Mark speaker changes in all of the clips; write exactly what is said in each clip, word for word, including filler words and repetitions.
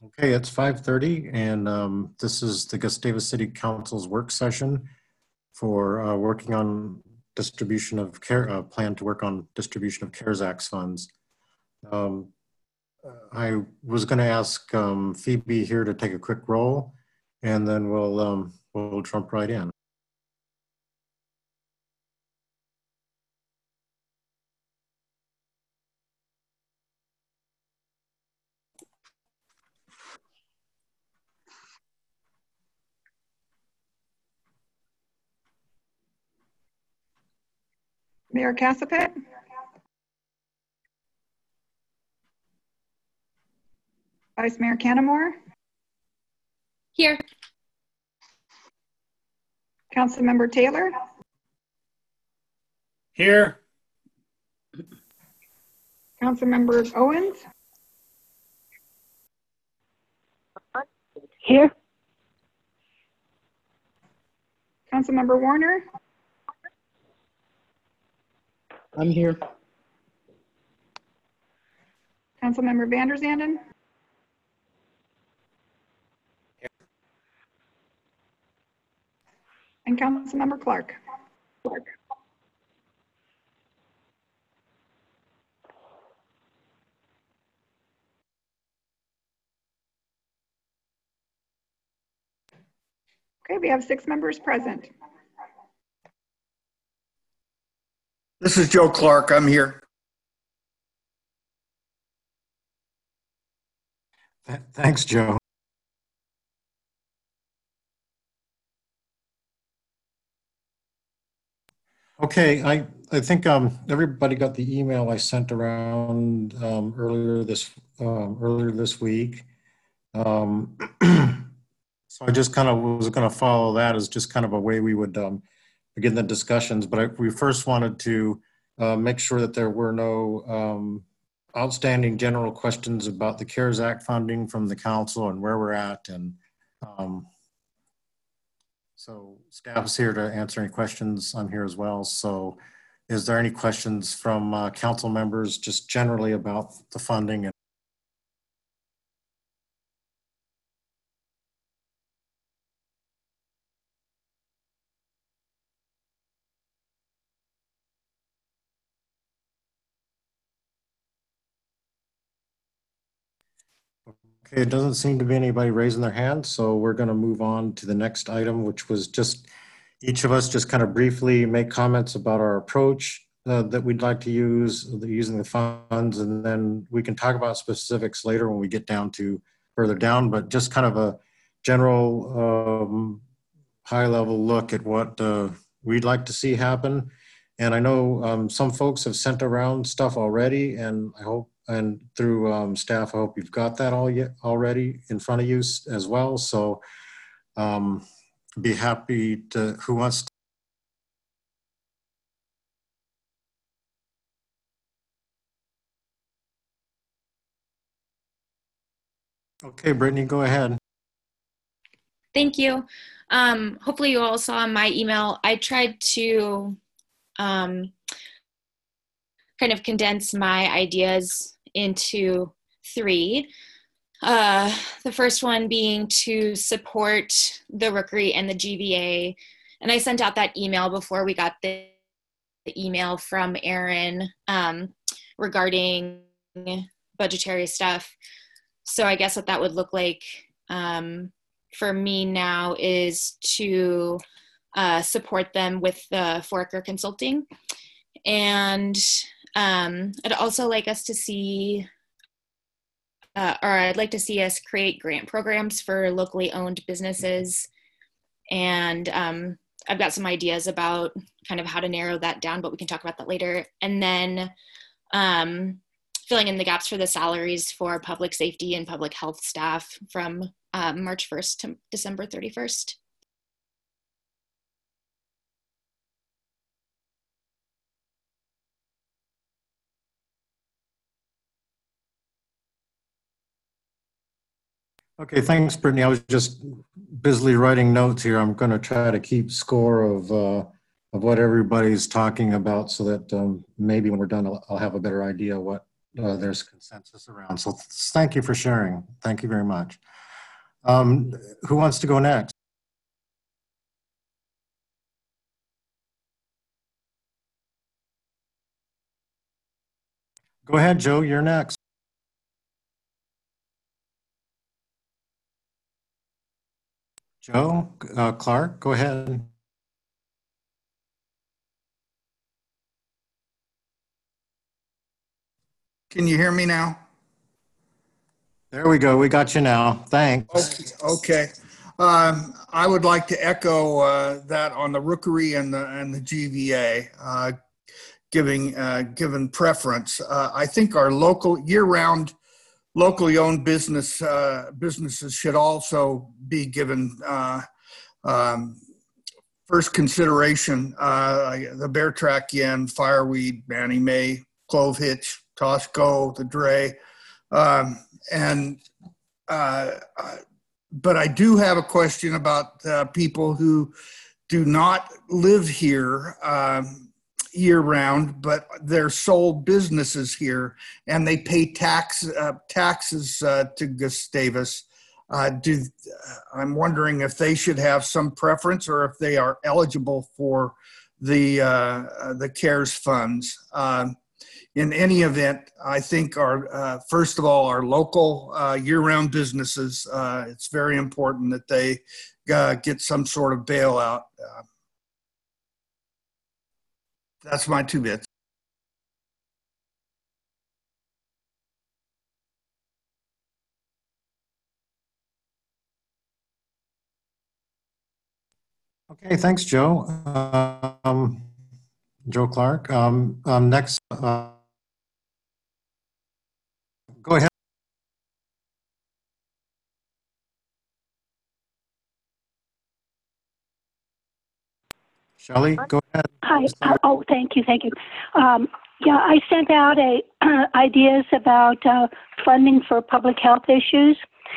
Speaker 1: Okay, it's five thirty, and um, this is the Gustavus City Council's work session for uh, working on distribution of care, uh, plan to work on distribution of CARES Act funds. Um, I was going to ask um, Phoebe here to take a quick roll, and then we'll um, we'll jump right in.
Speaker 2: Mayor Casapet. Vice Mayor Canamore.
Speaker 3: Here.
Speaker 2: Councilmember Taylor.
Speaker 4: Here.
Speaker 2: Councilmember Owens.
Speaker 5: Here.
Speaker 2: Councilmember Warner.
Speaker 4: I'm here.
Speaker 2: Councilmember Vanderzanden.
Speaker 4: Here.
Speaker 2: And Councilmember Clark. Clark. Okay, we have six members present.
Speaker 6: This is Joe Clark. I'm here.
Speaker 1: Thanks, Joe. Okay, I, I think um, everybody got the email I sent around um, earlier this um, earlier this week. Um, so I just kind of was going to follow that as just kind of a way we would um, begin the discussions. But I, we first wanted to uh, make sure that there were no um, outstanding general questions about the CARES Act funding from the council and where we're at. And um, so staff is here to answer any questions. I'm here as well. So is there any questions from uh, council members just generally about the funding? And okay, it doesn't seem to be anybody raising their hand, so we're going to move on to the next item, which was just each of us just kind of briefly make comments about our approach uh, that we'd like to use the, using the funds, and then we can talk about specifics later when we get down to further down, but just kind of a general um, high-level look at what uh, we'd like to see happen. And I know um, some folks have sent around stuff already, and I hope, and through um, staff, I hope you've got that all yet already in front of you as well. So um, be happy to, who wants to? Okay, Brittany, go ahead.
Speaker 3: Thank you. Um, hopefully you all saw my email. I tried to um, kind of condense my ideas into three. Uh, the first one being to support the Rookery and the G V A. And I sent out that email before we got the, the email from Aaron um, regarding budgetary stuff. So I guess what that would look like um, for me now is to uh, support them with the Foraker Consulting. And um, I'd also like us to see, uh, or I'd like to see us create grant programs for locally owned businesses. And um, I've got some ideas about kind of how to narrow that down, but we can talk about that later. And then um, filling in the gaps for the salaries for public safety and public health staff from um, March first to December thirty-first.
Speaker 1: Okay, thanks, Brittany. I was just busily writing notes here. I'm going to try to keep score of uh, of what everybody's talking about, so that um, maybe when we're done, I'll, I'll have a better idea what uh, there's consensus around. So thank you for sharing. Thank you very much. Um, who wants to go next? Go ahead, Joe, you're next. Joe uh, Clark, go ahead.
Speaker 6: Can you hear me now?
Speaker 1: There we go. We got you now. Thanks.
Speaker 6: Okay. Okay. Um, I would like to echo uh, that on the Rookery and the and the G V A, uh, giving uh, given preference. Uh, I think our local year-round, locally owned business uh, businesses should also be given uh, um, first consideration. Uh, the Bear Track Inn, Fireweed, Manny May, Clove Hitch, Tosco, the Dre. Um, and, uh, but I do have a question about uh, people who do not live here um, year round, but they're sole businesses here and they pay tax uh, taxes uh, to Gustavus. Uh, do I'm wondering if they should have some preference or if they are eligible for the uh, the CARES funds. Um, In any event, I think our, uh, first of all, our local uh, year-round businesses, uh, it's very important that they uh, get some sort of bailout. Uh, that's my two bits.
Speaker 1: Okay, thanks, Joe. Um, Joe Clark. Um, um, next, uh, go ahead. Shelley, go ahead.
Speaker 5: Hi. Uh, oh, thank you. Thank you. Um, yeah, I sent out a uh, ideas about uh, funding for public health issues,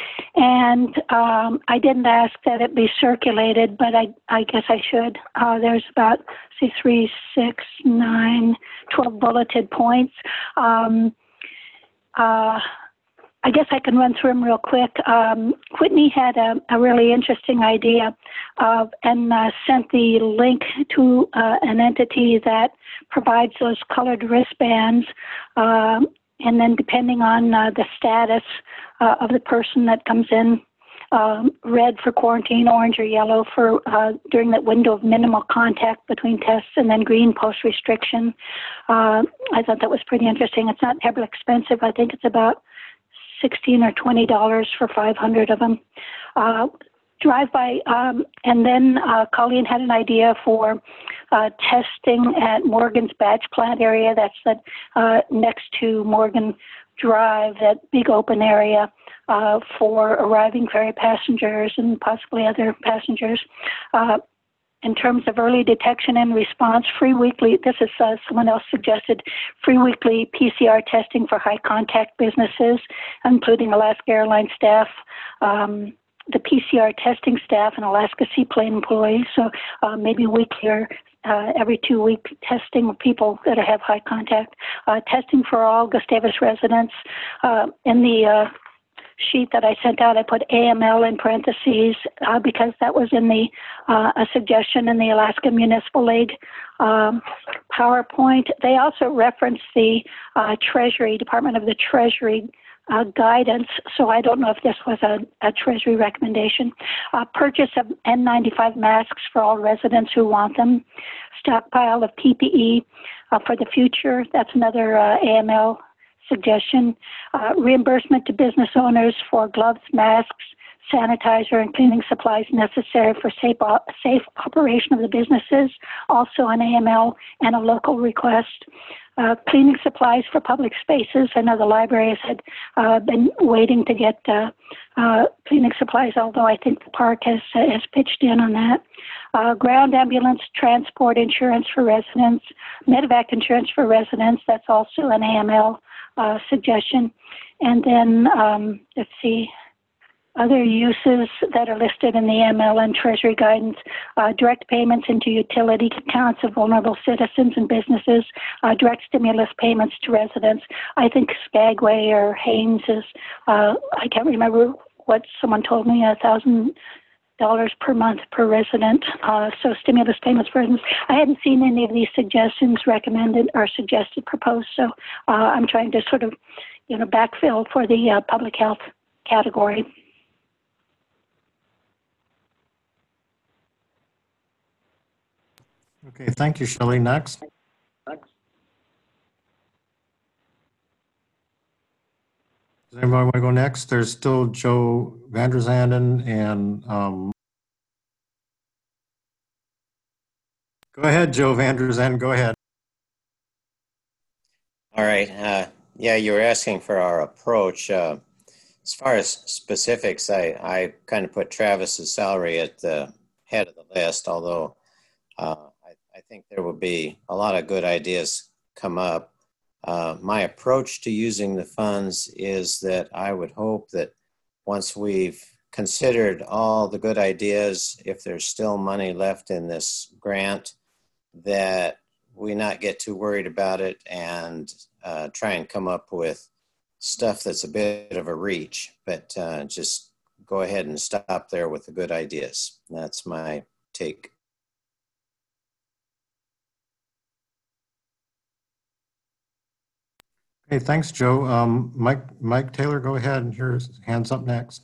Speaker 5: and um, I didn't ask that it be circulated, but I, I guess I should. Uh, there's about say three, six, nine, twelve bulleted points. Um, uh, I guess I can run through them real quick. Um, Whitney had a, a really interesting idea of, and uh, sent the link to uh, an entity that provides those colored wristbands. Um, and then depending on uh, the status uh, of the person that comes in, um, red for quarantine, orange or yellow for uh, during that window of minimal contact between tests, and then green post-restriction. Uh, I thought that was pretty interesting. It's not ever expensive. I think it's about sixteen or twenty dollars for five hundred of them. Uh, drive by, um, and then uh, Colleen had an idea for uh, testing at Morgan's batch plant area. That's that uh, next to Morgan Drive, that big open area uh, for arriving ferry passengers and possibly other passengers. Uh, In terms of early detection and response, free weekly, this is uh, someone else suggested, free weekly P C R testing for high contact businesses, including Alaska Airlines staff, um, the P C R testing staff, and Alaska Seaplane employees. So uh, maybe weekly or uh, every two week testing of people that have high contact. Uh, testing for all Gustavus residents. Uh, in the uh, sheet that I sent out, I put A M L in parentheses uh, because that was in the uh, a suggestion in the Alaska Municipal League um, PowerPoint. They also referenced the uh, Treasury, Department of the Treasury uh, guidance, so I don't know if this was a, a Treasury recommendation. Uh, purchase of N ninety-five masks for all residents who want them. Stockpile of P P E uh, for the future. That's another uh, A M L suggestion. Uh, reimbursement to business owners for gloves, masks, sanitizer, and cleaning supplies necessary for safe, op- safe operation of the businesses, also an A M L and a local request. Uh, cleaning supplies for public spaces. I know the libraries had uh, been waiting to get uh, uh, cleaning supplies, although I think the park has, uh, has pitched in on that. Uh, ground ambulance transport insurance for residents, medevac insurance for residents, that's also an A M L Uh, suggestion. And then, um, let's see, other uses that are listed in the M L and Treasury guidance, uh, direct payments into utility accounts of vulnerable citizens and businesses, uh, direct stimulus payments to residents. I think Skagway or Haines is, uh, I can't remember what someone told me, a thousand dollars per month per resident. Uh, so stimulus payments for residents. I hadn't seen any of these suggestions recommended or suggested proposed. So uh, I'm trying to sort of, you know, backfill for the uh, public health category.
Speaker 1: Okay, thank you, Shelley. Next. Does anybody want to go next? There's still Joe Vanderzanden and um, go ahead, Joe Vanderzanden, go ahead.
Speaker 7: All right. Uh, yeah, you were asking for our approach. Uh, as far as specifics, I, I kind of put Travis's salary at the head of the list, although uh, I, I think there will be a lot of good ideas come up. Uh, my approach to using the funds is that I would hope that once we've considered all the good ideas, if there's still money left in this grant, that we not get too worried about it and uh, try and come up with stuff that's a bit of a reach, but uh, just go ahead and stop there with the good ideas. That's my take.
Speaker 1: Okay, thanks, Joe. Um, Mike, Mike Taylor, go ahead, and here's hands up next.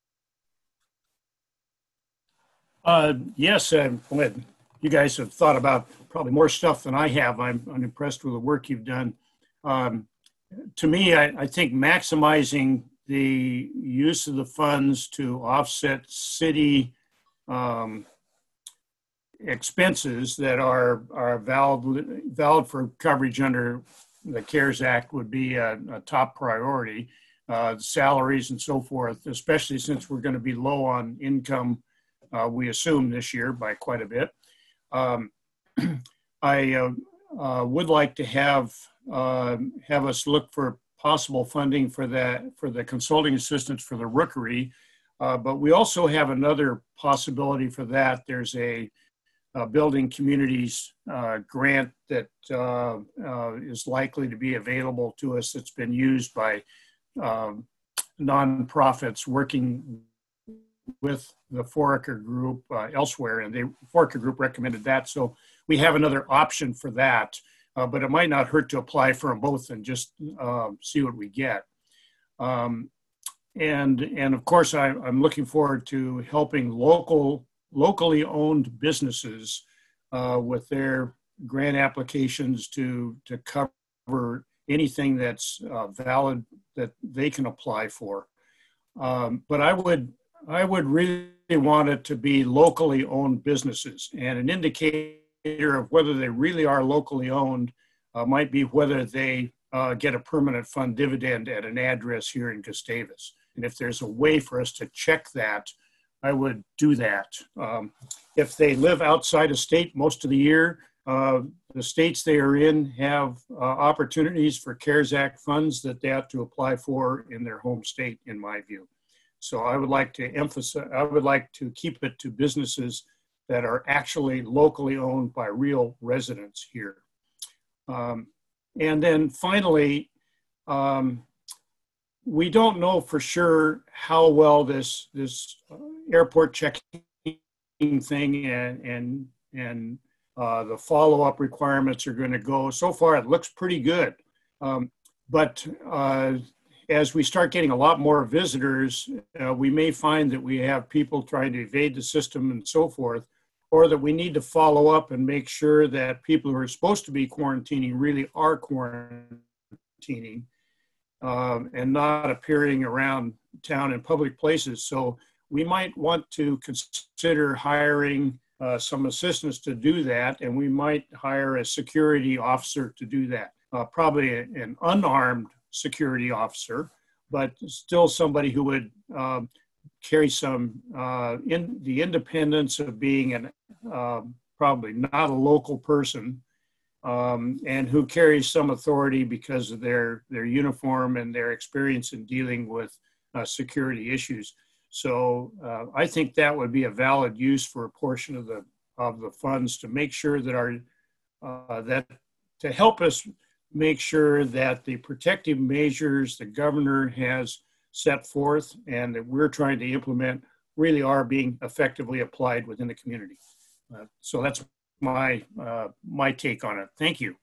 Speaker 8: Uh, yes, I'm glad you guys have thought about probably more stuff than I have. I'm, I'm impressed with the work you've done. Um, to me, I, I think maximizing the use of the funds to offset city um, expenses that are, are valid, valid for coverage under the CARES Act would be a, a top priority. Uh, salaries and so forth, especially since we're going to be low on income, uh, we assume this year by quite a bit. Um, I uh, uh, would like to have uh, have us look for possible funding for that for the consulting assistance for the Rookery, uh, but we also have another possibility for that. There's a, a building communities uh, grant that uh, uh, is likely to be available to us. That's been used by um, nonprofits working with the Foraker Group uh, elsewhere, and the Foraker Group recommended that. So we have another option for that, uh, but it might not hurt to apply for them both and just uh, see what we get. Um, and and of course, I, I'm looking forward to helping local, locally owned businesses uh, with their grant applications to to cover anything that's uh, valid that they can apply for. Um, but I would. I would really want it to be locally owned businesses, and an indicator of whether they really are locally owned uh, might be whether they uh, get a permanent fund dividend at an address here in Gustavus. And if there's a way for us to check that, I would do that. Um, if they live outside of state most of the year, uh, the states they are in have uh, opportunities for CARES Act funds that they have to apply for in their home state, in my view. So I would like to emphasize, I would like to keep it to businesses that are actually locally owned by real residents here. Um, and then finally, um, we don't know for sure how well this, this uh, airport checking thing and, and, and uh, the follow-up requirements are going to go. So far, it looks pretty good. Um, but uh, as we start getting a lot more visitors, uh, we may find that we have people trying to evade the system and so forth, or that we need to follow up and make sure that people who are supposed to be quarantining really are quarantining um, and not appearing around town in public places. So we might want to consider hiring uh, some assistants to do that, and we might hire a security officer to do that, uh, probably a, an unarmed security officer, but still somebody who would um, carry some uh, in the independence of being an uh, probably not a local person, um, and who carries some authority because of their their uniform and their experience in dealing with uh, security issues. So uh, I think that would be a valid use for a portion of the of the funds to make sure that our uh, that to help us make sure that the protective measures the governor has set forth and that we're trying to implement really are being effectively applied within the community. Uh, so that's my uh, my take on it. Thank you.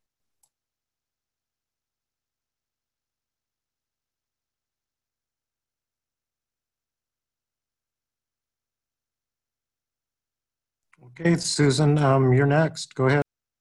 Speaker 1: Okay, Susan, um, you're next. Go ahead.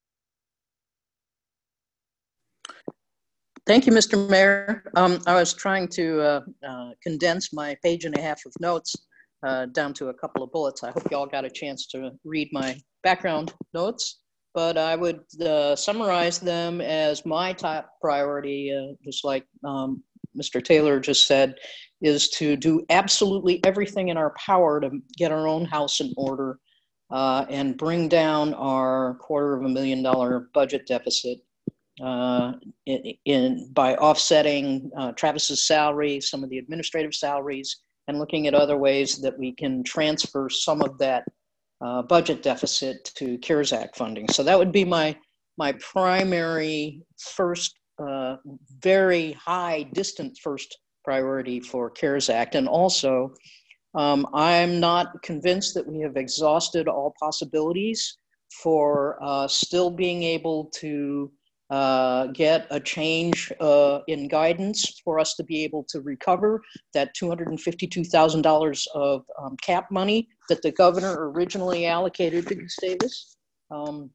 Speaker 4: Thank you, Mister Mayor. Um, I was trying to uh, uh, condense my page and a half of notes uh, down to a couple of bullets. I hope you all got a chance to read my background notes, but I would uh, summarize them as my top priority, uh, just like um, Mister Taylor just said, is to do absolutely everything in our power to get our own house in order uh, and bring down our quarter of a million dollar budget deficit. Uh, in, in by offsetting uh, Travis's salary, some of the administrative salaries, and looking at other ways that we can transfer some of that uh, budget deficit to CARES Act funding. So that would be my my primary first, uh, very high, distant first priority for CARES Act. And also, um, I'm not convinced that we have exhausted all possibilities for uh, still being able to Uh, get a change uh, in guidance for us to be able to recover that two hundred fifty-two thousand dollars of um, cap money that the governor originally allocated to Gustavus. Um,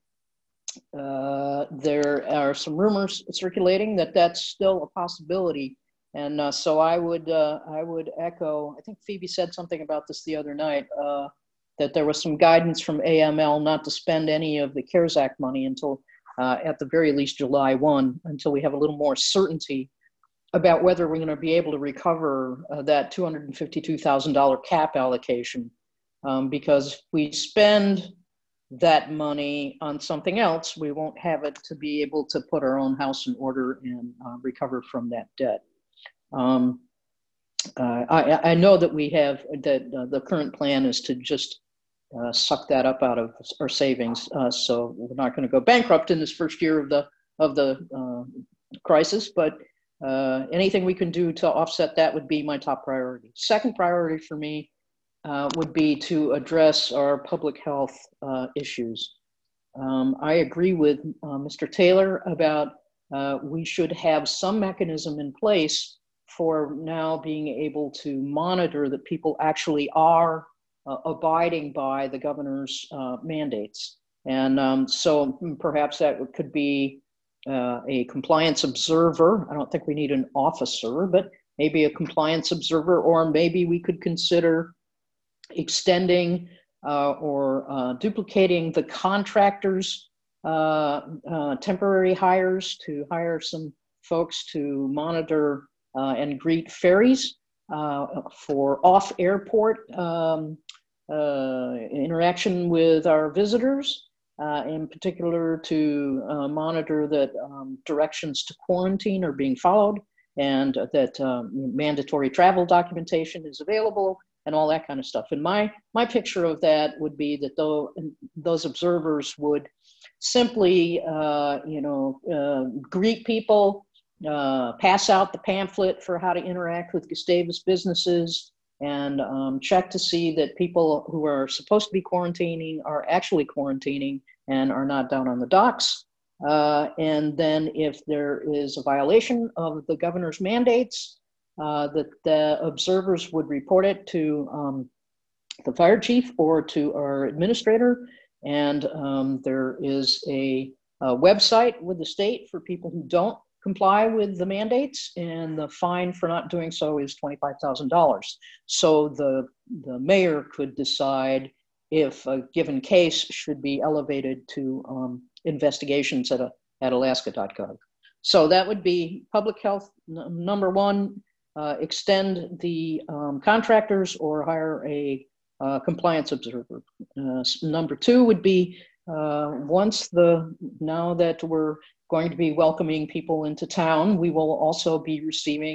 Speaker 4: uh, there are some rumors circulating that that's still a possibility. And uh, so I would, uh, I would echo, I think Phoebe said something about this the other night, uh, that there was some guidance from A M L not to spend any of the CARES Act money until Uh, at the very least July first, until we have a little more certainty about whether we're going to be able to recover uh, that two hundred fifty-two thousand dollars cap allocation. Um, because if we spend that money on something else, we won't have it to be able to put our own house in order and uh, recover from that debt. Um, uh, I, I know that we have, that uh, the current plan is to just Uh, suck that up out of our savings. Uh, so we're not going to go bankrupt in this first year of the of the uh, crisis, but uh, anything we can do to offset that would be my top priority. Second priority for me uh, would be to address our public health uh, issues. Um, I agree with uh, Mister Taylor about uh, we should have some mechanism in place for now being able to monitor that people actually are Uh, abiding by the governor's uh, mandates. And um, so perhaps that could be uh, a compliance observer. I don't think we need an officer, but maybe a compliance observer, or maybe we could consider extending uh, or uh, duplicating the contractors' uh, uh, temporary hires to hire some folks to monitor uh, and greet ferries uh, for off-airport um, Uh, interaction with our visitors, uh, in particular to uh, monitor that um, directions to quarantine are being followed and that um, mandatory travel documentation is available and all that kind of stuff. And my, my picture of that would be that though, those observers would simply, uh, you know, uh, greet people, uh, pass out the pamphlet for how to interact with Gustavus businesses, and um, check to see that people who are supposed to be quarantining are actually quarantining and are not down on the docks. Uh, and then if there is a violation of the governor's mandates, uh, that the observers would report it to um, the fire chief or to our administrator. And um, there is a, a website with the state for people who don't comply with the mandates, and the fine for not doing so is twenty-five thousand dollars. So the, the mayor could decide if a given case should be elevated to um, investigations at, a, at alaska dot gov. So that would be public health, number one, uh, extend the um, contractors or hire a uh, compliance observer. Uh, number two would be uh, once the, now that we're going to be welcoming people into town, we will also be receiving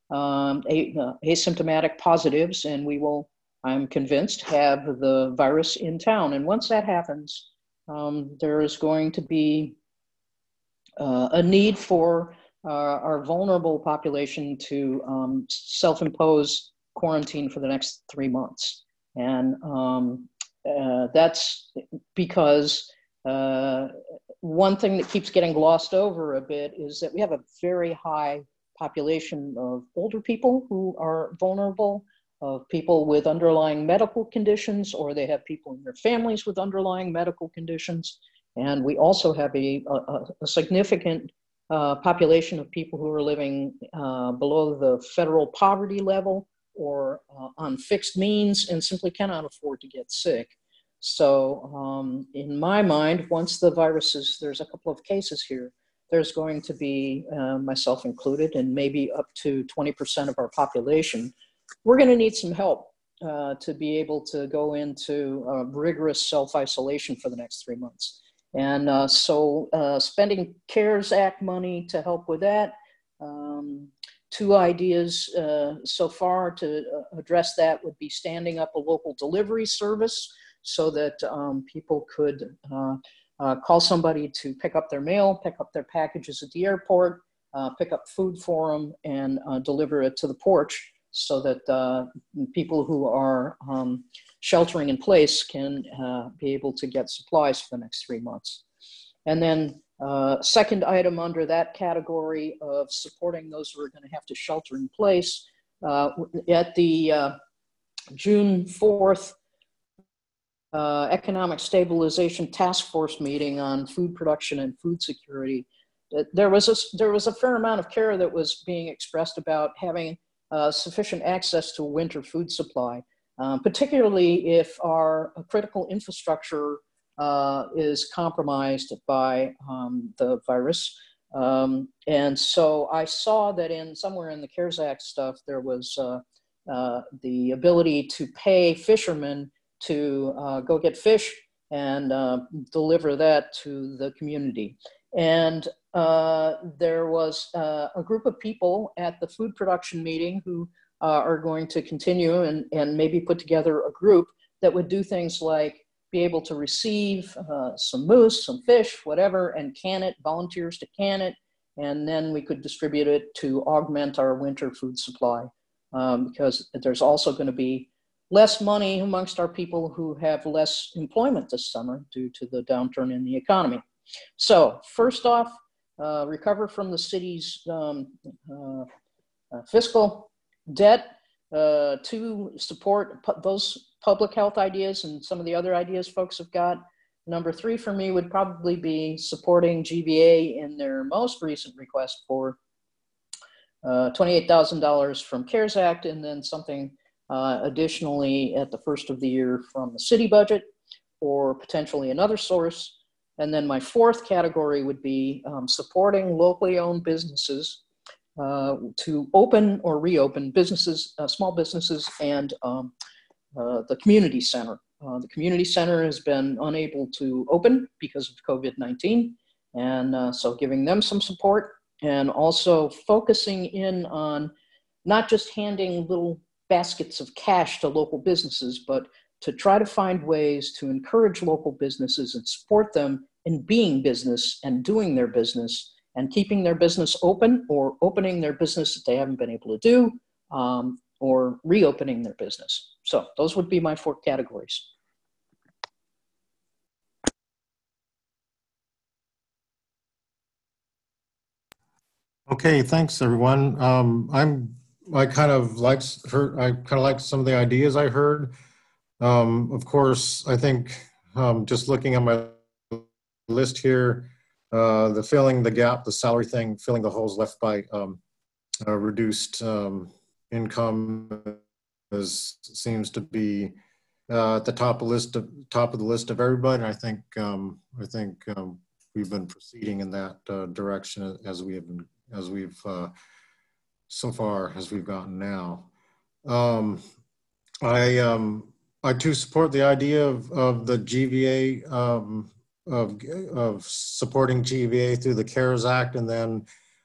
Speaker 4: um, a, uh, asymptomatic positives, and we will, I'm convinced, have the virus in town. And once that happens, um, there is going to be uh, a need for uh, our vulnerable population to um, self-impose quarantine for the next three months. And um, uh, that's because uh, one thing that keeps getting glossed over a bit is that we have a very high population of older people who are vulnerable, of people with underlying medical conditions, or they have people in their families with underlying medical conditions. And we also have a, a, a significant uh, population of people who are living uh, below the federal poverty level or uh, on fixed means and simply cannot afford to get sick. So um, in my mind, once the virus is, there's a couple of cases here, there's going to be, uh, myself included, and maybe up to twenty percent of our population, we're going to need some help uh, to be able to go into uh, rigorous self-isolation for the next three months. And uh, so uh, spending CARES Act money to help with that. Um, two ideas uh, so far to uh, address that would be standing up a local delivery service so that um, people could uh, uh, call somebody to pick up their mail, pick up their packages at the airport, uh, pick up food for them, and uh, deliver it to the porch so that uh, people who are um, sheltering in place can uh, be able to get supplies for the next three months. And then uh, second item under that category of supporting those who are going to have to shelter in place, uh, at the uh, June fourth uh, Economic Stabilization Task Force meeting on food production and food security, there was a, there was a fair amount of care that was being expressed about having uh, sufficient access to a winter food supply. Um, particularly if our critical infrastructure uh, is compromised by um, the virus. Um, and so I saw that in somewhere in the CARES Act stuff, there was uh, uh, the ability to pay fishermen to uh, go get fish and uh, deliver that to the community. And uh, there was uh, a group of people at the food production meeting who Uh, are going to continue and, and maybe put together a group that would do things like be able to receive uh, some moose, some fish, whatever, and can it, volunteers to can it, and then we could distribute it to augment our winter food supply. Um, because there's also going to be less money amongst our people who have less employment this summer due to the downturn in the economy. So first off, uh, recover from the city's um, uh, uh, fiscal debt, uh, to support pu those public health ideas and some of the other ideas folks have got. Number three for me would probably be supporting G V A in their most recent request for uh, twenty-eight thousand dollars from CARES Act, and then something uh, additionally at the first of the year from the city budget, or potentially another source. And then my fourth category would be um, supporting locally owned businesses Uh, to open or reopen businesses, uh, small businesses, and um, uh, the community center. Uh, the community center has been unable to open because of COVID nineteen, and uh, so giving them some support, and also focusing in on not just handing little baskets of cash to local businesses, but to try to find ways to encourage local businesses and support them in being business and doing their business, and keeping their business open, or opening their business that they haven't been able to do, um, or reopening their business. So those would be my four categories.
Speaker 1: Okay, thanks everyone. Um, I'm, I kind of liked, heard, I kind of liked some of the ideas I heard. Um, of course, I think um, just looking at my list here, Uh, the filling the gap, the salary thing, filling the holes left by um, uh, reduced um, income is, seems to be uh, at the top of list of top of the list of everybody. And I think um, I think um, we've been proceeding in that uh, direction as we have been, as we've uh, so far as we've gotten now. Um, I um, I too support the idea of of the G V A. Um, Of, of supporting G V A through the CARES Act, and then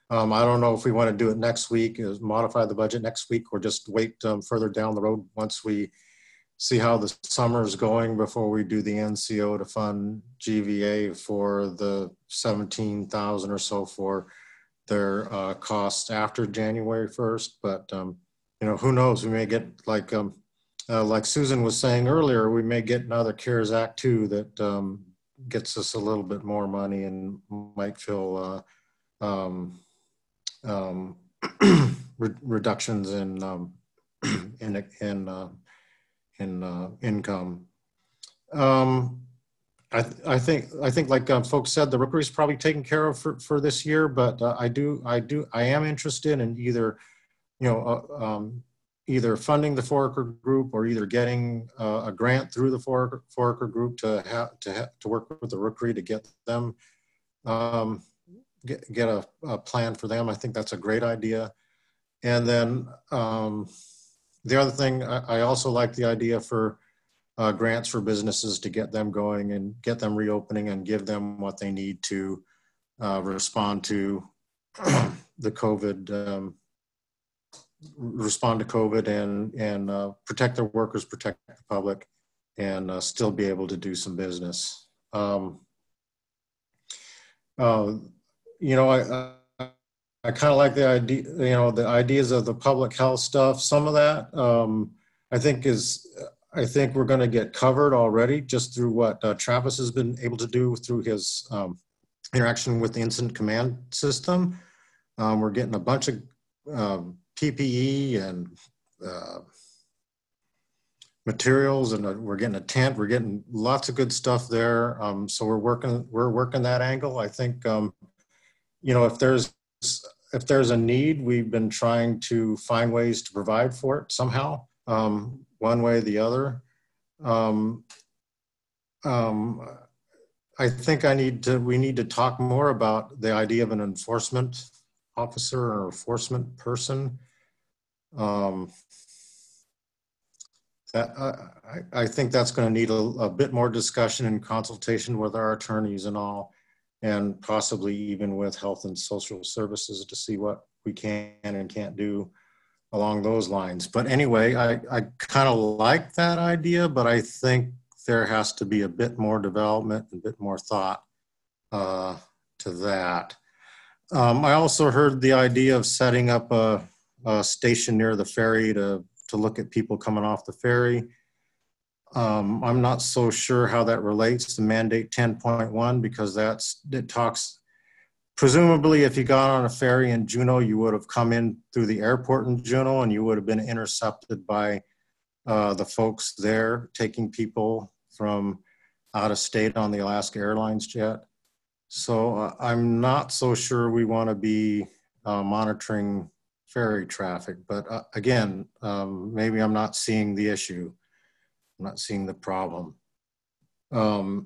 Speaker 1: Um, I don't know if we want to do it next week, is modify the budget next week, or just wait um, further down the road once we see how the summer is going before we do the N C O to fund G V A for the seventeen thousand or so for their uh, costs after January first. But, um, you know, who knows, we may get like, um, uh, like Susan was saying earlier, we may get another CARES Act too that um, gets us a little bit more money and might fill uh, um, um, re reductions in, um, in, in, uh, in uh, income. Um, I, th I think I think like uh, folks said, the Rookery is probably taken care of for, for this year. But uh, I do I do I am interested in either, you know, uh, um, either funding the Foraker group or either getting uh, a grant through the Foraker, Foraker group to have to ha to work with the Rookery to get them um, get get a, a plan for them. I think that's a great idea. And then um, the other thing, I, I also like the idea for Uh, grants for businesses to get them going and get them reopening and give them what they need to uh, respond to the COVID, um, respond to COVID and, and uh, protect their workers, protect the public, and uh, still be able to do some business. Um, uh, you know, I, I, I kind of like the idea, you know, the ideas of the public health stuff. Some of that um, I think is, I think we're going to get covered already just through what uh, Travis has been able to do through his um, interaction with the incident command system. Um, we're getting a bunch of um, P P E and uh, materials, and uh, we're getting a tent. We're getting lots of good stuff there. Um, so we're working, we're working that angle. I think, um, you know, if there's if there's a need, we've been trying to find ways to provide for it somehow. Um, one way or the other. Um, um, I think I need to, we need to talk more about the idea of an enforcement officer or enforcement person. Um, that, I, I think that's going to need a, a bit more discussion and consultation with our attorneys and all, and possibly even with health and social services to see what we can and can't do along those lines. But anyway, I, I kind of like that idea, but I think there has to be a bit more development, a bit more thought uh, to that. Um, I also heard the idea of setting up a, a station near the ferry to, to look at people coming off the ferry. Um, I'm not so sure how that relates to mandate ten point one, because that's, it talks, presumably, if you got on a ferry in Juneau, you would have come in through the airport in Juneau and you would have been intercepted by uh, the folks there taking people from out of state on the Alaska Airlines jet. So uh, I'm not so sure we want to be uh, monitoring ferry traffic. But uh, again, um, maybe I'm not seeing the issue. I'm not seeing the problem. Um,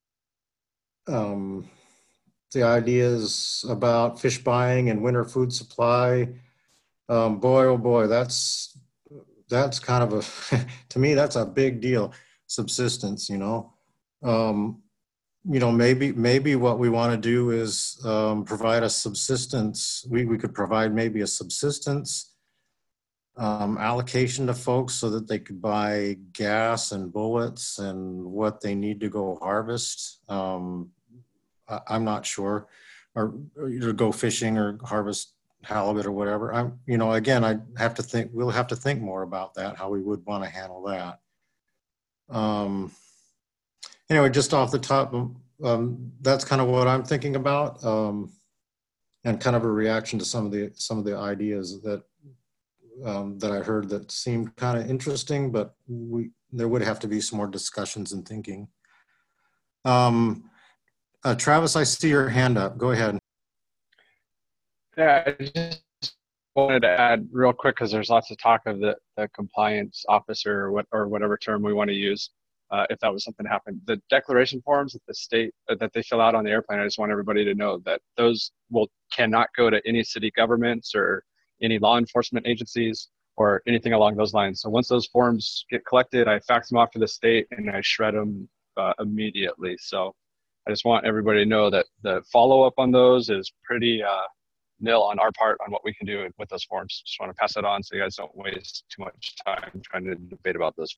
Speaker 1: um, the ideas about fish buying and winter food supply, um, boy, oh boy, that's, that's kind of a, to me, that's a big deal. Subsistence, you know, um, you know, maybe, maybe what we want to do is um, provide a subsistence. We, we could provide maybe a subsistence um, allocation to folks so that they could buy gas and bullets and what they need to go harvest. Um, I, I'm not sure, or, or either go fishing or harvest halibut or whatever. I'm, you know, again, I have to think, we'll have to think more about that, how we would want to handle that. Um, anyway, just off the top, um, that's kind of what I'm thinking about, um, and kind of a reaction to some of the some of the ideas that um, that I heard that seemed kind of interesting, but we there would have to be some more discussions and thinking. Um, uh, Travis, I see your hand up. Go ahead.
Speaker 9: Yeah, I just wanted to add real quick, because there's lots of talk of the, the compliance officer or, what, or whatever term we want to use, uh, if that was something to happen. The declaration forms that the state, uh, that they fill out on the airplane, I just want everybody to know that those will cannot go to any city governments or any law enforcement agencies or anything along those lines. So once those forms get collected, I fax them off to the state and I shred them uh, immediately. So I just want everybody to know that the follow-up on those is pretty uh, nil on our part on what we can do with those forms. Just want to pass that on so you guys don't waste too much time trying to debate about this.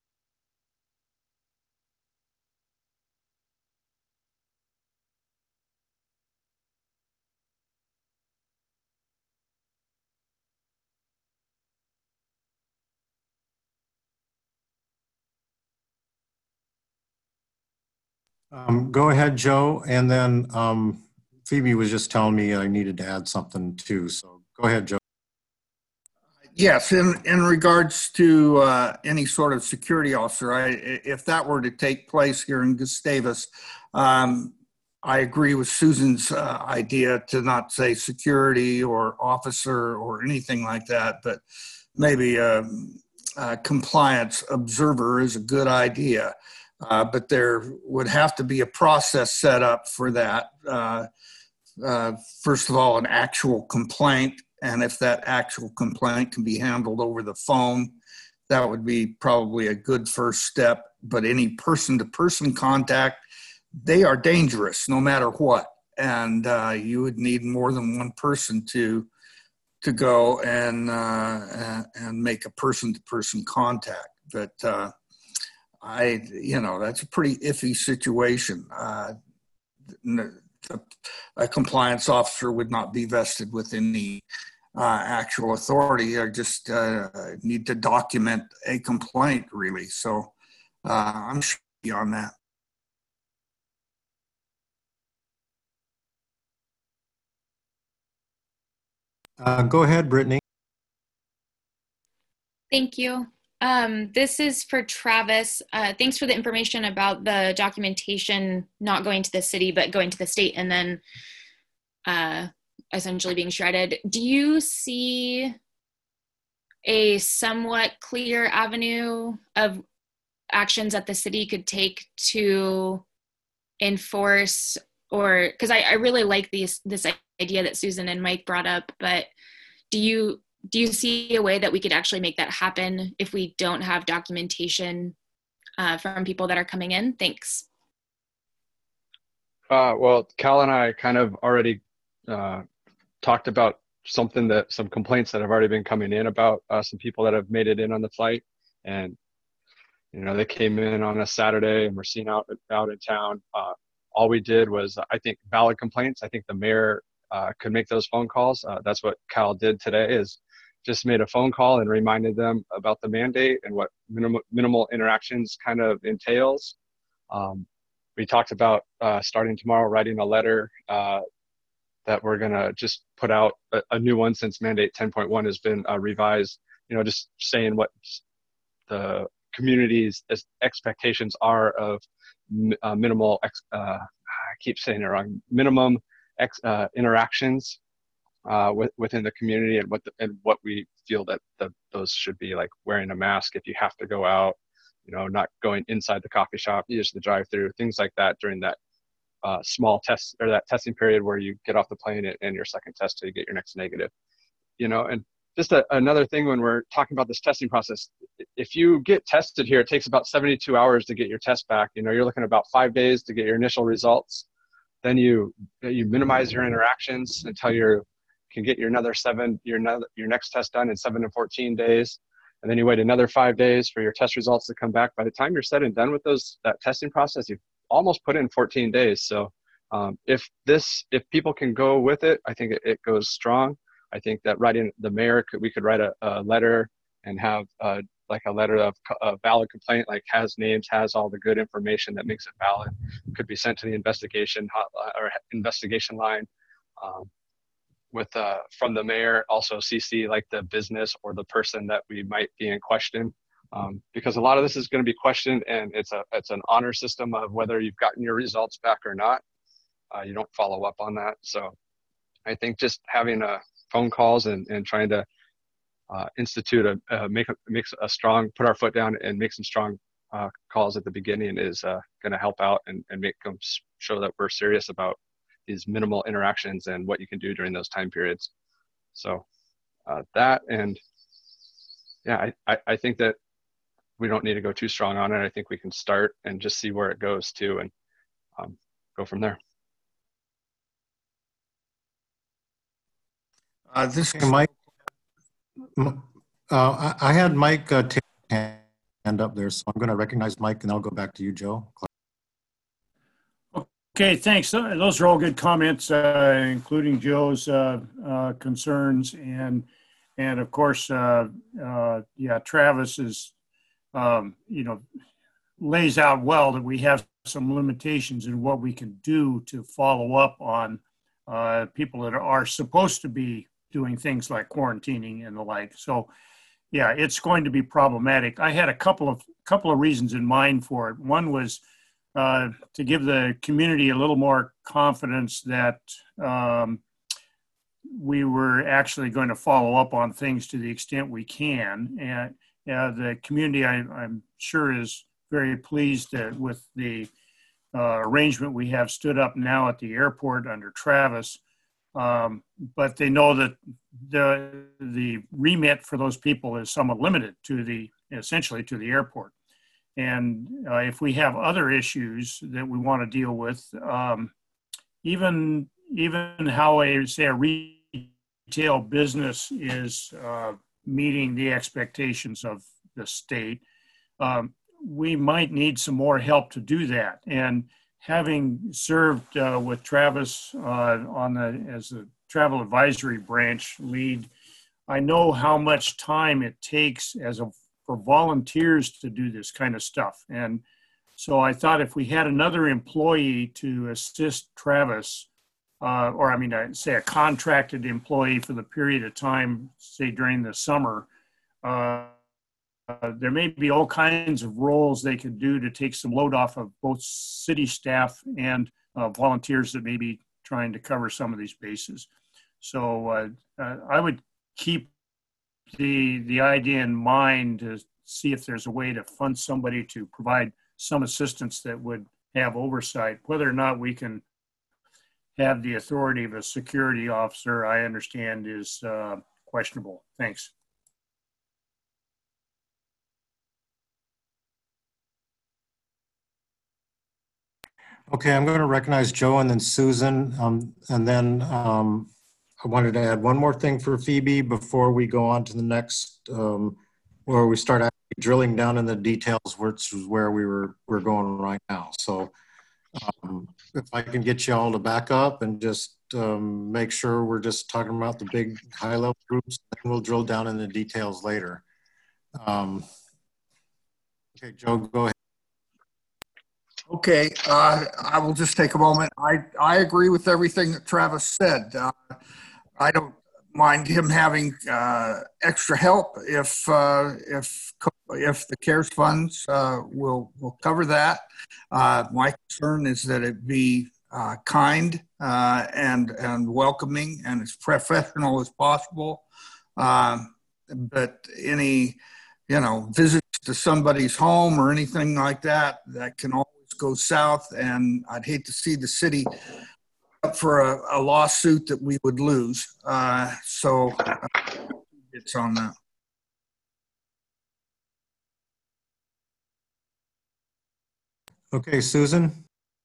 Speaker 1: Um, go ahead, Joe. And then um, Phoebe was just telling me I needed to add something too. So go ahead, Joe.
Speaker 6: Yes, in, in regards to uh, any sort of security officer, I, if that were to take place here in Gustavus, um, I agree with Susan's uh, idea to not say security or officer or anything like that, but maybe a, a compliance observer is a good idea. Uh, but there would have to be a process set up for that. Uh, uh, first of all, an actual complaint. And if that actual complaint can be handled over the phone, that would be probably a good first step. But any person-to-person contact, they are dangerous no matter what. And uh, you would need more than one person to to go and uh, and make a person-to-person contact. But uh, I, you know, that's a pretty iffy situation. Uh, a compliance officer would not be vested with any uh, actual authority. I just uh, need to document a complaint, really. So uh, I'm sure on that.
Speaker 1: Uh, go ahead, Brittany.
Speaker 3: Thank you. Um, this is for Travis. Uh, thanks for the information about the documentation not going to the city, but going to the state and then uh, essentially being shredded. Do you see a somewhat clear avenue of actions that the city could take to enforce, or because I, I really like these, this idea that Susan and Mike brought up, but do you Do you see a way that we could actually make that happen if we don't have documentation uh, from people that are coming in? Thanks.
Speaker 9: Uh, well, Cal and I kind of already uh, talked about something that some complaints that have already been coming in about uh, some people that have made it in on the flight, and you know they came in on a Saturday and were seen out out in town. Uh, all we did was, I think, valid complaints. I think the mayor uh, could make those phone calls. Uh, that's what Cal did today. Is just made a phone call and reminded them about the mandate and what minimal, minimal interactions kind of entails. Um, we talked about uh, starting tomorrow, writing a letter uh, that we're gonna just put out a, a new one since mandate ten point one has been uh, revised, you know, just saying what the community's expectations are of uh, minimal, ex, uh, I keep saying it wrong, minimum ex, uh, interactions Uh, with, within the community, and what the, and what we feel that the, those should be, like wearing a mask if you have to go out, you know, not going inside the coffee shop, use the drive-through, things like that during that uh, small test or that testing period where you get off the plane and, and your second test till you get your next negative, you know. And just a, another thing when we're talking about this testing process, if you get tested here, it takes about seventy-two hours to get your test back. You know, you're looking at about five days to get your initial results. Then you you minimize your interactions until you're can get your another seven, your another, your next test done in seven to fourteen days. And then you wait another five days for your test results to come back. By the time you're said and done with those, that testing process, you've almost put in fourteen days. So um, if this, if people can go with it, I think it, it goes strong. I think that writing the mayor, could, we could write a, a letter and have uh, like a letter of a valid complaint, like has names, has all the good information that makes it valid, could be sent to the investigation hotline or investigation line. Um, with uh, from the mayor, also C C like the business or the person that we might be in question, um, because a lot of this is going to be questioned, and it's a it's an honor system of whether you've gotten your results back or not. Uh, you don't follow up on that. So I think just having a phone calls and, and trying to uh, institute a uh, make a makes a strong put our foot down and make some strong uh, calls at the beginning is uh, going to help out and, and make them show that we're serious about these minimal interactions and what you can do during those time periods. So uh, that, and yeah, I, I, I think that we don't need to go too strong on it. I think we can start and just see where it goes to, and um, go from there.
Speaker 6: Uh, this
Speaker 1: Okay, Mike. M- Uh, I, I had Mike uh, take his hand up there, so I'm going to recognize Mike, and I'll go back to you, Joe.
Speaker 8: Okay, thanks. Tho- Those are all good comments, uh, including Joe's uh, uh, concerns, and and of course, uh, uh, yeah, Travis is, um, you know, lays out well that we have some limitations in what we can do to follow up on uh, people that are supposed to be doing things like quarantining and the like. So, yeah, it's going to be problematic. I had a couple of couple of reasons in mind for it. One was uh, to give the community a little more confidence that um, we were actually going to follow up on things to the extent we can. And uh, the community, I, I'm sure, is very pleased uh, with the uh, arrangement we have stood up now at the airport under Travis. Um, but they know that the the remit for those people is somewhat limited to the essentially to the airport. And uh, if we have other issues that we want to deal with, um, even even how a say a retail business is uh, meeting the expectations of the state, um, we might need some more help to do that. And having served uh, with Travis uh, on the as a travel advisory branch lead, I know how much time it takes as a for volunteers to do this kind of stuff. And so I thought if we had another employee to assist Travis, uh, or I mean, I'd say a contracted employee for the period of time, say during the summer, uh, uh, there may be all kinds of roles they could do to take some load off of both city staff and uh, volunteers that may be trying to cover some of these bases. So uh, uh, I would keep the the idea in mind to see if there's a way to fund somebody to provide some assistance that would have oversight. Whether or not we can have the authority of a security officer, I understand is uh, questionable. Thanks.
Speaker 1: Okay, I'm going to recognize Joe and then Susan. Um, and then um, I wanted to add one more thing for Phoebe before we go on to the next, um, where we start actually drilling down in the details, which is where we were we're going right now. So um, if I can get you all to back up and just um, make sure we're just talking about the big high level groups, then we'll drill down in the details later. Um, okay, Joe, go ahead.
Speaker 6: Okay, uh, I will just take a moment. I, I agree with everything that Travis said. Uh, I don't mind him having uh, extra help if uh, if if the CARES funds uh, will will cover that. Uh, my concern is that it be uh, kind uh, and and welcoming and as professional as possible. Uh, but any you know visits to somebody's home or anything like that that can always go south, and I'd hate to see the city up for a, a lawsuit that we would lose. Uh, so uh, it's on that.
Speaker 1: Okay, Susan.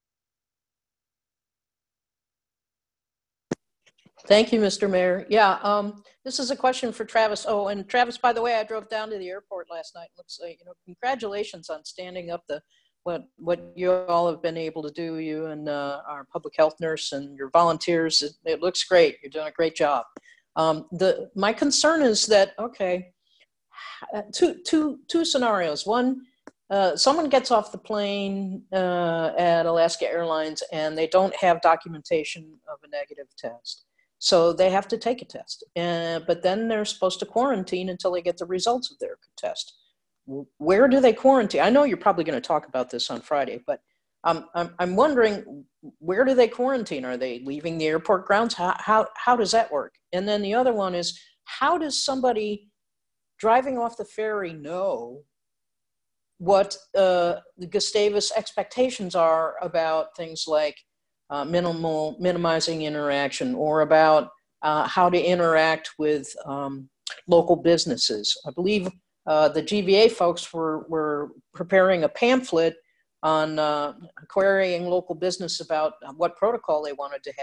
Speaker 4: Thank you, Mister Mayor. Yeah, um, this is a question for Travis. Oh, and Travis, by the way, I drove down to the airport last night. Looks like, you know, congratulations on standing up the what what you all have been able to do, you and uh, our public health nurse and your volunteers. It, it looks great. You're doing a great job. Um, the my concern is that, okay, two, two, two scenarios. One, uh, someone gets off the plane uh, at Alaska Airlines and they don't have documentation of a negative test. So they have to take a test, uh, but then they're supposed to quarantine until they get the results of their test. Where do they quarantine? I know you're probably going to talk about this on Friday, but um, I'm, I'm wondering, where do they quarantine? Are they leaving the airport grounds? How, how, how does that work? And then the other one is, how does somebody driving off the ferry know what uh, the Gustavus expectations are about things like uh, minimal, minimizing interaction, or about uh, how to interact with um, local businesses? I believe Uh, the G V A folks were, were preparing a pamphlet on uh, querying local business about what protocol they wanted to have.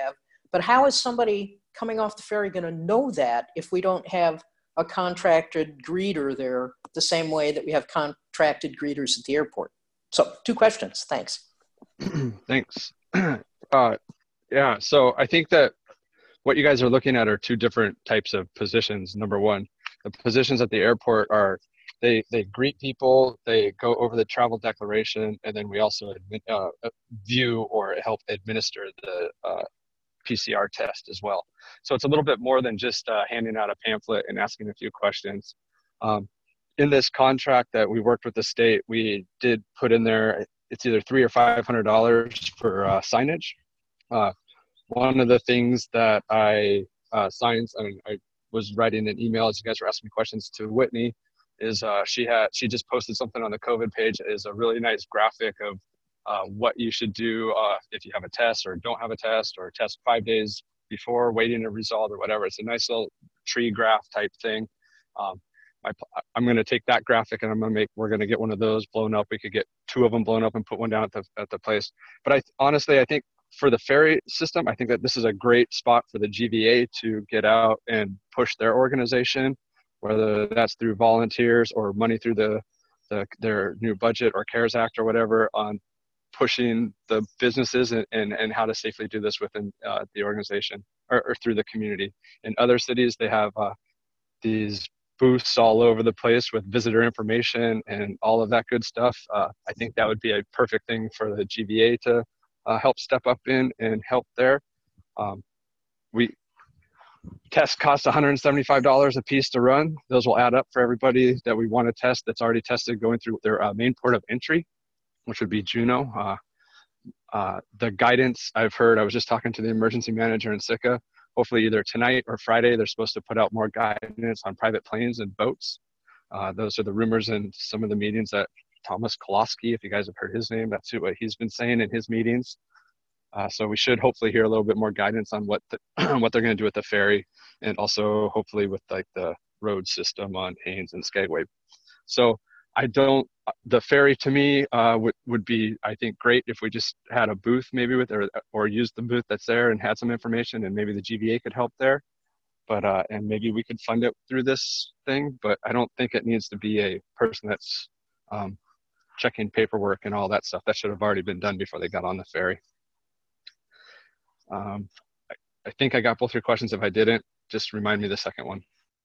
Speaker 4: But how is somebody coming off the ferry going to know that if we don't have a contracted greeter there the same way that we have contracted greeters at the airport? So two questions. Thanks.
Speaker 9: Thanks. Uh, yeah, so I think that what you guys are looking at are two different types of positions. Number one, the positions at the airport are, they, they greet people, they go over the travel declaration, and then we also admit, uh, view or help administer the uh, P C R test as well. So it's a little bit more than just uh, handing out a pamphlet and asking a few questions. Um, in this contract that we worked with the state, we did put in there, it's either three or five hundred dollars for uh, signage. Uh, one of the things that I uh, signed, I, mean, I was writing an email as you guys were asking me questions to Whitney, is uh, she had she just posted something on the COVID page. Is a really nice graphic of uh, what you should do uh, if you have a test or don't have a test, or test five days before waiting a result or whatever. It's a nice little tree graph type thing. Um, I, I'm going to take that graphic and I'm going to make, we're going to get one of those blown up. We could get two of them blown up and put one down at the, at the place. But I honestly, I think for the ferry system, I think that this is a great spot for the G V A to get out and push their organization, whether that's through volunteers or money through the, the their new budget or CARES Act or whatever, on pushing the businesses and, and, and how to safely do this within uh, the organization or, or through the community. In other cities, they have uh, these booths all over the place with visitor information and all of that good stuff. Uh, I think that would be a perfect thing for the G V A to uh, help step up in and help there. Um, we tests cost one hundred seventy-five dollars a piece to run. Those will add up for everybody that we want to test that's already tested going through their uh, main port of entry, which would be Juneau. Uh, uh, the guidance I've heard, I was just talking to the emergency manager in Sitka. Hopefully either tonight or Friday, they're supposed to put out more guidance on private planes and boats. Uh, those are the rumors in some of the meetings that Thomas Koloski, if you guys have heard his name, that's what he's been saying in his meetings. Uh, so we should hopefully hear a little bit more guidance on what the, what they're going to do with the ferry, and also hopefully with like the road system on Haines and Skagway. So I don't, the ferry to me uh, would, would be, I think, great if we just had a booth maybe with, or, or used the booth that's there and had some information, and maybe the G V A could help there. But, uh, and maybe we could fund it through this thing, but I don't think it needs to be a person that's um, checking paperwork and all that stuff. That should have already been done before they got on the ferry. Um, I, I think I got both your questions. If I didn't, just remind me the second one.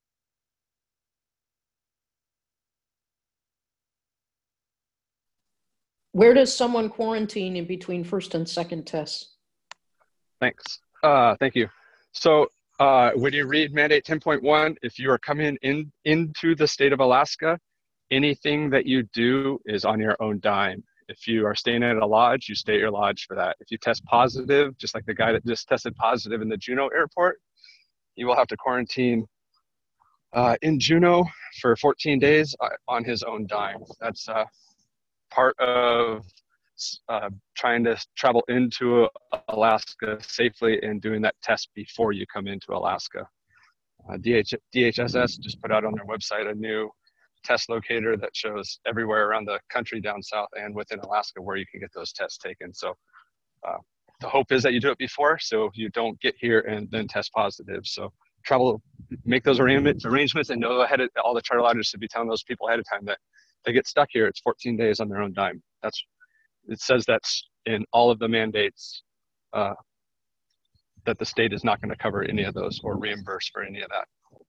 Speaker 4: Where does someone quarantine in between first and second tests?
Speaker 9: Thanks. Uh, thank you. So uh, when you read Mandate ten point one, if you are coming in into the state of Alaska, anything that you do is on your own dime. If you are staying at a lodge, you stay at your lodge for that. If you test positive, just like the guy that just tested positive in the Juneau airport, you will have to quarantine uh, in Juneau for fourteen days on his own dime. That's uh, part of uh, trying to travel into Alaska safely and doing that test before you come into Alaska. Uh, D H, D H S S just put out on their website a new test locator that shows everywhere around the country down south and within Alaska where you can get those tests taken. So uh, the hope is that you do it before, so you don't get here and then test positive. So travel, make those arrangements and know ahead of, all the charter lodges should be telling those people ahead of time that they get stuck here, it's fourteen days on their own dime. That's, it says that's in all of the mandates uh, that the state is not going to cover any of those or reimburse for any of that.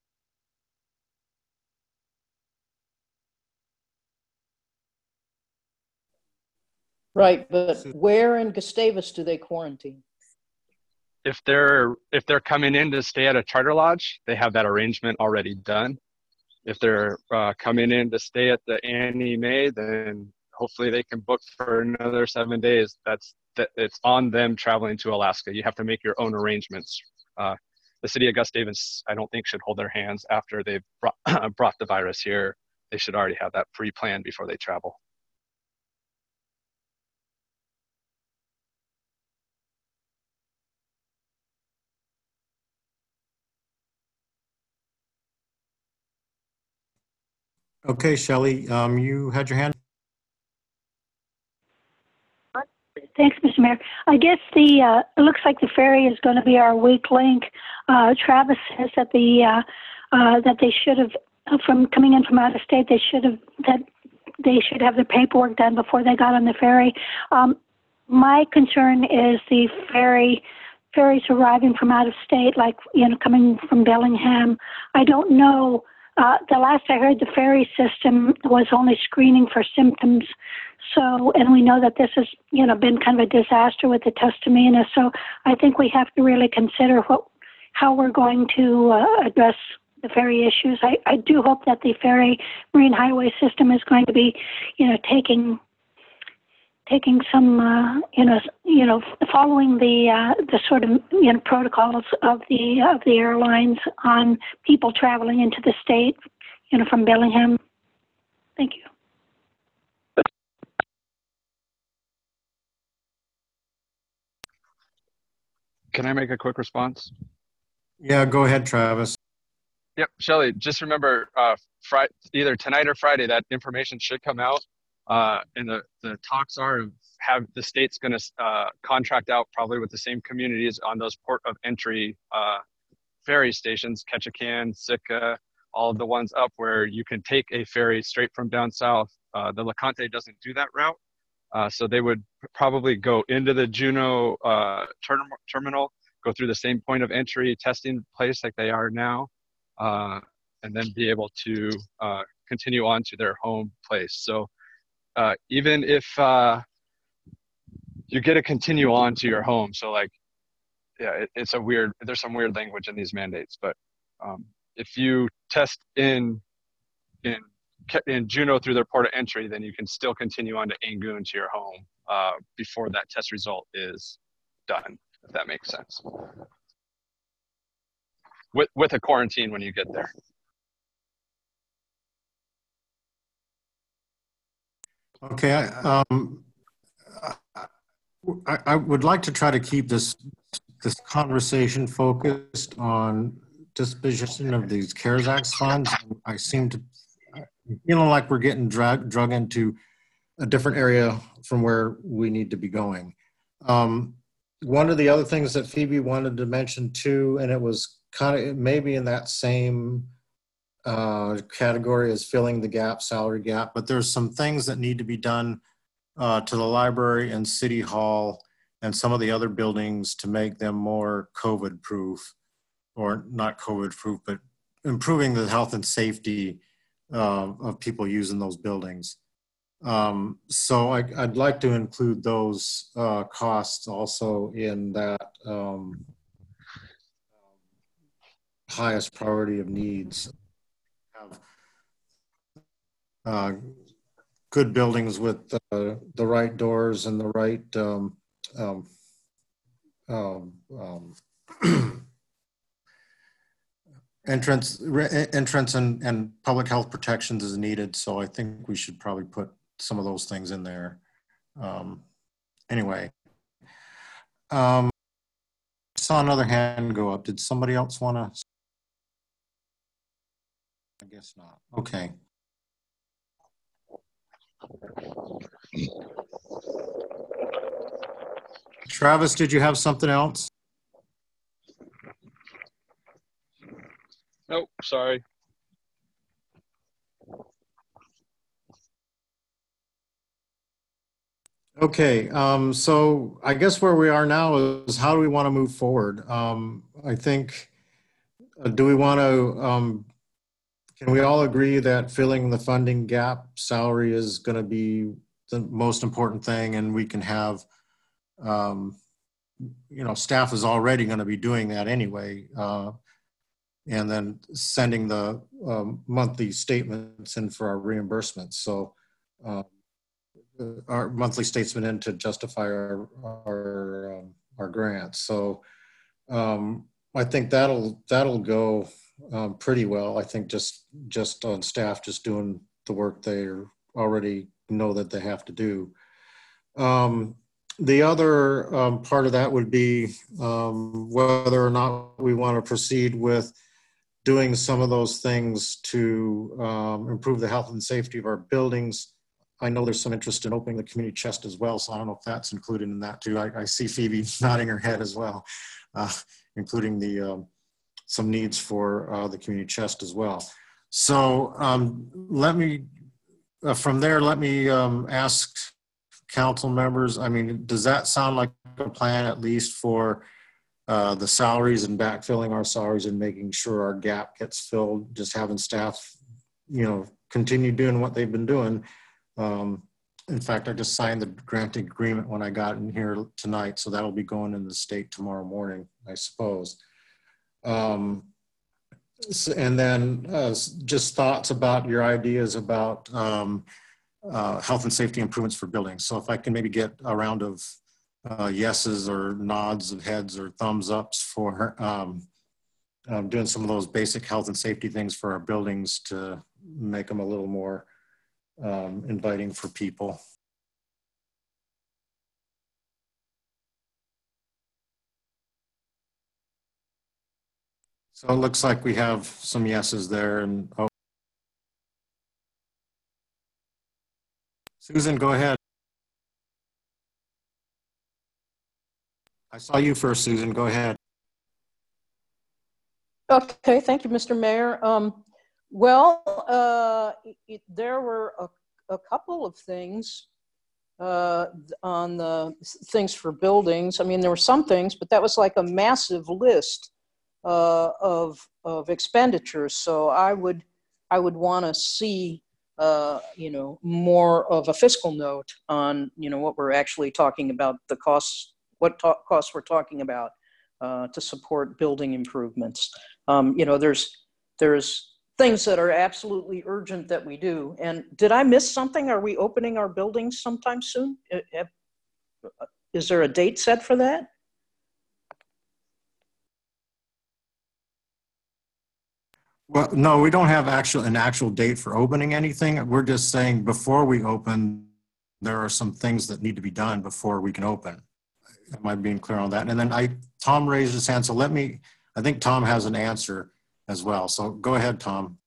Speaker 4: Right, but where in Gustavus do they quarantine?
Speaker 9: If they're if they're coming in to stay at a charter lodge, they have that arrangement already done. If they're uh, coming in to stay at the Annie Mae, then hopefully they can book for another seven days. That's that. It's on them traveling to Alaska. You have to make your own arrangements. Uh, the city of Gustavus, I don't think, should hold their hands after they've brought, brought the virus here. They should already have that pre-planned before they travel.
Speaker 1: Okay, Shelley, um, you had your hand.
Speaker 5: Thanks, Mister Mayor. I guess the uh, it looks like the ferry is going to be our weak link. Uh, Travis says that the uh, uh, that they should have from coming in from out of state. They should have that they should have the paperwork done before they got on the ferry. Um, my concern is the ferry ferries arriving from out of state, like you know coming from Bellingham. I don't know. Uh, the last I heard, the ferry system was only screening for symptoms. So, and we know that this has, you know, been kind of a disaster with the Tustumena. So I think we have to really consider what, how we're going to uh, address the ferry issues. I, I do hope that the ferry marine highway system is going to be, you know, taking taking some, uh, you know, you know, following the uh, the sort of you know protocols of the of the airlines on people traveling into the state, you know, from Bellingham. Thank you.
Speaker 9: Can I make a quick response?
Speaker 1: Yeah, go ahead, Travis.
Speaker 9: Yep, Shelley, just remember uh, Friday, either tonight or Friday, that information should come out. Uh, and the, the talks are of have the state's going to uh, contract out probably with the same communities on those port of entry uh, ferry stations, Ketchikan, Sitka, all of the ones up where you can take a ferry straight from down south. Uh, the LeConte doesn't do that route. Uh, so they would probably go into the Juneau uh, ter terminal, go through the same point of entry testing place like they are now, uh, and then be able to uh, continue on to their home place. So uh, even if uh, you get to continue on to your home, so like, yeah, it, it's a weird, there's some weird language in these mandates, but um, if you test in, in in Juneau through their port of entry, then you can still continue on to Angoon to your home uh, before that test result is done, if that makes sense. With, with a quarantine when you get there.
Speaker 1: Okay, I, um, I, I would like to try to keep this this conversation focused on disposition of these CARES Act funds. I seem to feeling like we're getting drag, drug into a different area from where we need to be going. Um, one of the other things that Phoebe wanted to mention too, and it was kind of maybe in that same uh, category as filling the gap, salary gap, but there's some things that need to be done uh, to the library and City Hall and some of the other buildings to make them more COVID proof, or not COVID proof, but improving the health and safety Uh, of people using those buildings. Um, so I, I'd like to include those uh, costs also in that um, highest priority of needs. Have uh, good buildings with uh, the right doors and the right um, um, um, um, entrance entrance and, and public health protections is needed. So I think we should probably put some of those things in there. Um, anyway, um, I saw another hand go up. Did somebody else want to? I guess not. Okay. Travis, did you have something else?
Speaker 9: Nope, sorry.
Speaker 1: Okay, um, so I guess where we are now is how do we want to move forward? Um, I think, uh, do we want to, um, can we all agree that filling the funding gap salary is going to be the most important thing, and we can have, um, you know, staff is already going to be doing that anyway. Uh, and then sending the um, monthly statements in for our reimbursements. So uh, our monthly statement in to justify our our, um, our grants. So um, I think that'll that'll go um, pretty well. I think just just on staff just doing the work they already know that they have to do. Um, the other um, part of that would be um, whether or not we want to proceed with doing some of those things to um, improve the health and safety of our buildings. I know there's some interest in opening the community chest as well, so I don't know if that's included in that too. I, I see Phoebe nodding her head as well, uh, including the um, some needs for uh, the community chest as well. So um, let me, uh, from there, let me um, ask council members, I mean, does that sound like a plan at least for uh, the salaries and backfilling our salaries and making sure our gap gets filled, just having staff, you know, continue doing what they've been doing? Um, in fact, I just signed the grant agreement when I got in here tonight, so that'll be going in the state tomorrow morning, I suppose. Um, so, and then uh, just thoughts about your ideas about um, uh, health and safety improvements for buildings. So if I can maybe get a round of uh, yeses or nods of heads or thumbs ups for um, um, doing some of those basic health and safety things for our buildings to make them a little more um, inviting for people. So it looks like we have some yeses there. And oh, Susan, go ahead. I saw you first, Susan. Go ahead.
Speaker 4: Okay, thank you, Mister Mayor. Um, well, uh, it, there were a, a couple of things uh, on the things for buildings. I mean, there were some things, but that was like a massive list uh, of of expenditures. So I would I would want to see uh, you know, more of a fiscal note on, you know, what we're actually talking about, the costs, what ta- costs we're talking about uh, to support building improvements. Um, you know, there's there's things that are absolutely urgent that we do. And did I miss something? Are we opening our buildings sometime soon? Is there a date set for that?
Speaker 1: Well, no, we don't have actual an actual date for opening anything. We're just saying before we open, there are some things that need to be done before we can open. Am I being clear on that? And then I, Tom raised his hand, so let me, I think Tom has an answer as well. So go ahead, Tom.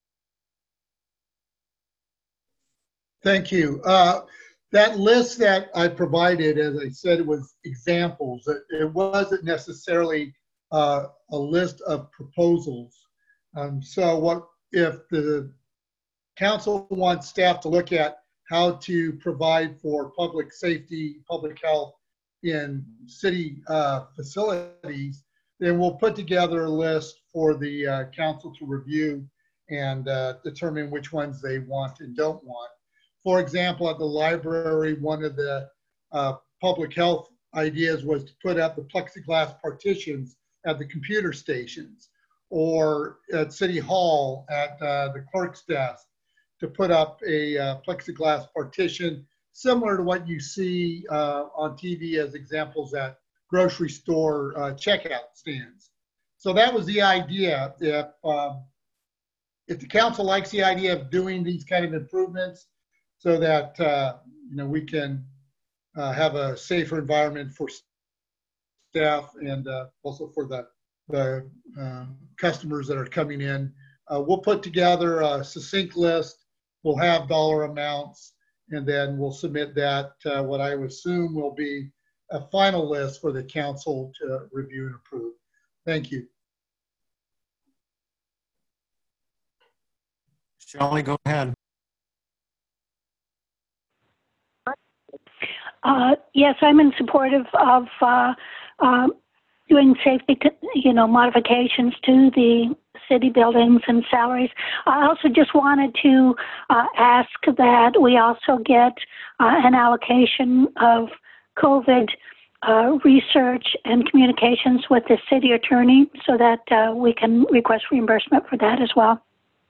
Speaker 10: Thank you. Uh, that list that I provided, as I said, was examples. It, it wasn't necessarily uh, a list of proposals. Um, so what if the council wants staff to look at how to provide for public safety, public health in city uh, facilities, then we'll put together a list for the uh, council to review and uh, determine which ones they want and don't want. For example, at the library, one of the uh, public health ideas was to put up the plexiglass partitions at the computer stations, or at City Hall at uh, the clerk's desk to put up a uh, plexiglass partition similar to what you see uh, on T V as examples at grocery store uh, checkout stands. So that was the idea. If, um, if the council likes the idea of doing these kind of improvements so that uh, you know, we can uh, have a safer environment for staff and uh, also for the the uh, customers that are coming in. Uh, we'll put together a succinct list. We'll have dollar amounts, and then we'll submit that, uh, what I would assume will be a final list for the council to review and approve. Thank you.
Speaker 1: Shelley, go ahead.
Speaker 5: Uh, yes, I'm in support of, of uh, um, doing safety, you know, modifications to the city buildings and salaries. I also just wanted to uh, ask that we also get uh, an allocation of COVID uh, research and communications with the city attorney so that uh, we can request reimbursement for that as well.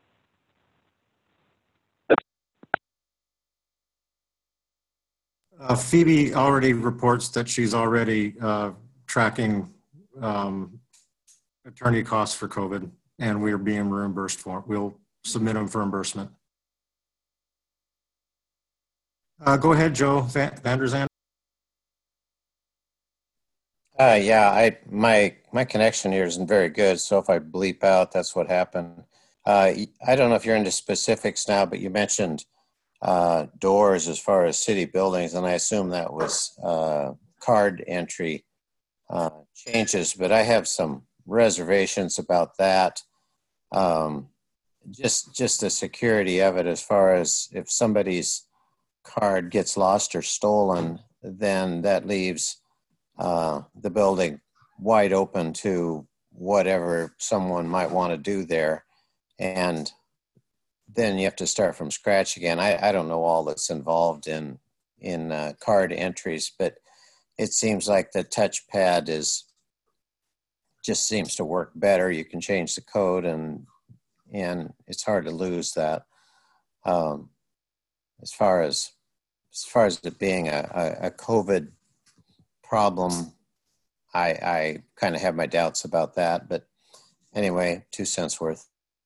Speaker 1: Uh, Phoebe already reports that she's already uh, tracking um, attorney costs for COVID, and we are being reimbursed for it. We'll submit them for reimbursement. Uh, go ahead, Joe Van, Van der Zand.
Speaker 7: Uh, yeah, I my my connection here isn't very good, so if I bleep out, that's what happened. Uh, I don't know if you're into specifics now, but you mentioned uh, doors as far as city buildings, and I assume that was uh, card entry uh, changes, but I have some reservations about that. Um, just, just the security of it, as far as if somebody's card gets lost or stolen, then that leaves uh, the building wide open to whatever someone might want to do there. And then you have to start from scratch again. I, I don't know all that's involved in, in uh, card entries, but it seems like the touchpad is just seems to work better. You can change the code, and and it's hard to lose that. Um, as far as as far as it being a, a, a COVID problem, I, I kind of have my doubts about that. But anyway, two cents worth.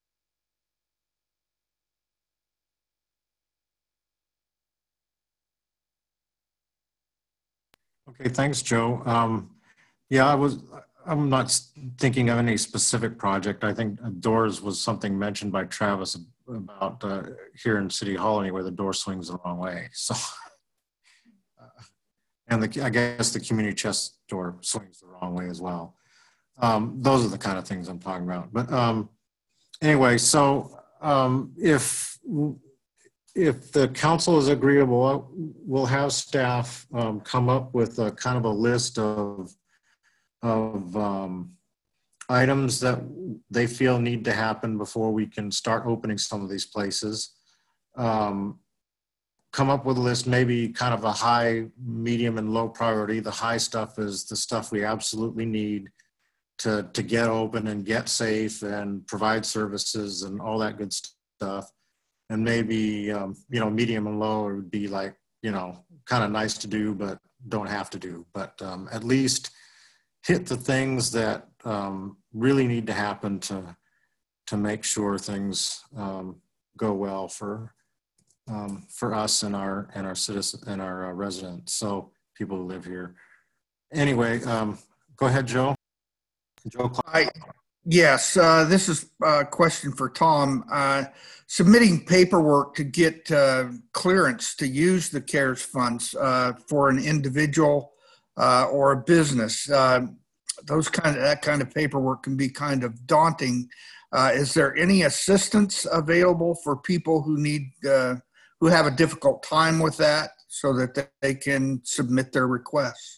Speaker 1: Okay, thanks, Joe. Um, yeah, I was, I'm not thinking of any specific project. I think doors was something mentioned by Travis about uh, here in City Hall anyway, the door swings the wrong way. So, uh, and the, I guess the community chest door swings the wrong way as well. Um, those are the kind of things I'm talking about. But um, anyway, so um, if if the council is agreeable, we'll have staff um, come up with a kind of a list of of um, items that they feel need to happen before we can start opening some of these places. Um, come up with a list, maybe kind of a high, medium, and low priority. The high stuff is the stuff we absolutely need to, to get open and get safe and provide services and all that good stuff. And maybe, um, you know, medium and low would be like, you know, kind of nice to do, but don't have to do. But um, at least hit the things that um, really need to happen to to make sure things um, go well for um, for us and our and our citizens and our uh, residents. So people who live here. Anyway, um, go ahead, Joe. Joe.
Speaker 6: I, yes, uh, this is a question for Tom. Uh, submitting paperwork to get uh, clearance to use the CARES funds uh, for an individual Uh, or a business. Uh, those kind of, that kind of paperwork can be kind of daunting. Uh, is there any assistance available for people who need, uh, who have a difficult time with that, so that they can submit their requests?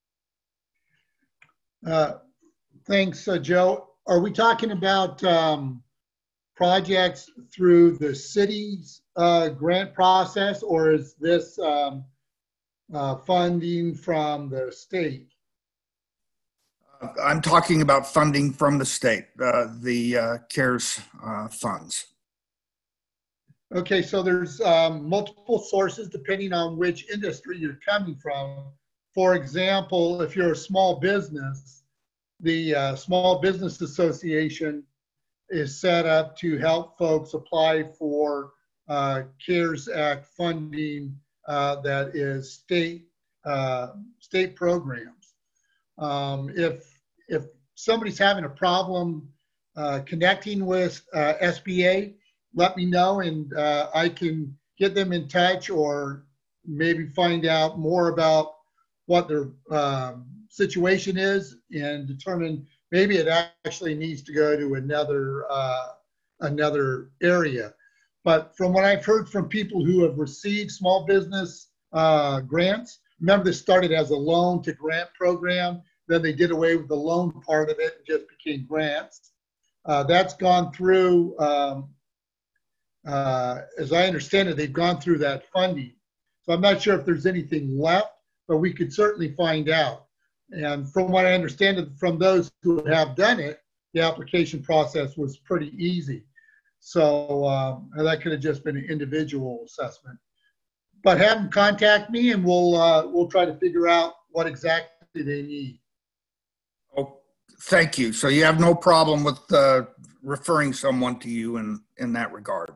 Speaker 10: Uh, thanks, uh, Joe. Are we talking about um, projects through the city's uh, grant process, or is this um, Uh, funding from the state?
Speaker 6: Uh, I'm talking about funding from the state, uh, the uh, CARES uh, funds.
Speaker 10: Okay, so there's um, multiple sources depending on which industry you're coming from. For example, if you're a small business, the uh, Small Business Association is set up to help folks apply for uh, CARES Act funding Uh, that is state uh, state programs. Um, if if somebody's having a problem uh, connecting with uh, S B A, let me know, and uh, I can get them in touch, or maybe find out more about what their um, situation is and determine maybe it actually needs to go to another uh, another area. But from what I've heard from people who have received small business uh, grants, remember this started as a loan to grant program, then they did away with the loan part of it and just became grants. Uh, that's gone through, um, uh, as I understand it, they've gone through that funding. So I'm not sure if there's anything left, but we could certainly find out. And from what I understand from those who have done it, the application process was pretty easy. So um, that could have just been an individual assessment. But have them contact me, and we'll uh, we'll try to figure out what exactly they need.
Speaker 6: Oh, thank you. So you have no problem with uh, referring someone to you in in that regard?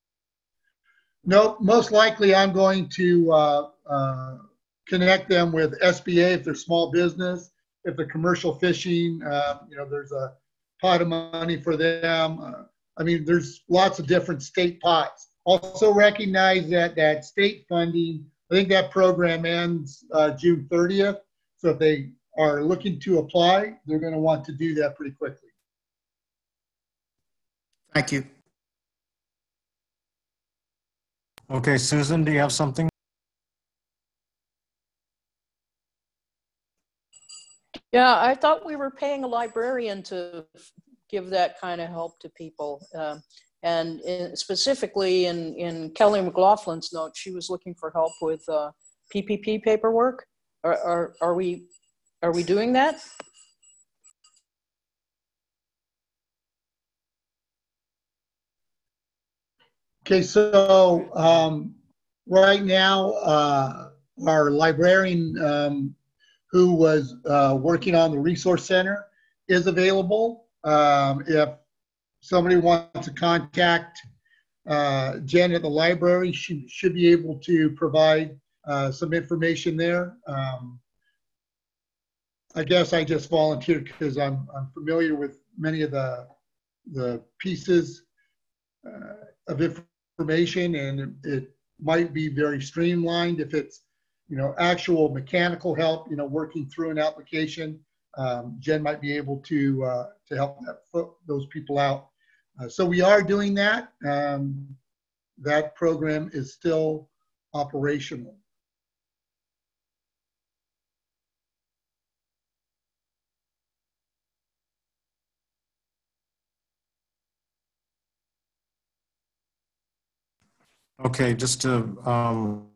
Speaker 10: No, most likely I'm going to uh, uh, connect them with S B A if they're small business. If they're commercial fishing, uh, you know, there's a pot of money for them. Uh, I mean, there's lots of different state pots. Also recognize that that state funding, I think that program ends uh, June thirtieth. So if they are looking to apply, they're going to want to do that pretty quickly.
Speaker 6: Thank you.
Speaker 1: Okay, Susan, do you have something?
Speaker 4: Yeah, I thought we were paying a librarian to give that kind of help to people. Um, and in, specifically in, in Kelly McLaughlin's note, she was looking for help with uh, P P P paperwork. Are, are, are, we, are we doing that?
Speaker 10: Okay, so um, right now, uh, our librarian um, who was uh, working on the resource center is available. Um, if somebody wants to contact uh, Jen at the library, she should be able to provide uh, some information there. Um, I guess I just volunteered because I'm, I'm familiar with many of the, the pieces uh, of information, and it, it might be very streamlined if it's, you know, actual mechanical help, you know, working through an application. Um, Jen might be able to uh, to help that, those people out. Uh, so we are doing that. Um, that program is still operational.
Speaker 1: Okay, just to um,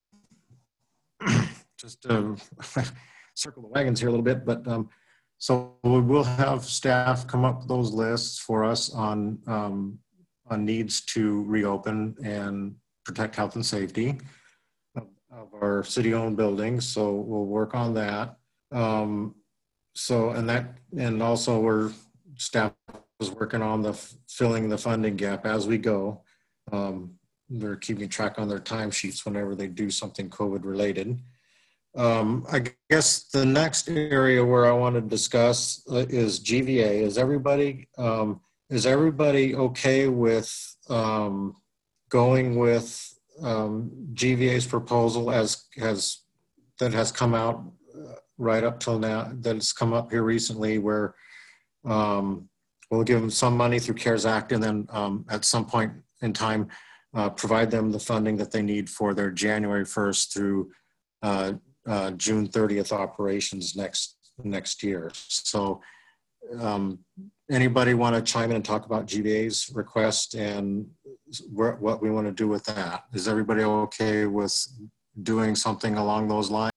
Speaker 1: just to circle the wagons here a little bit, but um, so we will have staff come up with those lists for us on um, on needs to reopen and protect health and safety of, of our city-owned buildings. So we'll work on that. Um, so and that and also we're staff is working on the filling the funding gap as we go. Um, they're keeping track on their timesheets whenever they do something COVID related. Um, I guess the next area where I want to discuss uh, is G V A. Is everybody um, is everybody okay with um, going with um, G V A's proposal as has that has come out uh, right up till now? That has come up here recently, where um, we'll give them some money through CARES Act, and then um, at some point in time, uh, provide them the funding that they need for their January first through uh, uh, June thirtieth operations next next year. So um, anybody want to chime in and talk about G V A's request and where, what we want to do with that? Is everybody okay with doing something along those lines?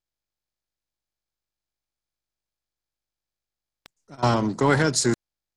Speaker 1: Um, go ahead, Sue.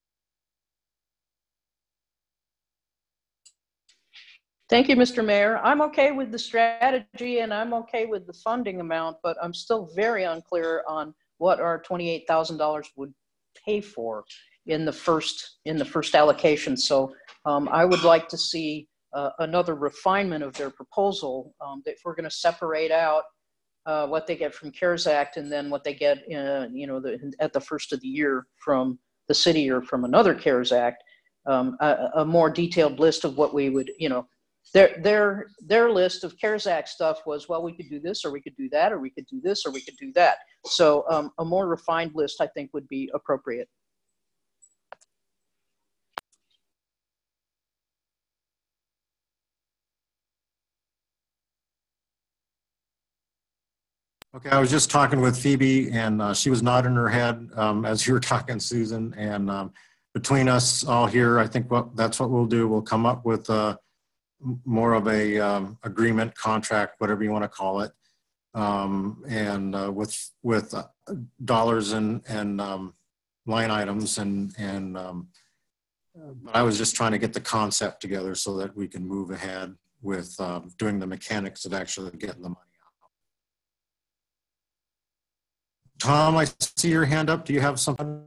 Speaker 4: Thank you, Mister Mayor. I'm okay with the strategy and I'm okay with the funding amount, but I'm still very unclear on what our twenty-eight thousand dollars would pay for in the first in the first allocation. So um, I would like to see uh, another refinement of their proposal. Um, if we're going to separate out uh, what they get from CARES Act and then what they get, in, you know, the, at the first of the year from the city or from another CARES Act, um, a, a more detailed list of what we would, you know. Their, their, their list of CARES Act stuff was, well, we could do this, or we could do that, or we could do this, or we could do that. So um, a more refined list, I think, would be appropriate.
Speaker 1: Okay, I was just talking with Phoebe, and uh, she was nodding her head um, as you were talking, Susan. And um, between us all here, I think what that's what we'll do. We'll come up with uh, more of a um, agreement, contract, whatever you want to call it, um, and uh, with with uh, dollars and and um, line items. And and um, I was just trying to get the concept together so that we can move ahead with um, doing the mechanics of actually getting the money. Tom, I see your hand up. Do you have something?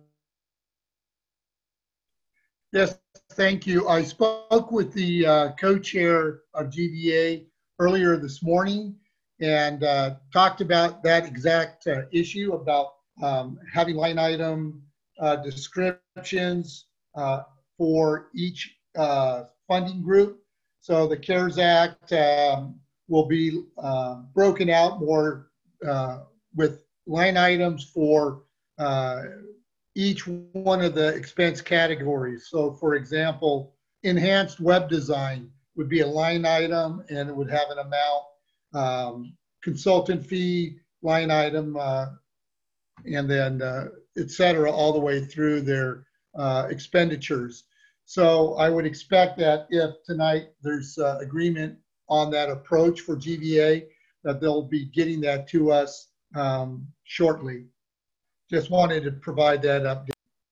Speaker 10: Yes, thank you. I spoke with the uh, co-chair of G V A earlier this morning and uh, talked about that exact uh, issue about um, having line item uh, descriptions uh, for each uh, funding group. So the CARES Act um, will be uh, broken out more uh, with line items for uh, each one of the expense categories. So for example, enhanced web design would be a line item and it would have an amount, um, consultant fee line item, uh, and then uh, et cetera, all the way through their uh, expenditures. So I would expect that if tonight there's uh, agreement on that approach for G V A, that they'll be getting that to us um, shortly. Just wanted to provide that update.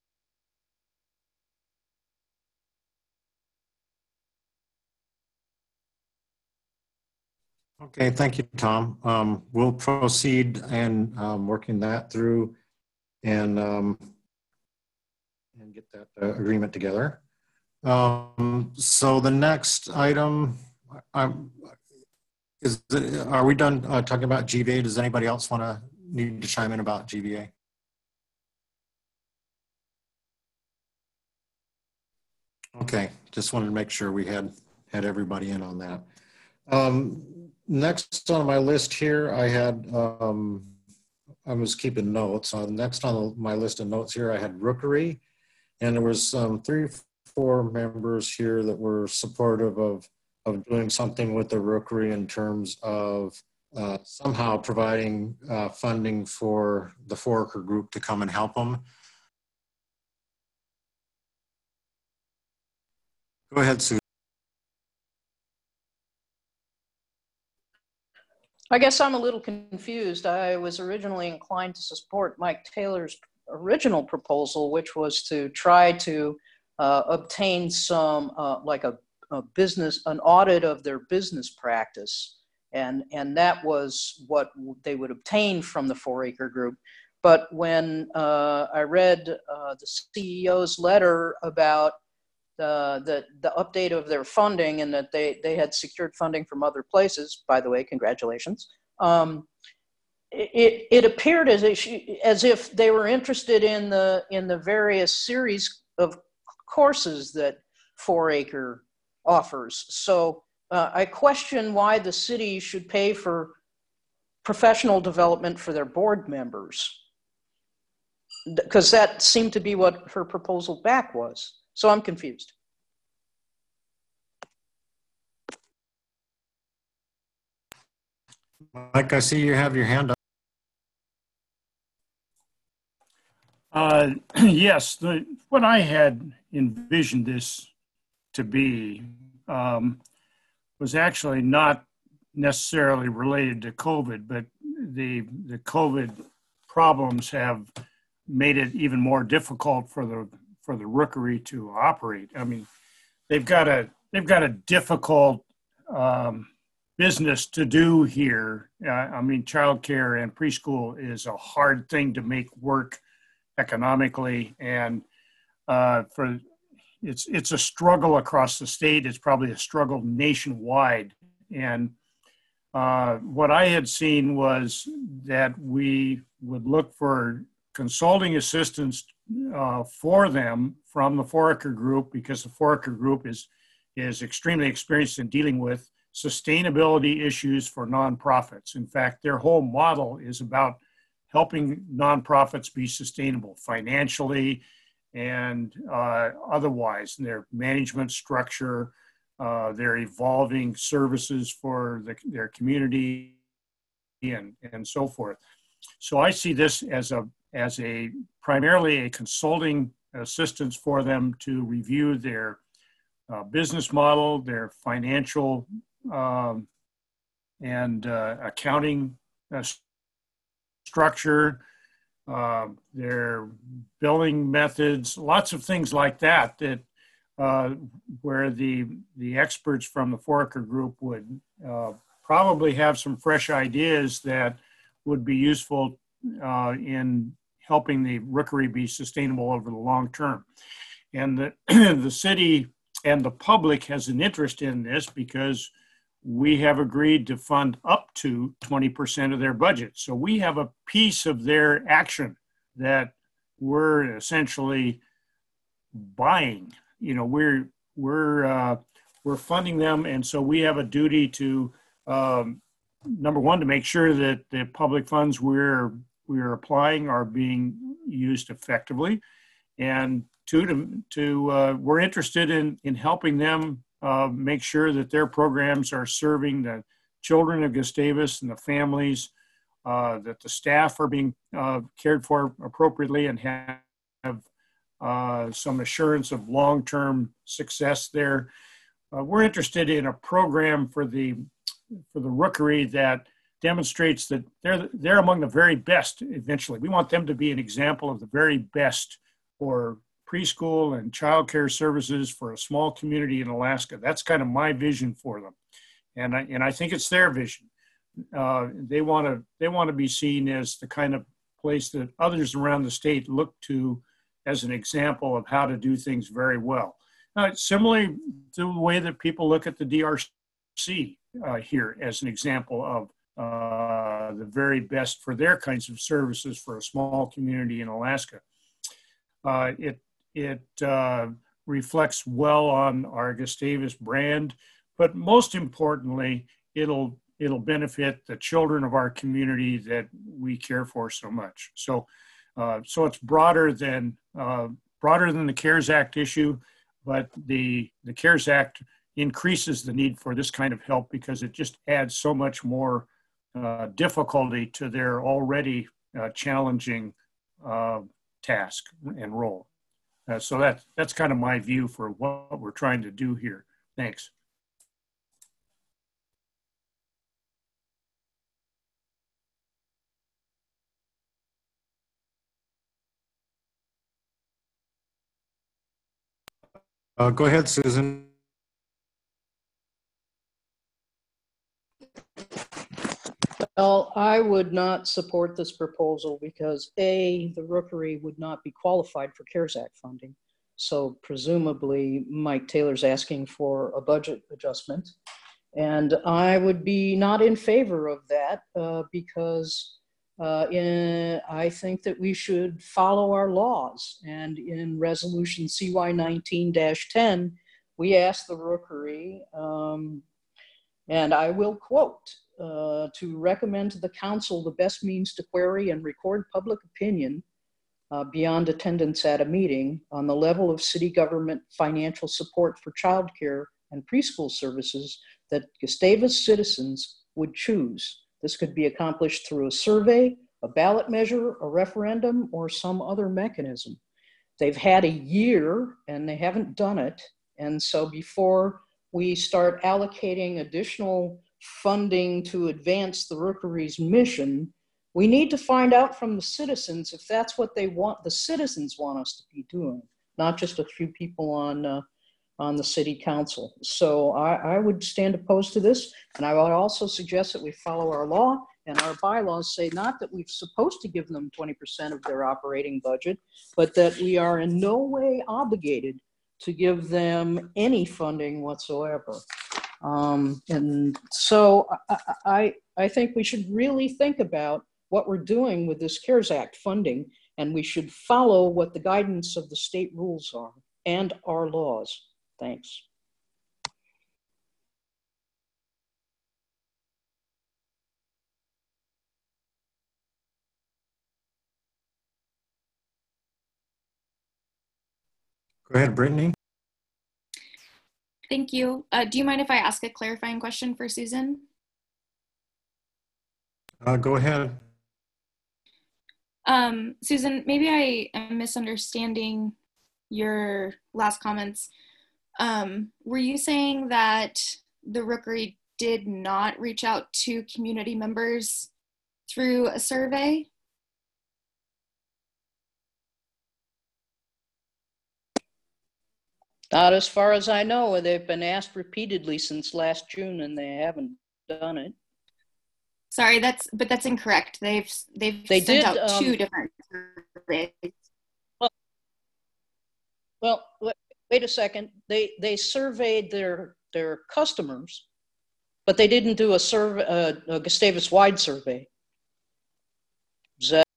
Speaker 1: Okay, thank you, Tom. Um, we'll proceed and um, working that through and um, and get that uh, agreement together. Um, so the next item, I'm, is the, are we done uh, talking about G V A? Does anybody else want to need to chime in about G V A? Okay, just wanted to make sure we had had everybody in on that. Um, next on my list here, I had, um, I was keeping notes. Uh, next on my list of notes here, I had Rookery, and there was um, three, four members here that were supportive of, of doing something with the Rookery in terms of uh, somehow providing uh, funding for the Foraker group to come and help them. Go ahead, Sue.
Speaker 4: I guess I'm a little confused. I was originally inclined to support Mike Taylor's original proposal, which was to try to uh, obtain some, uh, like a, a business, an audit of their business practice. And, and that was what they would obtain from the Foraker group. But when uh, I read uh, the C E O's letter about the, the, the update of their funding and that they, they had secured funding from other places, by the way, congratulations. Um, it, it appeared as if, as if they were interested in the, in the various series of courses that Foraker offers. So uh, I question why the city should pay for professional development for their board members, because that seemed to be what her proposal back was. So I'm confused.
Speaker 1: Mike, I see you have your hand up.
Speaker 8: Uh, yes, the, what I had envisioned this to be um, was actually not necessarily related to COVID, but the, the COVID problems have made it even more difficult for the for the Rookery to operate. I mean, they've got a they've got a difficult um, business to do here. Uh, I mean, childcare and preschool is a hard thing to make work economically, and uh, for it's it's a struggle across the state. It's probably a struggle nationwide. And uh, what I had seen was that we would look for consulting assistance uh, for them from the Foraker group, because the Foraker group is, is extremely experienced in dealing with sustainability issues for nonprofits. In fact, their whole model is about helping nonprofits be sustainable financially and uh, otherwise. Their management structure, uh, their evolving services for the, their community, and, and so forth. So I see this as a as a primarily a consulting assistance for them to review their uh, business model, their financial um, and uh, accounting uh, structure, uh, their billing methods, lots of things like that, that uh, where the, the experts from the Foraker group would uh, probably have some fresh ideas that would be useful uh, in helping the Rookery be sustainable over the long term. And the, the city and the public has an interest in this because we have agreed to fund up to twenty percent of their budget. So we have a piece of their action that we're essentially buying. You know, we're, we're, uh, we're funding them, and so we have a duty to, um, number one, to make sure that the public funds we're we're applying are being used effectively, and two, to to uh, we're interested in in helping them uh, make sure that their programs are serving the children of Gustavus and the families, uh, that the staff are being uh, cared for appropriately and have, have uh, some assurance of long-term success there. Uh, we're interested in a program for the for the Rookery that demonstrates that they're they're among the very best eventually. We want them to be an example of the very best for preschool and childcare services for a small community in Alaska. That's kind of my vision for them. And I, and I think it's their vision. Uh, they want to they want to be seen as the kind of place that others around the state look to as an example of how to do things very well. Uh, similarly to the way that people look at the D R C uh, here as an example of uh, the very best for their kinds of services for a small community in Alaska. Uh, it it uh, reflects well on our Gustavus brand, but most importantly, it'll it'll benefit the children of our community that we care for so much. So, uh, so it's broader than uh, broader than the CARES Act issue, but the the CARES Act increases the need for this kind of help because it just adds so much more uh, difficulty to their already uh, challenging uh, task and role. Uh, so that that's kind of my view for what we're trying to do here. Thanks.
Speaker 1: Uh, go ahead, Susan.
Speaker 4: Well, I would not support this proposal because A, the Rookery would not be qualified for CARES Act funding. So presumably Mike Taylor's asking for a budget adjustment. And I would be not in favor of that uh, because uh, in, I think that we should follow our laws. And in resolution C Y nineteen dash ten, we asked the Rookery, um, and I will quote, Uh, to recommend to the council the best means to query and record public opinion uh, beyond attendance at a meeting on the level of city government financial support for childcare and preschool services that Gustavus citizens would choose. This could be accomplished through a survey, a ballot measure, a referendum, or some other mechanism. They've had a year and they haven't done it. And so before we start allocating additional funding to advance the Rookery's mission, we need to find out from the citizens if that's what they want, the citizens want us to be doing, not just a few people on uh, on the city council. So I, I would stand opposed to this, and I would also suggest that we follow our law, and our bylaws say not that we're supposed to give them twenty percent of their operating budget, but that we are in no way obligated to give them any funding whatsoever. Um, and so I, I, I think we should really think about what we're doing with this CARES Act funding, and we should follow what the guidance of the state rules are and our laws. Thanks.
Speaker 1: Go ahead, Brittany.
Speaker 3: Thank you. Uh, do you mind if I ask a clarifying question for Susan?
Speaker 1: Uh, go ahead.
Speaker 3: Um, Susan, maybe I am misunderstanding your last comments. Um, were you saying that the Rookery did not reach out to community members through a survey?
Speaker 4: Not as far as I know. They've been asked repeatedly since last June, and they haven't done it.
Speaker 3: Sorry, that's but that's incorrect. They've they've
Speaker 4: They
Speaker 3: sent
Speaker 4: did,
Speaker 3: out
Speaker 4: um,
Speaker 3: two different surveys.
Speaker 4: Well, well, wait, wait a second. They they surveyed their their customers, but they didn't do a survey, uh, a Gustavus-wide survey. Is that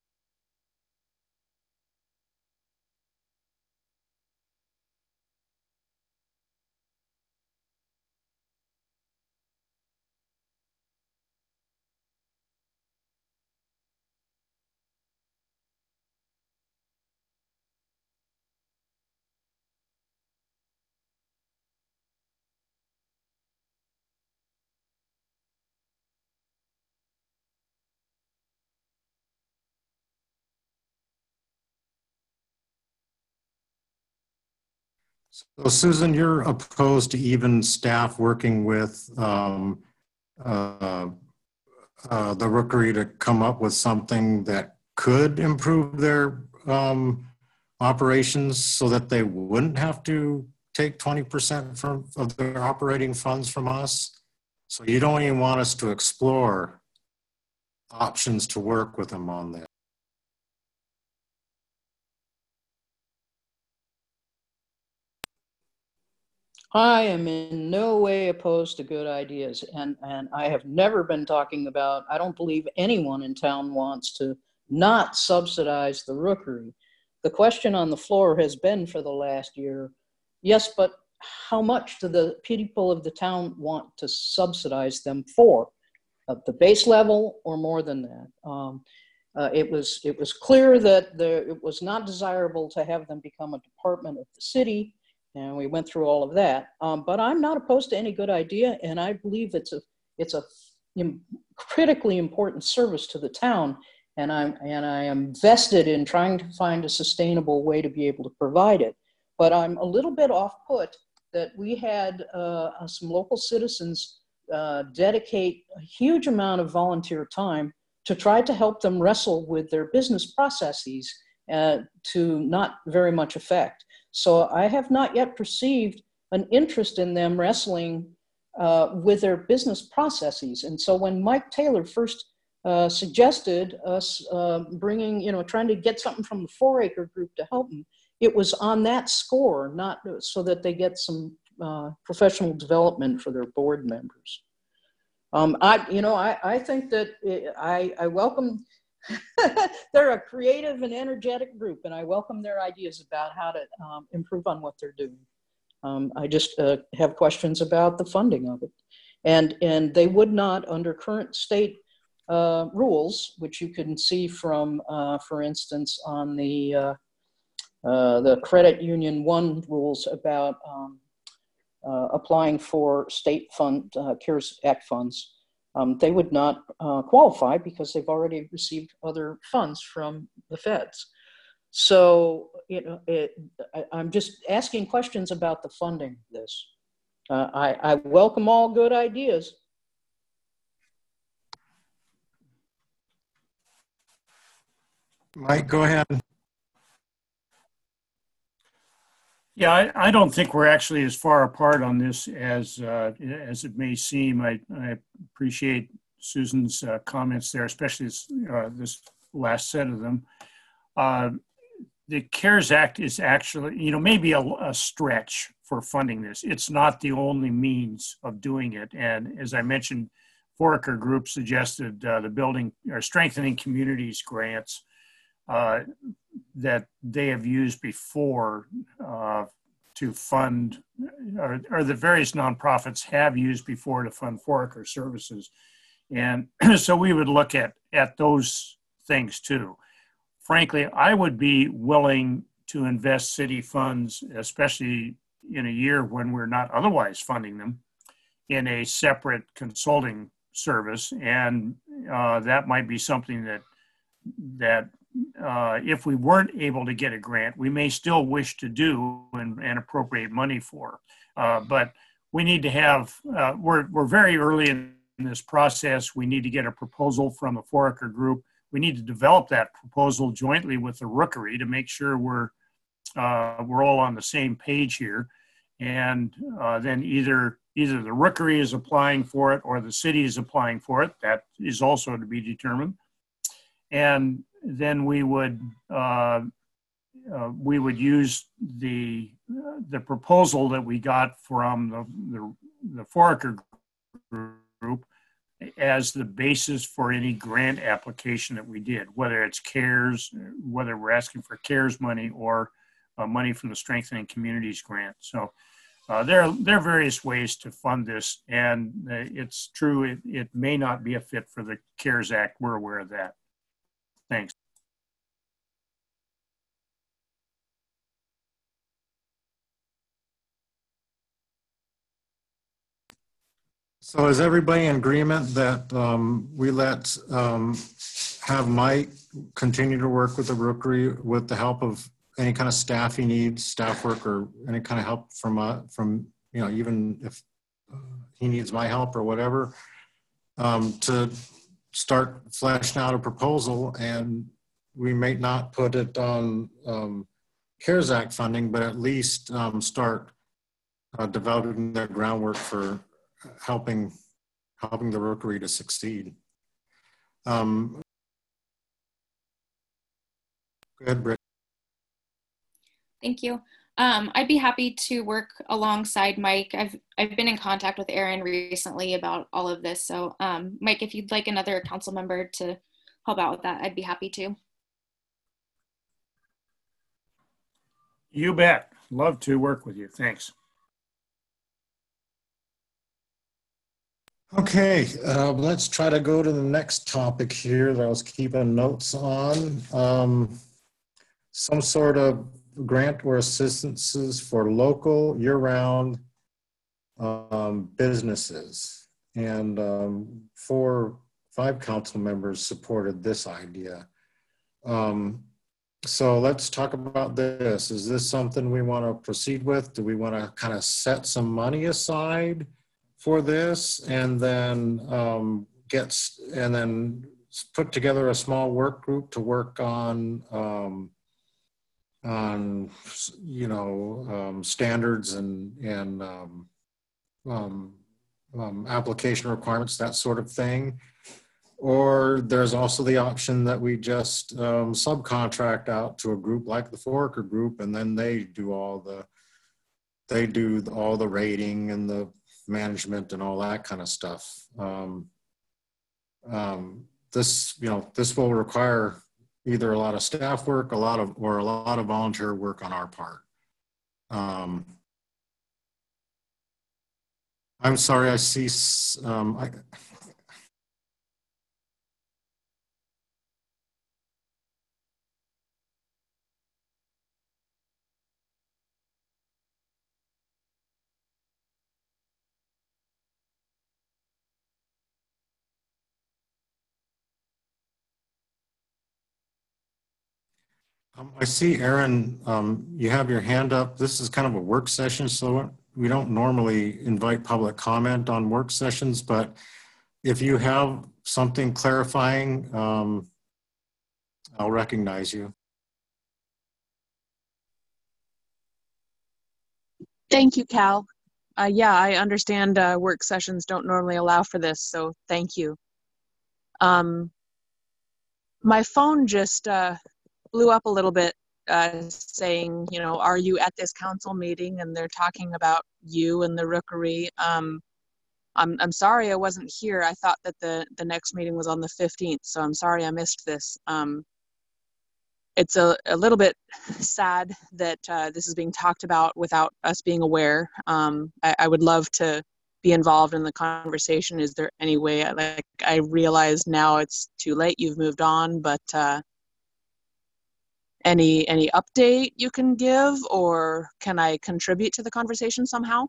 Speaker 1: So Susan, you're opposed to even staff working with um, uh, uh, the Rookery to come up with something that could improve their um, operations so that they wouldn't have to take twenty percent from, of their operating funds from us. So you don't even want us to explore options to work with them on that.
Speaker 4: I am in no way opposed to good ideas, and, and I have never been talking about, I don't believe anyone in town wants to not subsidize the Rookery. The question on the floor has been for the last year, yes, but how much do the people of the town want to subsidize them for? At the base level or more than that? Um, uh, it was, it was clear that there, it was not desirable to have them become a department of the city. And we went through all of that, um, but I'm not opposed to any good idea, and I believe it's a it's a im- critically important service to the town, and I'm and I am vested in trying to find a sustainable way to be able to provide it. But I'm a little bit off put that we had uh, some local citizens uh, dedicate a huge amount of volunteer time to try to help them wrestle with their business processes uh, to not very much effect. So I have not yet perceived an interest in them wrestling uh, with their business processes. And so when Mike Taylor first uh, suggested us uh, bringing, you know, trying to get something from the four acre group to help them, it was on that score, not so that they get some uh, professional development for their board members. Um, I, you know, I, I think that it, I, I welcome they're a creative and energetic group, and I welcome their ideas about how to um, improve on what they're doing. Um, I just uh, have questions about the funding of it. And, and they would not, under current state uh, rules, which you can see from, uh, for instance, on the, uh, uh, the Credit Union One rules about um, uh, applying for state fund, uh, CARES Act funds. Um, they would not uh, qualify because they've already received other funds from the feds. So, you know, it, I, I'm just asking questions about the funding of this. Uh, I, I welcome all good ideas.
Speaker 1: Mike, go ahead.
Speaker 8: Yeah, I, I don't think we're actually as far apart on this as uh, as it may seem. I, I appreciate Susan's uh, comments there, especially this, uh, this last set of them. Uh, the CARES Act is actually, you know, maybe a, a stretch for funding this. It's not the only means of doing it. And as I mentioned, Foraker Group suggested uh, the building or strengthening communities grants uh, that they have used before uh, to fund, or, or the various nonprofits have used before to fund Foraker services. And so we would look at, at those things too. Frankly, I would be willing to invest city funds, especially in a year when we're not otherwise funding them, in a separate consulting service. And uh, that might be something that, that uh, if we weren't able to get a grant, we may still wish to do and, and appropriate money for. Uh, but we need to have, uh, we're, we're very early in this process. We need to get a proposal from the Foraker Group. We need to develop that proposal jointly with the Rookery to make sure we're, uh, we're all on the same page here. And uh, then either, either the Rookery is applying for it or the city is applying for it. That is also to be determined. And then we would uh, uh, we would use the uh, the proposal that we got from the the, the Foraker Group as the basis for any grant application that we did, whether it's CARES, whether we're asking for CARES money or uh, money from the Strengthening Communities grant. So uh, there are there are various ways to fund this, and uh, it's true it, it may not be a fit for the CARES Act. We're aware of that. Thanks.
Speaker 1: So is everybody in agreement that um, we let um, have Mike continue to work with the Rookery with the help of any kind of staff he needs, staff work, or any kind of help from, uh, from, you know, even if uh, he needs my help or whatever, um, to start fleshing out a proposal. And we may not put it on um, CARES Act funding, but at least um, start uh, developing the groundwork for helping helping the Rookery to succeed. Um, go ahead, Britt.
Speaker 3: Thank you. Um, I'd be happy to work alongside Mike. I've I've been in contact with Aaron recently about all of this. So um, Mike, if you'd like another council member to help out with that, I'd be happy to.
Speaker 8: You bet. Love to work with you. Thanks.
Speaker 1: Okay, uh, let's try to go to the next topic here that I was keeping notes on. Um, some sort of grant or assistances for local year-round um, businesses. And um, four, five council members supported this idea. Um, so let's talk about this. Is this something we want to proceed with? Do we want to kind of set some money aside for this and then um, gets and then put together a small work group to work on um, on you know um, standards and and um, um, um, application requirements, that sort of thing? Or there's also the option that we just um, subcontract out to a group like the Foraker Group, and then they do all the they do all the rating and the management and all that kind of stuff. Um, um, this, you know, this will require either a lot of staff work, a lot of, or a lot of volunteer work on our part. Um, I'm sorry, I see, um, I, Um, I see, Aaron, um, you have your hand up. This is kind of a work session, so we don't normally invite public comment on work sessions, but if you have something clarifying, um, I'll recognize you.
Speaker 11: Thank you, Cal. Uh, yeah, I understand uh, work sessions don't normally allow for this, so thank you. Um, my phone just uh, blew up a little bit uh, saying, you know, are you at this council meeting? And they're talking about you and the Rookery. Um, I'm, I'm sorry I wasn't here. I thought that the, the next meeting was on the fifteenth, so I'm sorry I missed this. Um, it's a, a little bit sad that uh, this is being talked about without us being aware. Um, I, I would love to be involved in the conversation. Is there any way, I, like, I realize now it's too late, you've moved on, but uh, any any update you can give, or can I contribute to the conversation somehow?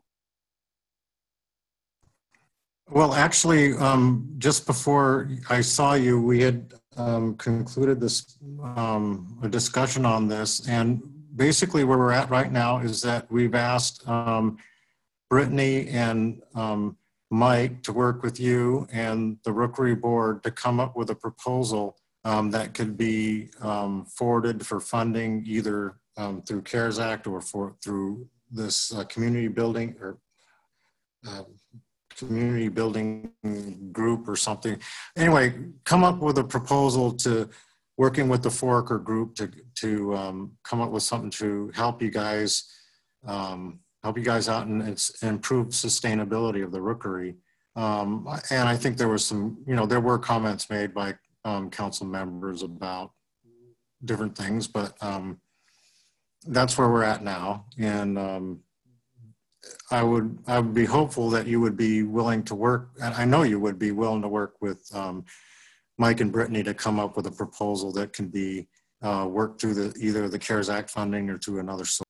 Speaker 1: Well, actually, um, just before I saw you, we had um, concluded this um, a discussion on this, and basically where we're at right now is that we've asked um, Brittany and um, Mike to work with you and the Rookery Board to come up with a proposal um, that could be um, forwarded for funding either um, through CARES Act or for through this uh, community building or uh, community building group or something. Anyway, come up with a proposal to working with the Foraker Group to, to um, come up with something to help you guys um, help you guys out and, and improve sustainability of the Rookery. Um, and I think there was some, you know, there were comments made by um, council members about different things, but um, that's where we're at now. And um, I would I would be hopeful that you would be willing to work, and I know you would be willing to work with um, Mike and Brittany to come up with a proposal that can be uh, worked through the either the CARES Act funding or through another source.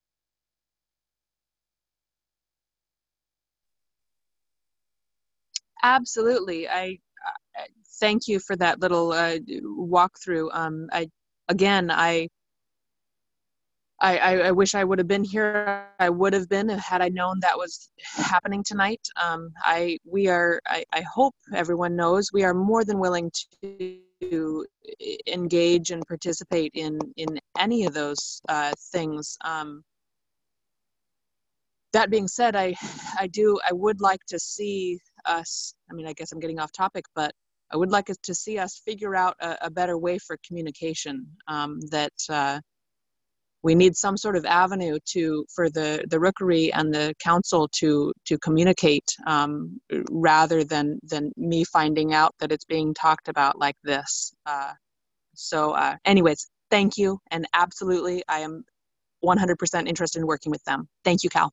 Speaker 11: Absolutely. I, I thank you for that little uh, walkthrough. Um, I again, I I, I, I wish I would have been here. I would have been had I known that was happening tonight. Um, I we are. I, I hope everyone knows we are more than willing to engage and participate in in any of those uh, things. Um, that being said, I I do I would like to see us. I mean, I guess I'm getting off topic, but I would like us to see us figure out a, a better way for communication. Um, that. Uh, We need some sort of avenue to for the, the Rookery and the council to to communicate um, rather than than me finding out that it's being talked about like this. Uh, so uh, anyways, thank you. And absolutely, I am one hundred percent interested in working with them. Thank you, Cal.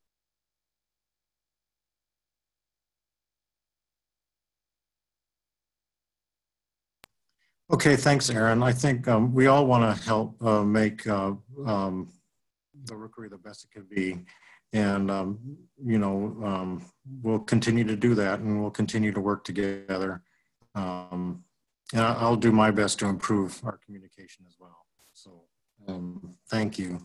Speaker 1: Okay, thanks, Aaron. I think um, we all want to help uh, make uh, um, the Rookery the best it can be. And, um, you know, um, we'll continue to do that, and we'll continue to work together. Um, and I'll do my best to improve our communication as well. So um, thank you.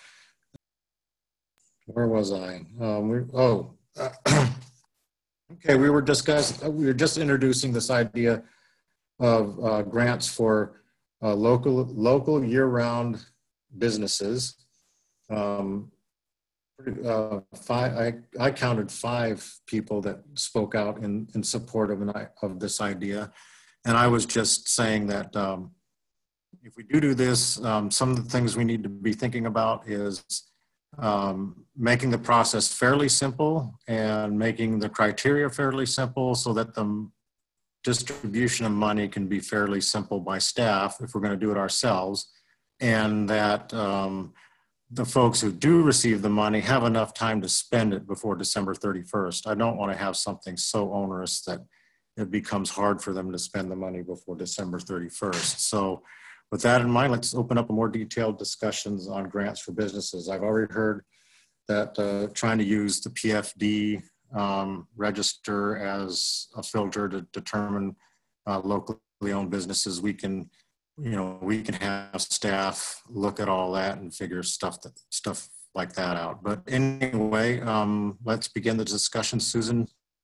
Speaker 1: Where was I? Um, we, oh, okay, we were discussing, we were just introducing this idea of uh, grants for uh, local local year-round businesses. Um, uh, five, I, I counted five people that spoke out in, in support of, an, of this idea. And I was just saying that um, if we do do this, um, some of the things we need to be thinking about is um, making the process fairly simple and making the criteria fairly simple so that the distribution of money can be fairly simple by staff if we're going to do it ourselves, and that um, the folks who do receive the money have enough time to spend it before December thirty-first. I don't want to have something so onerous that it becomes hard for them to spend the money before December thirty-first. So with that in mind, let's open up a more detailed discussions on grants for businesses. I've already heard that uh, trying to use the P F D Um, register as a filter to determine uh, locally owned businesses. We can, you know, we can have staff look at all that and figure stuff that stuff like that out. But anyway, um, let's begin the discussion. Susan.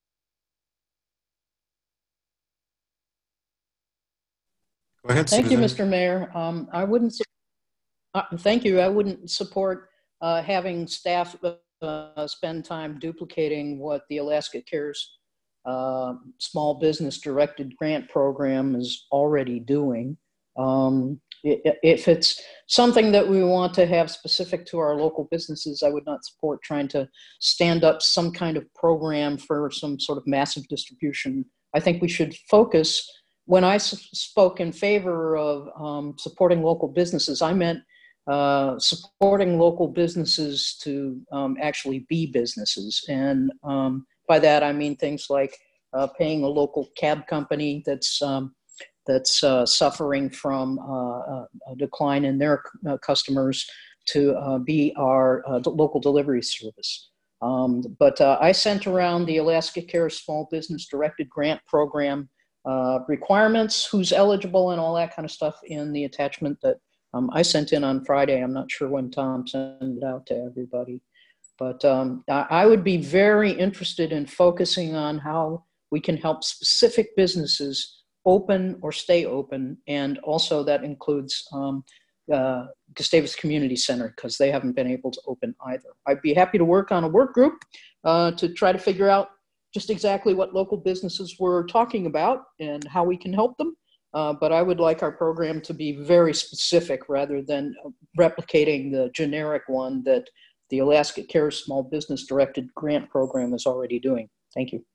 Speaker 1: Go ahead,
Speaker 4: Thank
Speaker 1: Susan.
Speaker 4: you, Mister Mayor. Um, I wouldn't. Uh, thank you. I wouldn't support uh, having staff Uh, spend time duplicating what the Alaska Cares uh, small business directed grant program is already doing. Um, if it's something that we want to have specific to our local businesses, I would not support trying to stand up some kind of program for some sort of massive distribution. I think we should focus. When I spoke in favor of um, supporting local businesses, I meant Uh, supporting local businesses to um, actually be businesses. And um, by that, I mean things like uh, paying a local cab company that's, um, that's uh, suffering from uh, a decline in their uh, customers to uh, be our uh, local delivery service. Um, but uh, I sent around the Alaska Cares Small Business Directed Grant Program uh, requirements, who's eligible and all that kind of stuff in the attachment that Um, I sent in on Friday. I'm not sure when Tom sent it out to everybody. But um, I, I would be very interested in focusing on how we can help specific businesses open or stay open. And also that includes um, uh, Gustavus Community Center, because they haven't been able to open either. I'd be happy to work on a work group uh, to try to figure out just exactly what local businesses were talking about and how we can help them. Uh, but I would like our program to be very specific rather than replicating the generic one that the Alaska Cares Small Business Directed Grant Program is already doing. Thank you.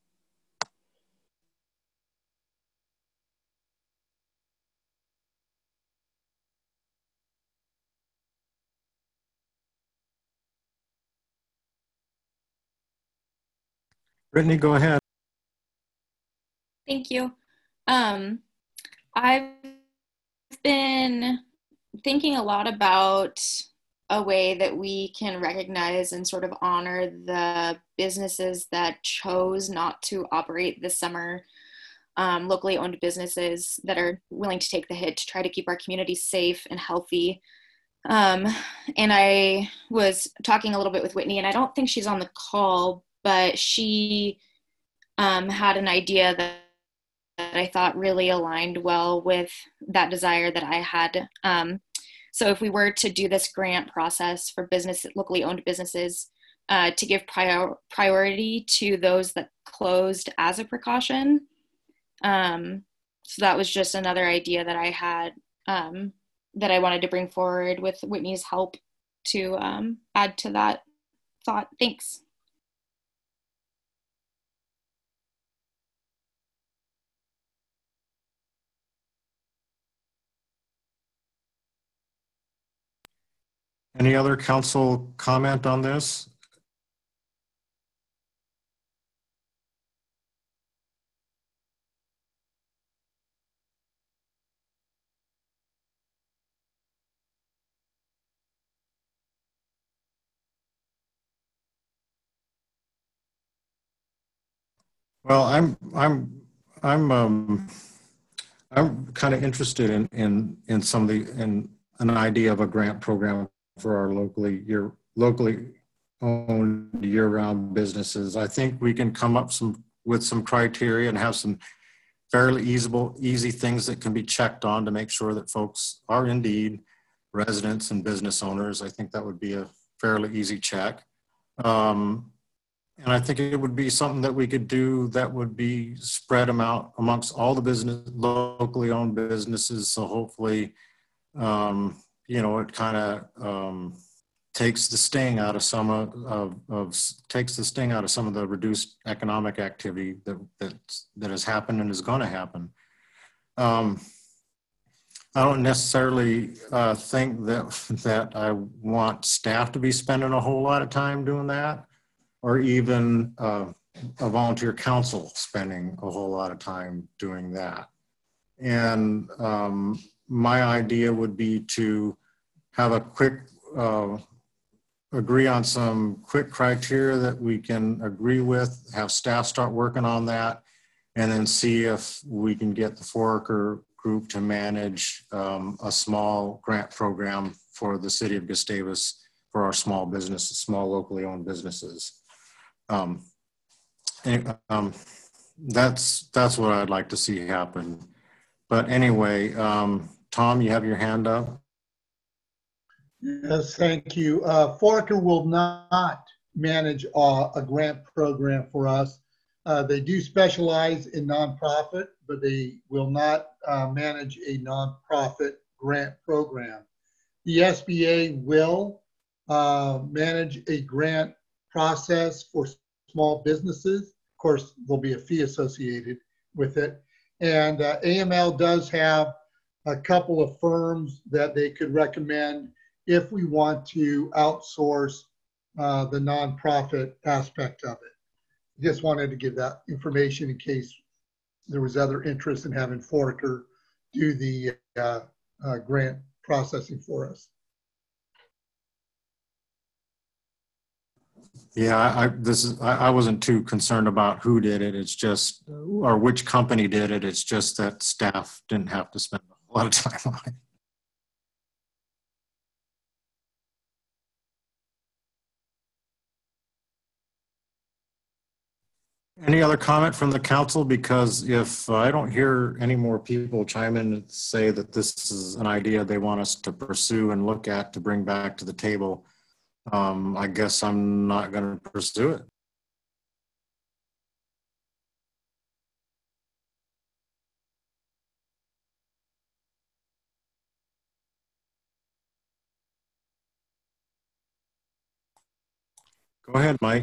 Speaker 1: Brittany, go ahead.
Speaker 3: Thank you. Um, I've been thinking a lot about a way that we can recognize and sort of honor the businesses that chose not to operate this summer, um, locally owned businesses that are willing to take the hit to try to keep our communities safe and healthy. Um, and I was talking a little bit with Whitney, and I don't think she's on the call, but she um, had an idea that, that I thought really aligned well with that desire that I had. Um, so if we were to do this grant process for business, locally owned businesses, uh, to give prior, priority to those that closed as a precaution. Um, so that was just another idea that I had, um, that I wanted to bring forward with Whitney's help to um, add to that thought. Thanks.
Speaker 1: Any other council comment on this? Well, I'm I'm I'm um I'm kind of interested in in in some of the in an idea of a grant program for our locally year locally owned year-round businesses. I think we can come up some with some criteria and have some fairly easable easy things that can be checked on to make sure that folks are indeed residents and business owners. I think that would be a fairly easy check. Um, And I think it would be something that we could do that would be spread amount amongst all the business, locally owned businesses. So hopefully, um, you know, it kind of um, takes the sting out of some of, of, of takes the sting out of some of the reduced economic activity that that that has happened and is going to happen. Um, I don't necessarily uh, think that that I want staff to be spending a whole lot of time doing that, or even uh, a volunteer council spending a whole lot of time doing that. And um, my idea would be to have a quick, uh, agree on some quick criteria that we can agree with, have staff start working on that, and then see if we can get the Foraker group to manage um, a small grant program for the city of Gustavus for our small businesses, small locally owned businesses. Um, and, um, that's that's what I'd like to see happen. But anyway, um, Tom, you have your hand up.
Speaker 10: Yes, thank you. Uh, Foraker will not manage uh, a grant program for us. Uh, they do specialize in nonprofit, but they will not uh, manage a nonprofit grant program. The S B A will uh, manage a grant process for small businesses. Of course, there'll be a fee associated with it. And uh, A M L does have a couple of firms that they could recommend if we want to outsource uh, the nonprofit aspect of it. Just wanted to give that information in case there was other interest in having Foraker do the uh, uh, grant processing for us.
Speaker 1: Yeah, I, I this is I, I wasn't too concerned about who did it. It's just or which company did it. It's just that staff didn't have to spend a lot of time on it. Any other comment from the council? Because if I don't hear any more people chime in and say that this is an idea they want us to pursue and look at to bring back to the table, um, I guess I'm not going to pursue it. Go ahead, Mike.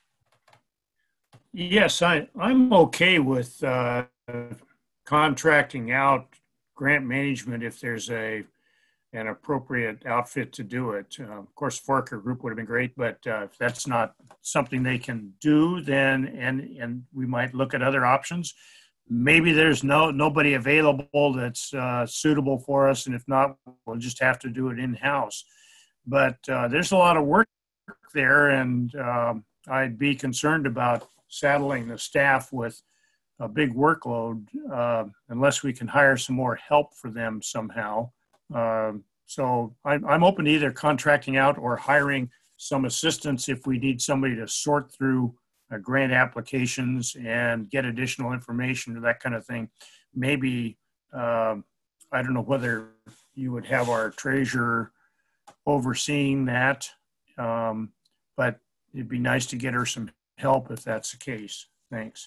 Speaker 8: Yes, I, I'm okay with uh, contracting out grant management if there's a an appropriate outfit to do it. Uh, of course, Foraker Group would have been great, but uh, if that's not something they can do, then and and we might look at other options. Maybe there's no nobody available that's uh, suitable for us, and if not, we'll just have to do it in-house. But uh, there's a lot of work there, and um, I'd be concerned about saddling the staff with a big workload uh, unless we can hire some more help for them somehow. Uh, So I'm, I'm open to either contracting out or hiring some assistance if we need somebody to sort through uh, grant applications and get additional information or that kind of thing. Maybe, um, I don't know whether you would have our treasurer overseeing that, um, but it'd be nice to get her some help if that's the case. Thanks.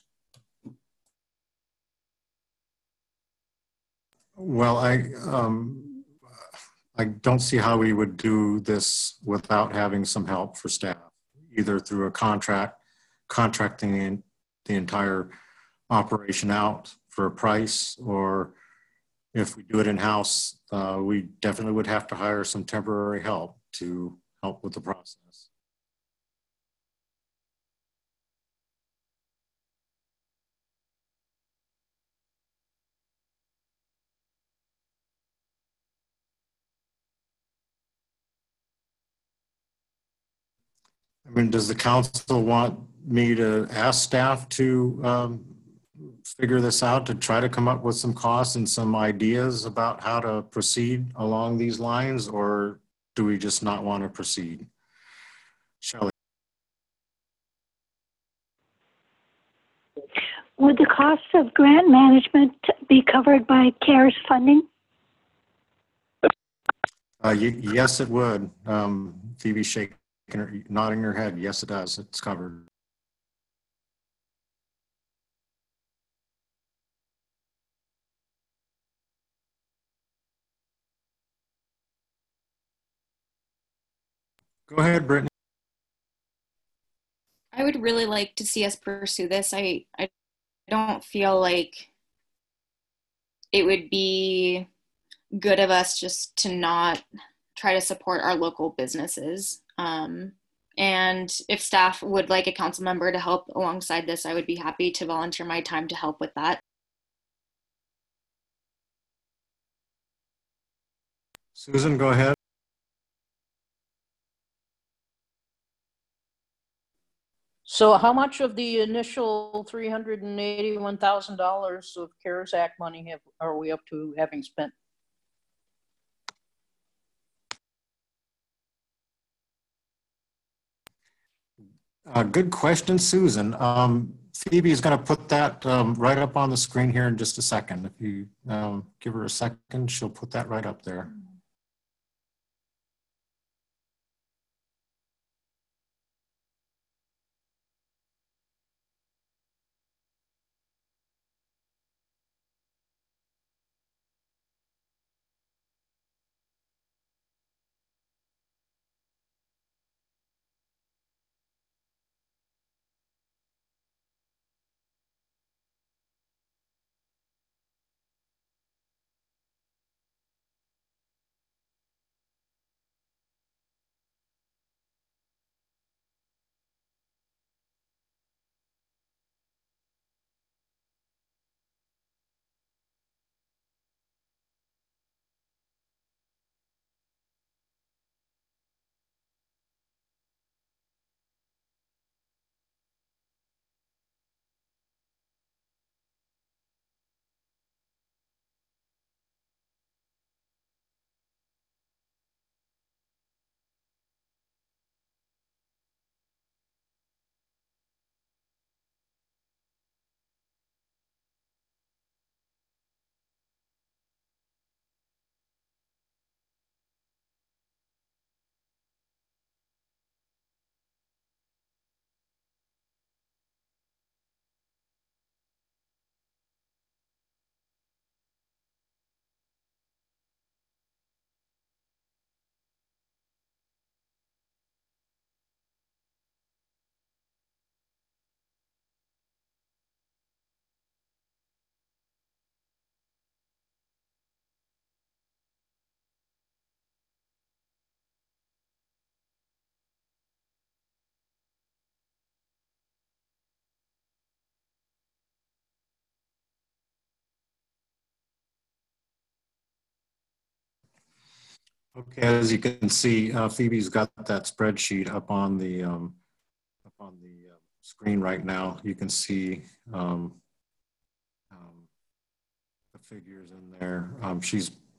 Speaker 1: Well, I, um, I don't see how we would do this without having some help for staff, either through a contract, contracting in the entire operation out for a price, or if we do it in-house, uh, we definitely would have to hire some temporary help to help with the process. I mean, does the council want me to ask staff to um, figure this out, to try to come up with some costs and some ideas about how to proceed along these lines, or do we just not want to proceed? Shelley?
Speaker 5: Would the costs of grant management be covered by CARES funding?
Speaker 1: Uh, y yes, it would. Um, Phoebe's shaking her, nodding her head. Yes, it does. It's covered. Go ahead, Brittany.
Speaker 3: I would really like to see us pursue this. I, I don't feel like it would be good of us just to not try to support our local businesses. Um, and if staff would like a council member to help alongside this, I would be happy to volunteer my time to help with that.
Speaker 1: Susan, go ahead.
Speaker 4: So how much of the initial three hundred eighty-one thousand dollars of CARES Act money have, are we up to having spent?
Speaker 1: Uh, good question, Susan. Um, Phoebe is going to put that um, right up on the screen here in just a second. If you um, give her a second, she'll put that right up there. Okay, as you can see, uh, Phoebe's got that spreadsheet up on the um, up on the uh, screen right now. You can see um, um, the figures in there. Um, she's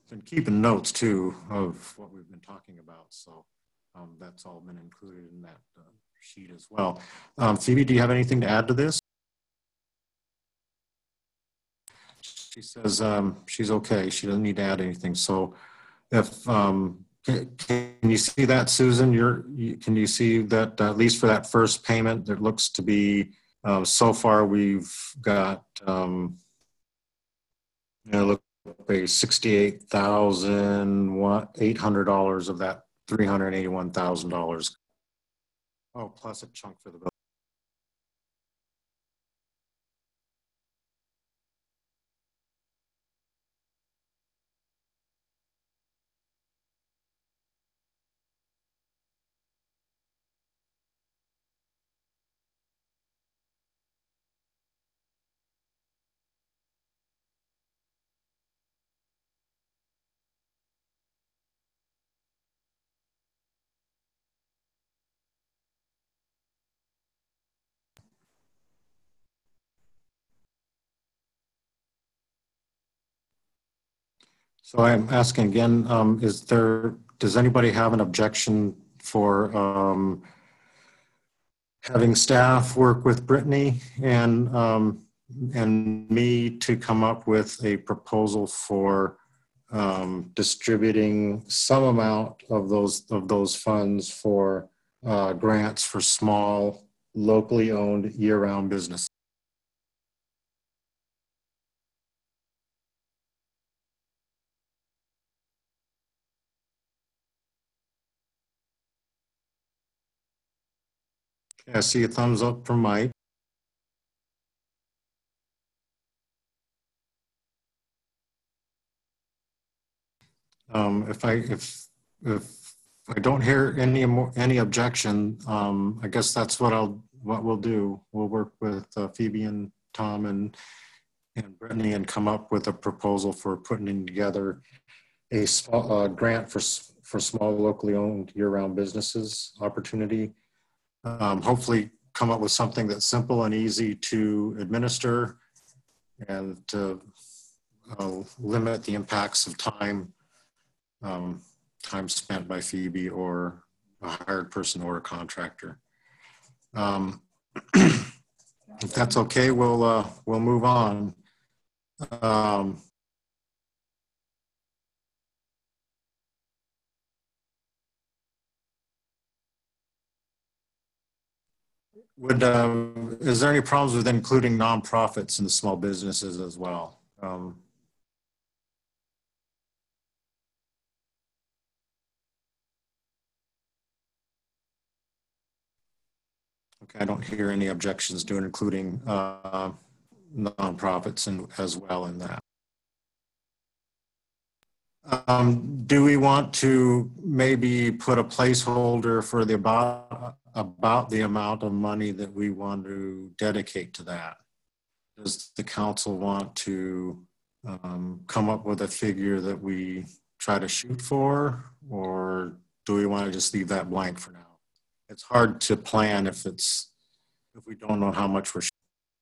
Speaker 1: been keeping notes too of what we've been talking about. So um, that's all been included in that uh, sheet as well. Um, Phoebe, do you have anything to add to this? She says um, she's okay. She doesn't need to add anything. So if, um, can, can you see that, Susan? You're, you, can you see that uh, at least for that first payment, there looks to be, uh, so far we've got, um, you know, look, pay sixty-eight thousand eight hundred dollars of that three hundred eighty-one thousand dollars. Oh, plus a chunk for the bill. So I'm asking again, um, is there, does anybody have an objection for um, having staff work with Brittany and, um, and me to come up with a proposal for um, distributing some amount of those, of those funds for uh, grants for small, locally owned year-round businesses? I see a thumbs up from Mike. Um, if I if if I don't hear any more any objection, um, I guess that's what I'll what we'll do. We'll work with uh, Phoebe and Tom and and Brittany and come up with a proposal for putting together a small uh, grant for for small locally owned year-round businesses opportunity. Um, hopefully come up with something that's simple and easy to administer and to uh, limit the impacts of time, um, time spent by Phoebe or a hired person or a contractor. Um, if that's okay, we'll, uh, we'll move on. Um, Would, um, is there any problems with including nonprofits and small businesses as well? Um, okay, I don't hear any objections to including uh, nonprofits and as well in that. Um, do we want to maybe put a placeholder for the about about the amount of money that we want to dedicate to that? Does the council want to um, come up with a figure that we try to shoot for, or do we want to just leave that blank for now? It's hard to plan if it's if we don't know how much we're shooting.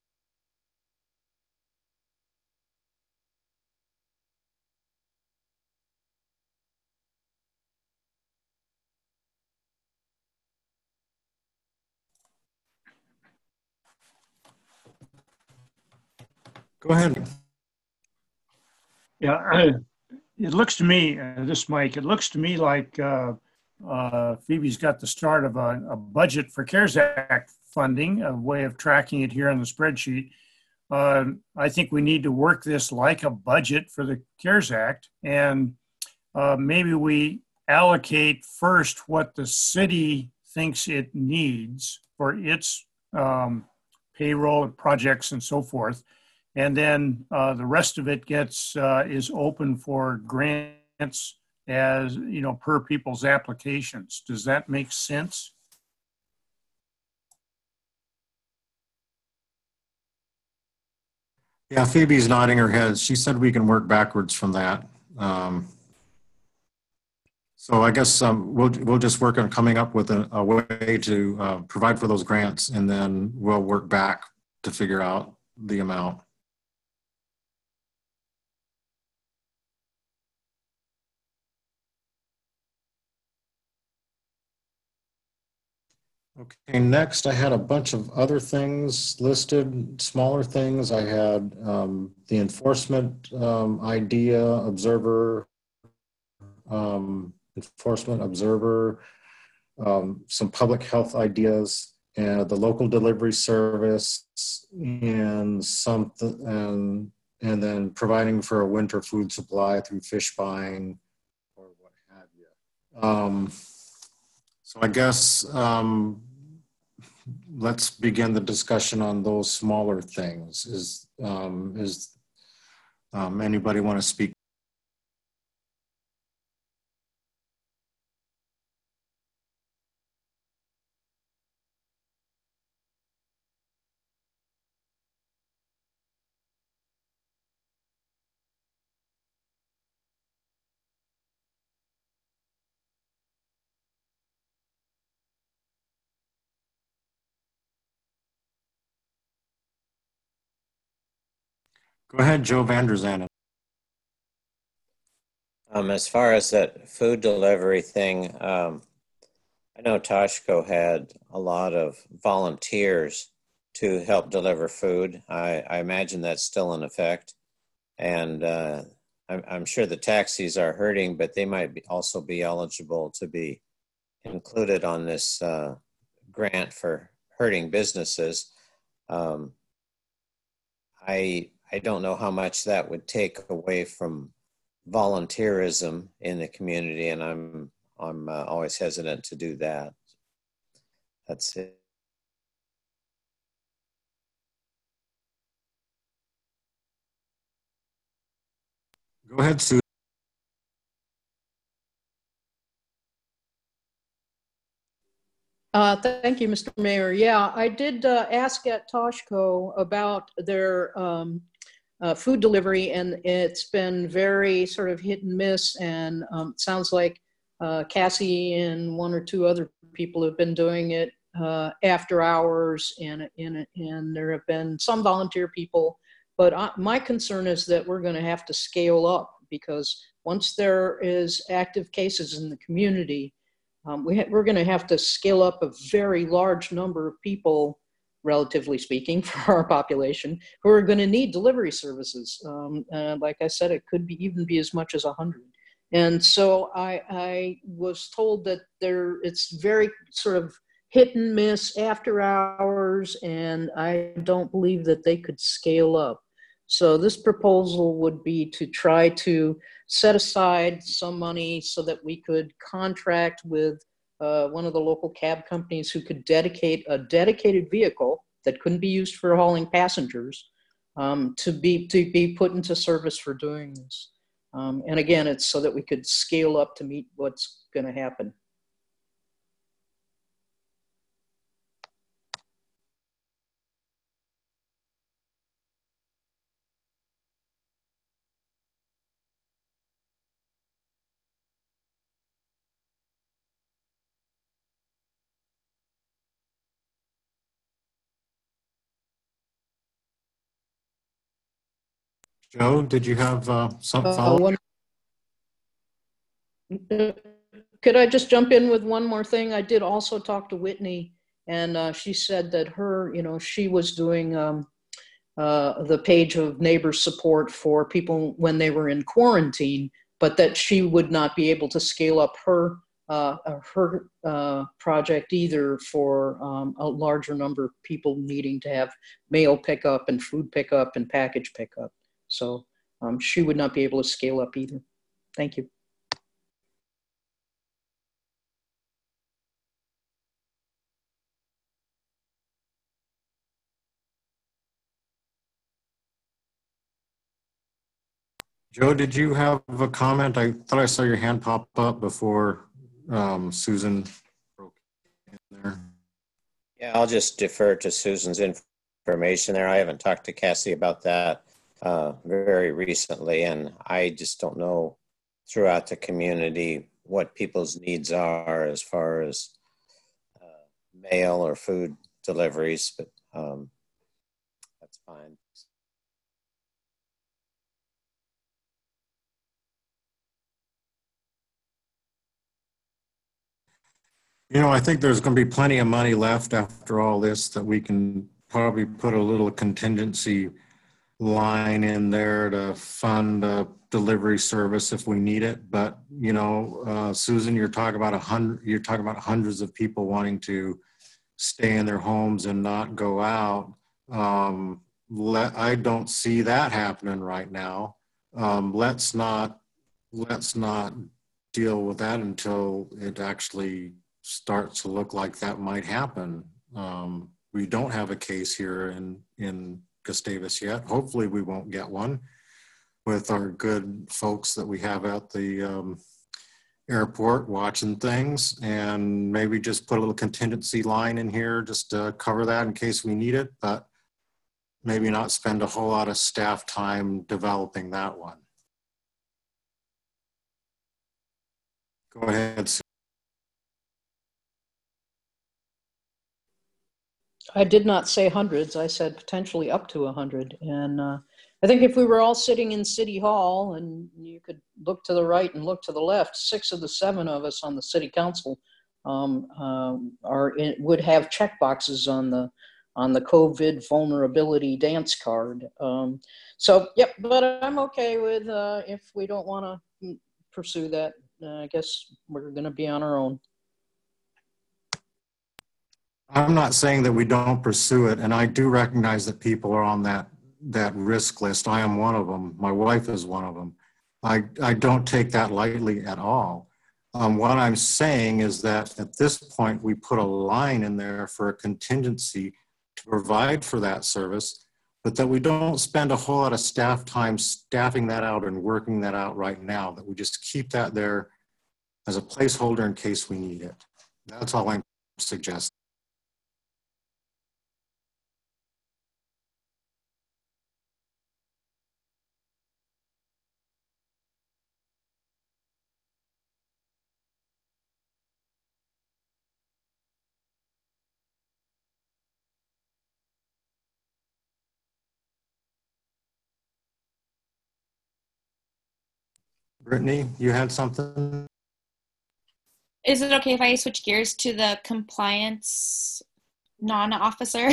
Speaker 1: Go ahead.
Speaker 8: Yeah, it looks to me, uh, this Mike, it looks to me like uh, uh, Phoebe's got the start of a, a budget for CARES Act funding, a way of tracking it here on the spreadsheet. Uh, I think we need to work this like a budget for the CARES Act, and uh, maybe we allocate first what the city thinks it needs for its um, payroll projects and so forth. And then uh, the rest of it gets uh, is open for grants as, you know, per people's applications. Does that make sense?
Speaker 1: Yeah, Phoebe's nodding her head. She said we can work backwards from that. Um, so I guess um, we'll we'll just work on coming up with a, a way to uh, provide for those grants, and then we'll work back to figure out the amount. Okay, next I had a bunch of other things listed, smaller things. I had um, the enforcement um, idea, observer, um, enforcement observer, um, some public health ideas, and the local delivery service, and something, and and then providing for a winter food supply through fish buying or what have you. Um, so I guess um, let's begin the discussion on those smaller things. Is um, is um, anybody want to speak? Go ahead, Joe Vanderzanden.
Speaker 7: Um, as far as that food delivery thing, um, I know Toshko had a lot of volunteers to help deliver food. I, I imagine that's still in effect. And uh, I'm, I'm sure the taxis are hurting, but they might be also be eligible to be included on this uh, grant for hurting businesses. Um, I I don't know how much that would take away from volunteerism in the community, and I'm I'm uh, always hesitant to do that. That's it.
Speaker 1: Go ahead, Sue.
Speaker 4: Uh, thank you, Mister Mayor. Yeah, I did uh, ask at Toshko about their um, uh, food delivery, and it's been very sort of hit and miss. And um, it sounds like uh, Cassie and one or two other people have been doing it uh, after hours, and, and, and there have been some volunteer people. But I, my concern is that we're going to have to scale up, because once there is active cases in the community, Um, we ha we're going to have to scale up a very large number of people, relatively speaking, for our population, who are going to need delivery services. Um, and like I said, it could be even be as much as a hundred. And so I, I was told that there it's very sort of hit and miss after hours, and I don't believe that they could scale up. So this proposal would be to try to set aside some money so that we could contract with uh, one of the local cab companies who could dedicate a dedicated vehicle that couldn't be used for hauling passengers um, to be to be put into service for doing this. Um, and again, it's so that we could scale up to meet what's going to happen.
Speaker 1: Joe, did you have uh, some
Speaker 4: Uh,
Speaker 1: follow-up?
Speaker 4: one, could I just jump in with one more thing? I did also talk to Whitney, and uh, she said that her, you know, she was doing um, uh, the page of neighbor support for people when they were in quarantine, but that she would not be able to scale up her uh, her uh, project either for um, a larger number of people needing to have mail pickup and food pickup and package pickup. So um, she would not be able to scale up either. Thank you.
Speaker 1: Joe, did you have a comment? I thought I saw your hand pop up before um, Susan broke in there.
Speaker 7: Yeah, I'll just defer to Susan's information there. I haven't talked to Cassie about that uh, very recently, and I just don't know throughout the community what people's needs are as far as uh, mail or food deliveries, but um, that's fine.
Speaker 1: You know, I think there's going to be plenty of money left after all this that we can probably put a little contingency line in there to fund a delivery service if we need it. But, you know, uh, Susan, you're talking about a hundred, you're talking about hundreds of people wanting to stay in their homes and not go out. Um, let, I don't see that happening right now. Um, let's not, let's not deal with that until it actually starts to look like that might happen. Um, we don't have a case here in, in Gustavus yet. Hopefully we won't get one with our good folks that we have at the um, airport watching things, and maybe just put a little contingency line in here just to cover that in case we need it, but maybe not spend a whole lot of staff time developing that one. Go ahead, Sue.
Speaker 4: I did not say hundreds. I said potentially up to a hundred. And uh, I think if we were all sitting in City Hall and you could look to the right and look to the left, six of the seven of us on the City Council um, uh, are in, would have check boxes on the on the COVID vulnerability dance card. Um, so, yep. But I'm okay with uh, if we don't want to pursue that. Uh, I guess we're going to be on our own.
Speaker 1: I'm not saying that we don't pursue it, and I do recognize that people are on that that risk list. I am one of them. My wife is one of them. I, I don't take that lightly at all. Um, what I'm saying is that at this point, we put a line in there for a contingency to provide for that service, but that we don't spend a whole lot of staff time staffing that out and working that out right now, that we just keep that there as a placeholder in case we need it. That's all I'm suggesting. Brittany, you had something?
Speaker 3: Is it okay if I switch gears to the compliance non-officer?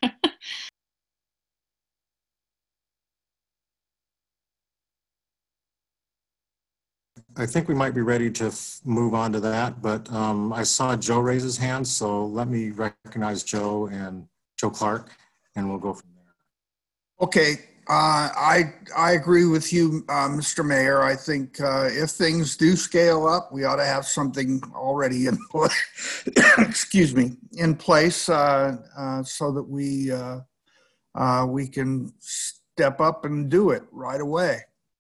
Speaker 1: I think we might be ready to f- move on to that, but um, I saw Joe raise his hand, so let me recognize Joe and Joe Clark, and we'll go from there.
Speaker 6: Okay, uh, I I agree with you, uh, Mister Mayor. I think uh, if things do scale up, we ought to have something already in place. excuse me, in place uh, uh, so that we uh, uh, we can step up and do it right away.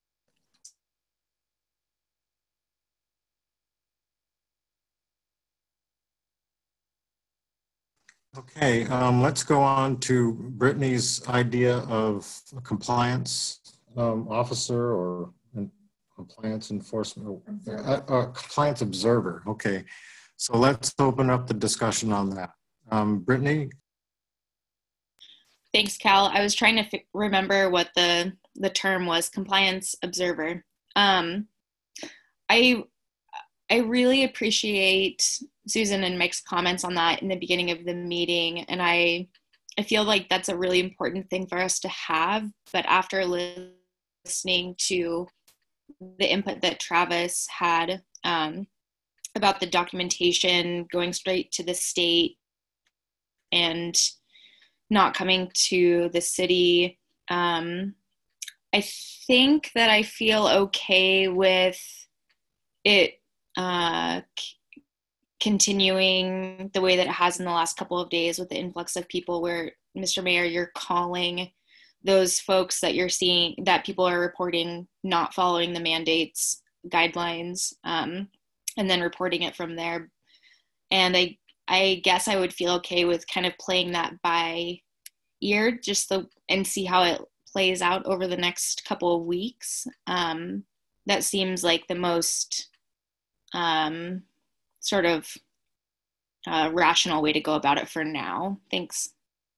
Speaker 1: Okay, um, let's go on to Brittany's idea of a compliance um, officer or an compliance enforcement, uh, uh, compliance observer. Okay, so let's open up the discussion on that. Um, Brittany?
Speaker 3: Thanks, Cal. I was trying to f- remember what the, the term was, compliance observer. Um, I I really appreciate Susan and Mike's comments on that in the beginning of the meeting. And I, I feel like that's a really important thing for us to have. But after listening to the input that Travis had um, about the documentation going straight to the state and not coming to the city, um, I think that I feel okay with it uh, c- continuing the way that it has in the last couple of days with the influx of people where, Mister Mayor, you're calling those folks that you're seeing, that people are reporting not following the mandates, guidelines, um, and then reporting it from there. And I, I guess I would feel okay with kind of playing that by ear, just the, and see how it plays out over the next couple of weeks. Um, that seems like the most um, sort of uh, rational way to go about it for now. Thanks.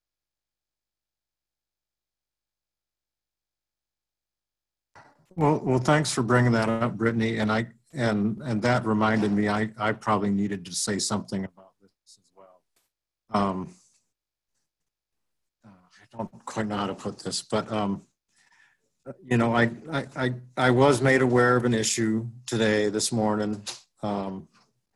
Speaker 1: Well, well, thanks for bringing that up, Brittany. And I and and that reminded me, I, I probably needed to say something about um, uh, I don't quite know how to put this, but um, you know, I, I, I, I was made aware of an issue today, this morning, um,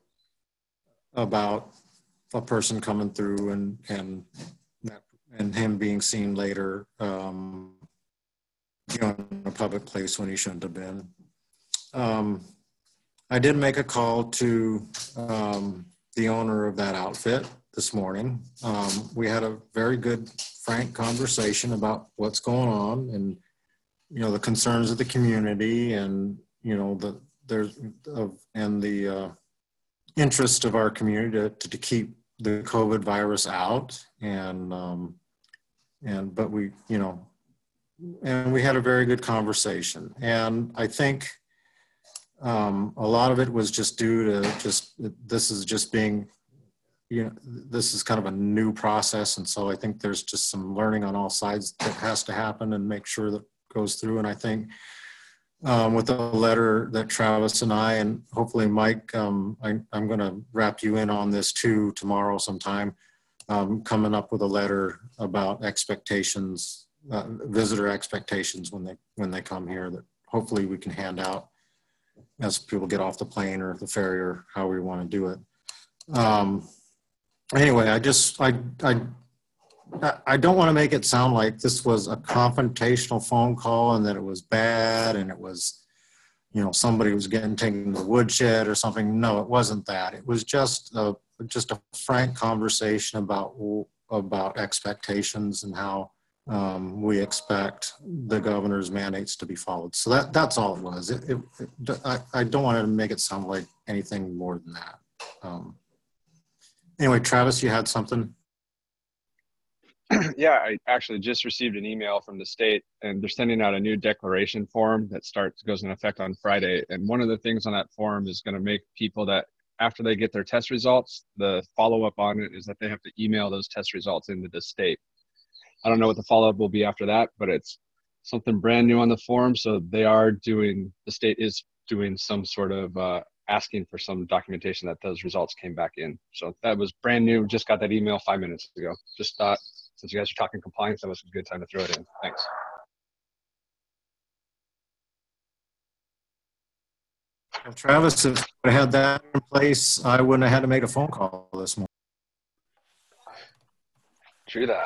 Speaker 1: about a person coming through and, and, and him being seen later, um, you know, in a public place when he shouldn't have been. Um, I did make a call to um, the owner of that outfit this morning. Um, we had a very good, frank conversation about what's going on and, you know, the concerns of the community and, you know, the, there's, of, and the uh, interest of our community to, to, to keep the COVID virus out. And, um, and, but we, you know, and we had a very good conversation. And I think, Um, a lot of it was just due to just, this is just being, you know, this is kind of a new process. And so I think there's just some learning on all sides that has to happen and make sure that goes through. And I think um, with the letter that Travis and I, and hopefully Mike, um, I, I'm going to wrap you in on this too tomorrow sometime, um, coming up with a letter about expectations, uh, visitor expectations when they, when they come here, that hopefully we can hand out as people get off the plane or the ferry or how we want to do it. Um, anyway, I just, I, I, I don't want to make it sound like this was a confrontational phone call and that it was bad and it was, you know, somebody was getting taken to the woodshed or something. No, it wasn't that. It was just a, just a frank conversation about, about expectations and how Um, we expect the governor's mandates to be followed. So that, that's all it was. It, it, it, I, I don't want to make it sound like anything more than that. Um, anyway, Travis, you had something?
Speaker 9: Yeah, I actually just received an email from the state, and they're sending out a new declaration form that starts goes in effect on Friday. And one of the things on that form is going to make people that after they get their test results, the follow-up on it is that they have to email those test results into the state. I don't know what the follow-up will be after that, but it's something brand new on the form. So they are doing, the state is doing some sort of uh, asking for some documentation that those results came back in. So that was brand new. Just got that email five minutes ago. Just thought, since you guys are talking compliance, that was a good time to throw it in. Thanks.
Speaker 1: Well, Travis, if I had that in place, I wouldn't have had to make a phone call this morning.
Speaker 9: True that.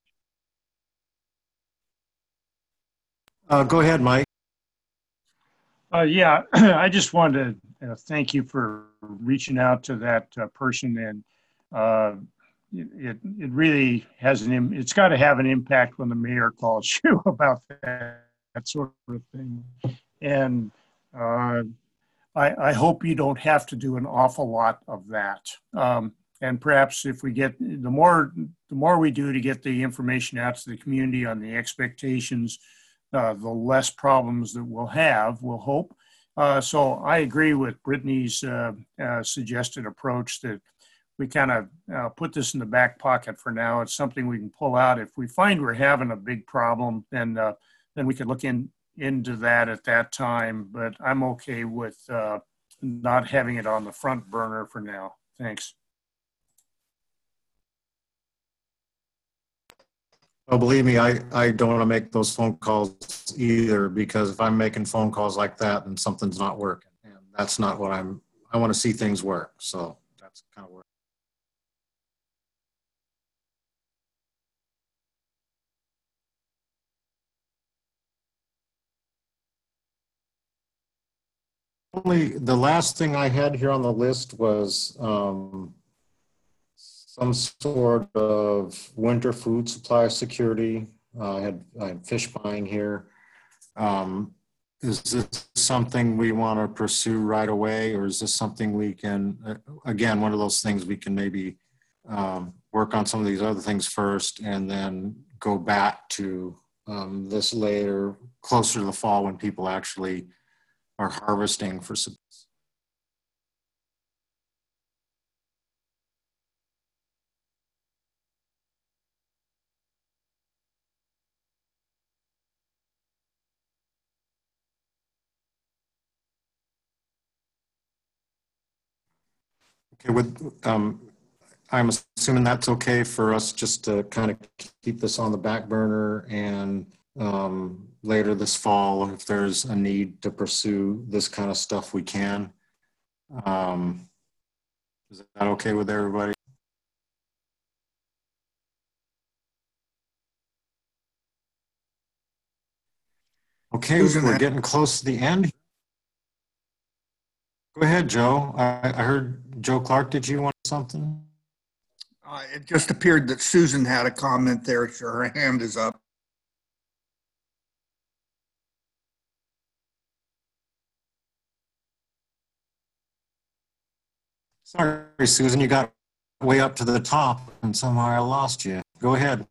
Speaker 1: Uh, go ahead, Mike.
Speaker 8: Uh, yeah, I just wanted to uh, thank you for reaching out to that uh, person, and uh, it it really has an im- it's got to have an impact when the mayor calls you about that, that sort of thing. And uh, I, I hope you don't have to do an awful lot of that. Um, and perhaps if we get the more the more we do to get the information out to the community on the expectations, Uh, the less problems that we'll have, we'll hope. Uh, so I agree with Brittany's uh, uh, suggested approach that we kind of uh, put this in the back pocket for now. It's something we can pull out. If we find we're having a big problem, then uh, then we could look in, into that at that time. But I'm okay with uh, not having it on the front burner for now. Thanks.
Speaker 1: Well, believe me, I, I don't want to make those phone calls either, because if I'm making phone calls like that, then something's not working. And that's not what I'm, I want to see things work. So that's kind of where. Only the last thing I had here on the list was um, some sort of winter food supply security. Uh, I had, I had fish buying here. Um, is this something we want to pursue right away, or is this something we can, uh, again, one of those things we can maybe um, work on some of these other things first and then go back to um, this later, closer to the fall when people actually are harvesting for supplies? Okay, with, um, I'm assuming that's okay for us just to kind of keep this on the back burner, and um, later this fall, if there's a need to pursue this kind of stuff, we can. Um, is that okay with everybody? Okay,
Speaker 6: Susan,
Speaker 1: we're getting close to the end. Go ahead, Joe. I, I heard Joe Clark. Did you want something?
Speaker 6: Uh, it just appeared that Susan had a comment there. Her hand is up.
Speaker 1: Sorry, Susan, you got way up to the top and somehow I lost you. Go ahead.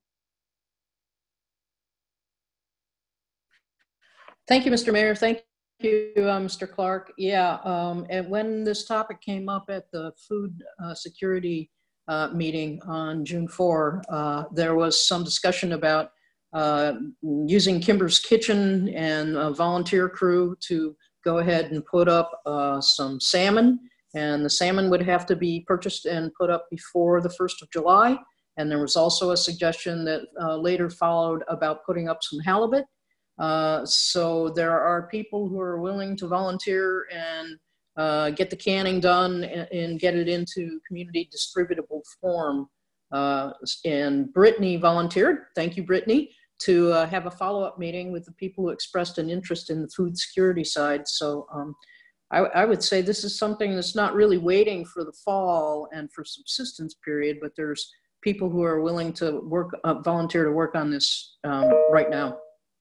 Speaker 4: Thank you, Mister Mayor. Thank you, uh, Mister Clark. Yeah, um, and when this topic came up at the food uh, security uh, meeting on June fourth, uh, there was some discussion about uh, using Kimber's Kitchen and a volunteer crew to go ahead and put up uh, some salmon. And the salmon would have to be purchased and put up before the first of July. And there was also a suggestion that uh, later followed about putting up some halibut. Uh, so there are people who are willing to volunteer and uh, get the canning done and, and get it into community distributable form. Uh, and Brittany volunteered, thank you, Brittany, to uh, have a follow-up meeting with the people who expressed an interest in the food security side. So um, I, I would say this is something that's not really waiting for the fall and for subsistence period, but there's people who are willing to work, uh, volunteer to work on this um, right now.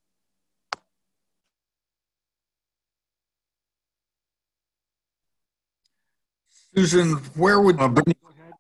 Speaker 6: Susan, where would...
Speaker 1: Uh, Brittany, go ahead.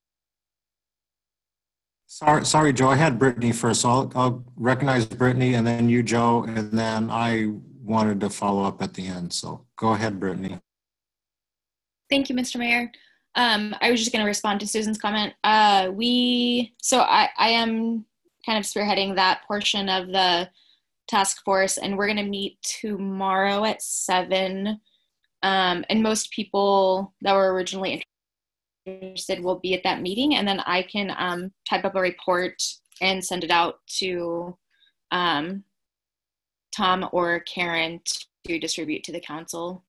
Speaker 1: Sorry, sorry, Joe, I had Brittany first, so I'll, I'll recognize Brittany and then you, Joe, and then I wanted to follow up at the end. So go ahead, Brittany.
Speaker 3: Thank you, Mister Mayor. Um, I was just going to respond to Susan's comment. Uh, we, so I, I am kind of spearheading that portion of the task force, and we're going to meet tomorrow at seven. Um, and most people that were originally interested will be at that meeting, and then I can um, type up a report and send it out to um, Tom or Karen to distribute to the council.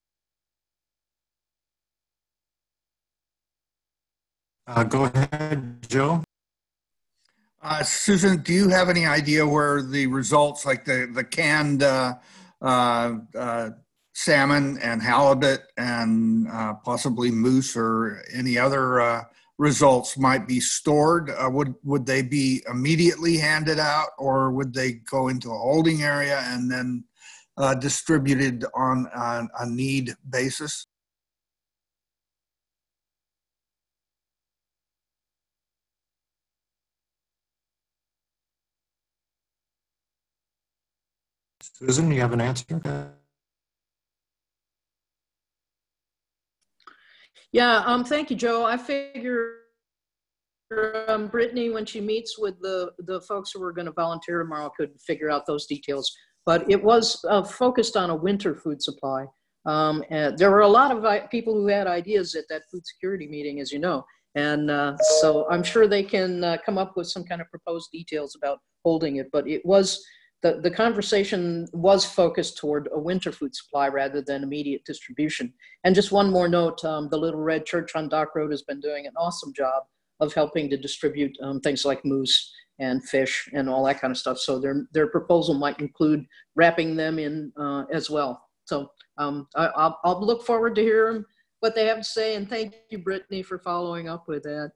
Speaker 1: Uh, go ahead, Joe.
Speaker 6: Uh, Susan, do you have any idea where the results, like the, the canned uh, uh, uh, salmon and halibut and uh, possibly moose or any other uh, results might be stored? Uh, would, would they be immediately handed out, or would they go into a holding area and then uh, distributed on a, a need basis?
Speaker 1: Susan, you have an answer?
Speaker 4: Yeah, um, thank you, Joe. I figure um, Brittany, when she meets with the, the folks who are going to volunteer tomorrow, could figure out those details. But it was uh, focused on a winter food supply. Um, and there were a lot of people who had ideas at that food security meeting, as you know. And uh, so I'm sure they can uh, come up with some kind of proposed details about holding it. But it was, the, the conversation was focused toward a winter food supply rather than immediate distribution. And just one more note, um, the Little Red Church on Dock Road has been doing an awesome job of helping to distribute um, things like moose and fish and all that kind of stuff. So their, their proposal might include wrapping them in uh, as well. So um, I, I'll, I'll look forward to hearing what they have to say. And thank you, Brittany, for following up with that.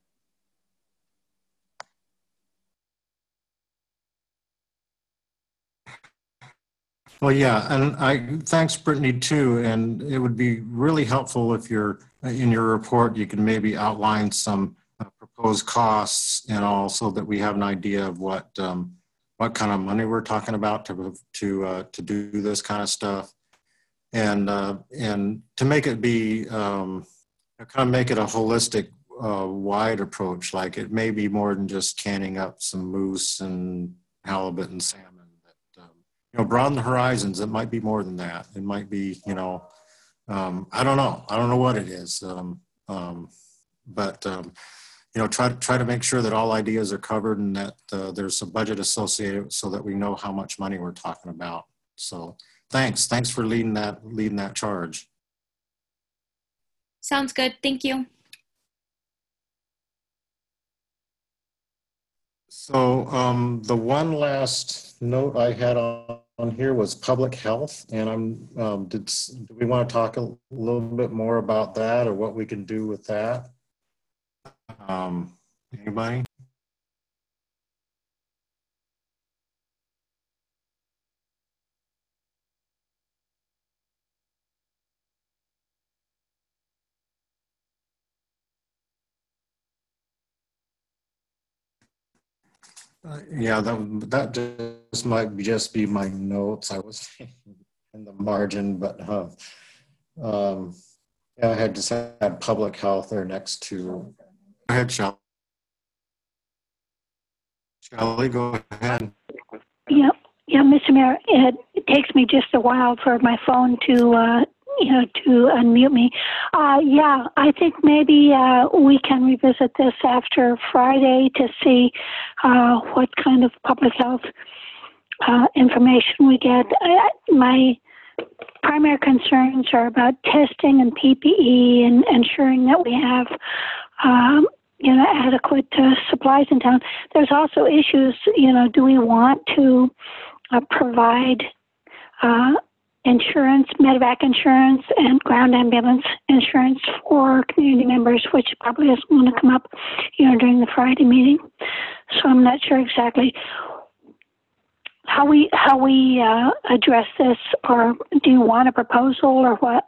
Speaker 1: Well, yeah, and I thanks Brittany too. And it would be really helpful if you're in your report, you can maybe outline some uh, proposed costs and all, so that we have an idea of what um, what kind of money we're talking about to to uh, to do this kind of stuff, and uh, and to make it be um, kind of make it a holistic, uh, wide approach. Like it may be more than just canning up some moose and halibut and salmon. You know, broaden the horizons. It might be more than that. It might be, you know, um, I don't know. I don't know what it is. Um, um, but um, you know, try to try to make sure that all ideas are covered and that uh, there's a budget associated so that we know how much money we're talking about. So thanks. Thanks for leading that, leading that charge.
Speaker 3: Sounds good. Thank you.
Speaker 1: So um, the one last note I had on, on here was public health, and I'm um, did do we want to talk a little bit more about that or what we can do with that? Um, anybody? Uh, yeah, that that just might be just be my notes. I was in the margin, but uh, um, yeah, I had just had public health there next to. Go ahead, Shelley. Shelley, go ahead.
Speaker 5: Yeah, yeah, Mister Mayor, it, it takes me just a while for my phone to, uh, you know, to unmute me. Uh, yeah, I think maybe uh, we can revisit this after Friday to see uh, what kind of public health uh, information we get. I, my primary concerns are about testing and P P E and ensuring that we have um, you know, adequate uh, supplies in town. There's also issues, you know, do we want to uh, provide uh, insurance, medevac insurance, and ground ambulance insurance for community members, which probably isn't going to come up, you know, during the Friday meeting. So I'm not sure exactly how we how we uh, address this, or do you want a proposal or what?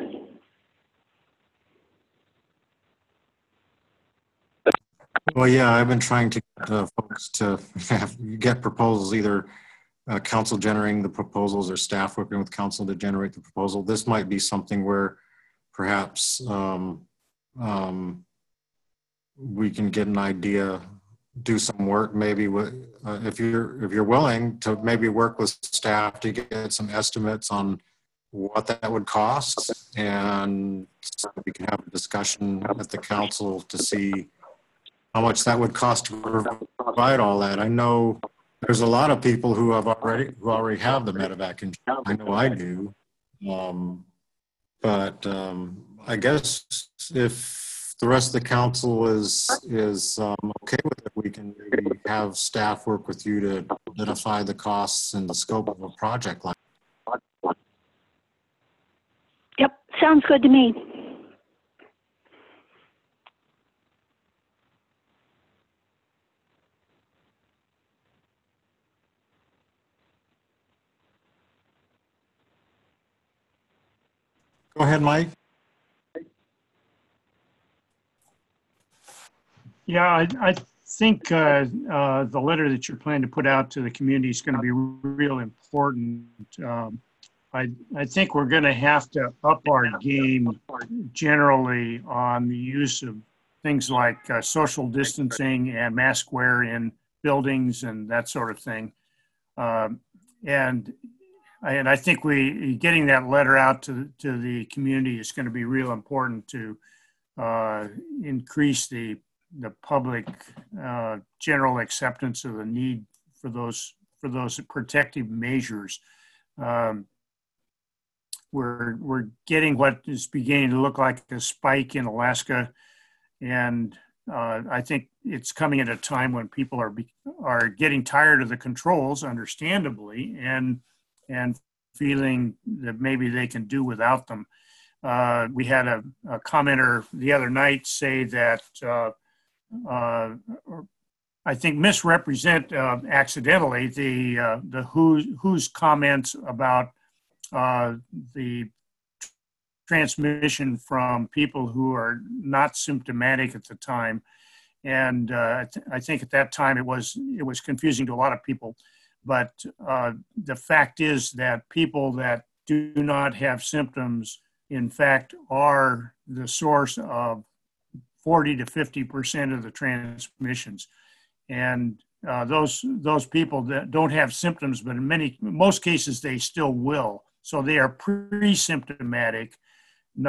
Speaker 1: Well, yeah, I've been trying to get uh, folks to have, get proposals, either uh, council generating the proposals or staff working with council to generate the proposal. This might be something where perhaps um, um, we can get an idea, do some work, maybe with, uh, if you're if you're willing to maybe work with staff to get some estimates on what that would cost, and so we can have a discussion at the council to see how much that would cost to provide all that. I know there's a lot of people who have already who already have the medevac insurance. I know I do, um, but um, I guess if the rest of the council is is um, okay with it, we can maybe have staff work with you to identify the costs and the scope of a project like that.
Speaker 5: Yep, sounds good to me.
Speaker 1: Go ahead, Mike.
Speaker 8: Yeah, I, I think uh, uh, the letter that you're planning to put out to the community is going to be real important. Um, I, I think we're going to have to up our game generally on the use of things like uh, social distancing and mask wear in buildings and that sort of thing. Um, and And I think we getting that letter out to, to the community is going to be real important to uh, increase the the public uh, general acceptance of the need for those for those protective measures. Um, we're we're getting what is beginning to look like a spike in Alaska, and uh, I think it's coming at a time when people are be, are getting tired of the controls, understandably, and and feeling that maybe they can do without them. Uh, we had a, a commenter the other night say that, uh, uh, I think misrepresent uh, accidentally the uh, the who's, who's comments about uh, the transmission from people who are not symptomatic at the time. And uh, I, th I think at that time it was, it was confusing to a lot of people. But uh, the fact is that people that do not have symptoms, in fact, are the source of forty to fifty percent of the transmissions. And uh, those, those people that don't have symptoms, but in many, most cases, they still will. So they are pre-symptomatic, not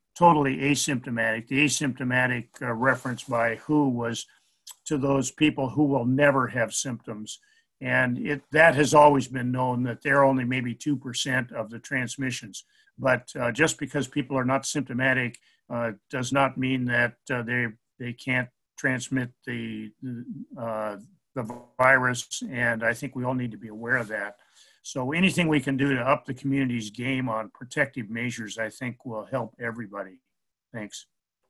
Speaker 8: totally asymptomatic. The asymptomatic uh, reference by W H O was to those people who will never have symptoms. And it that has always been known that they're only maybe two percent of the transmissions. But uh, just because people are not symptomatic uh, does not mean that uh, they they can't transmit the, uh, the virus. And I think we all need to be aware of that. So anything we can do to up the community's game on protective measures, I think will help everybody. Thanks.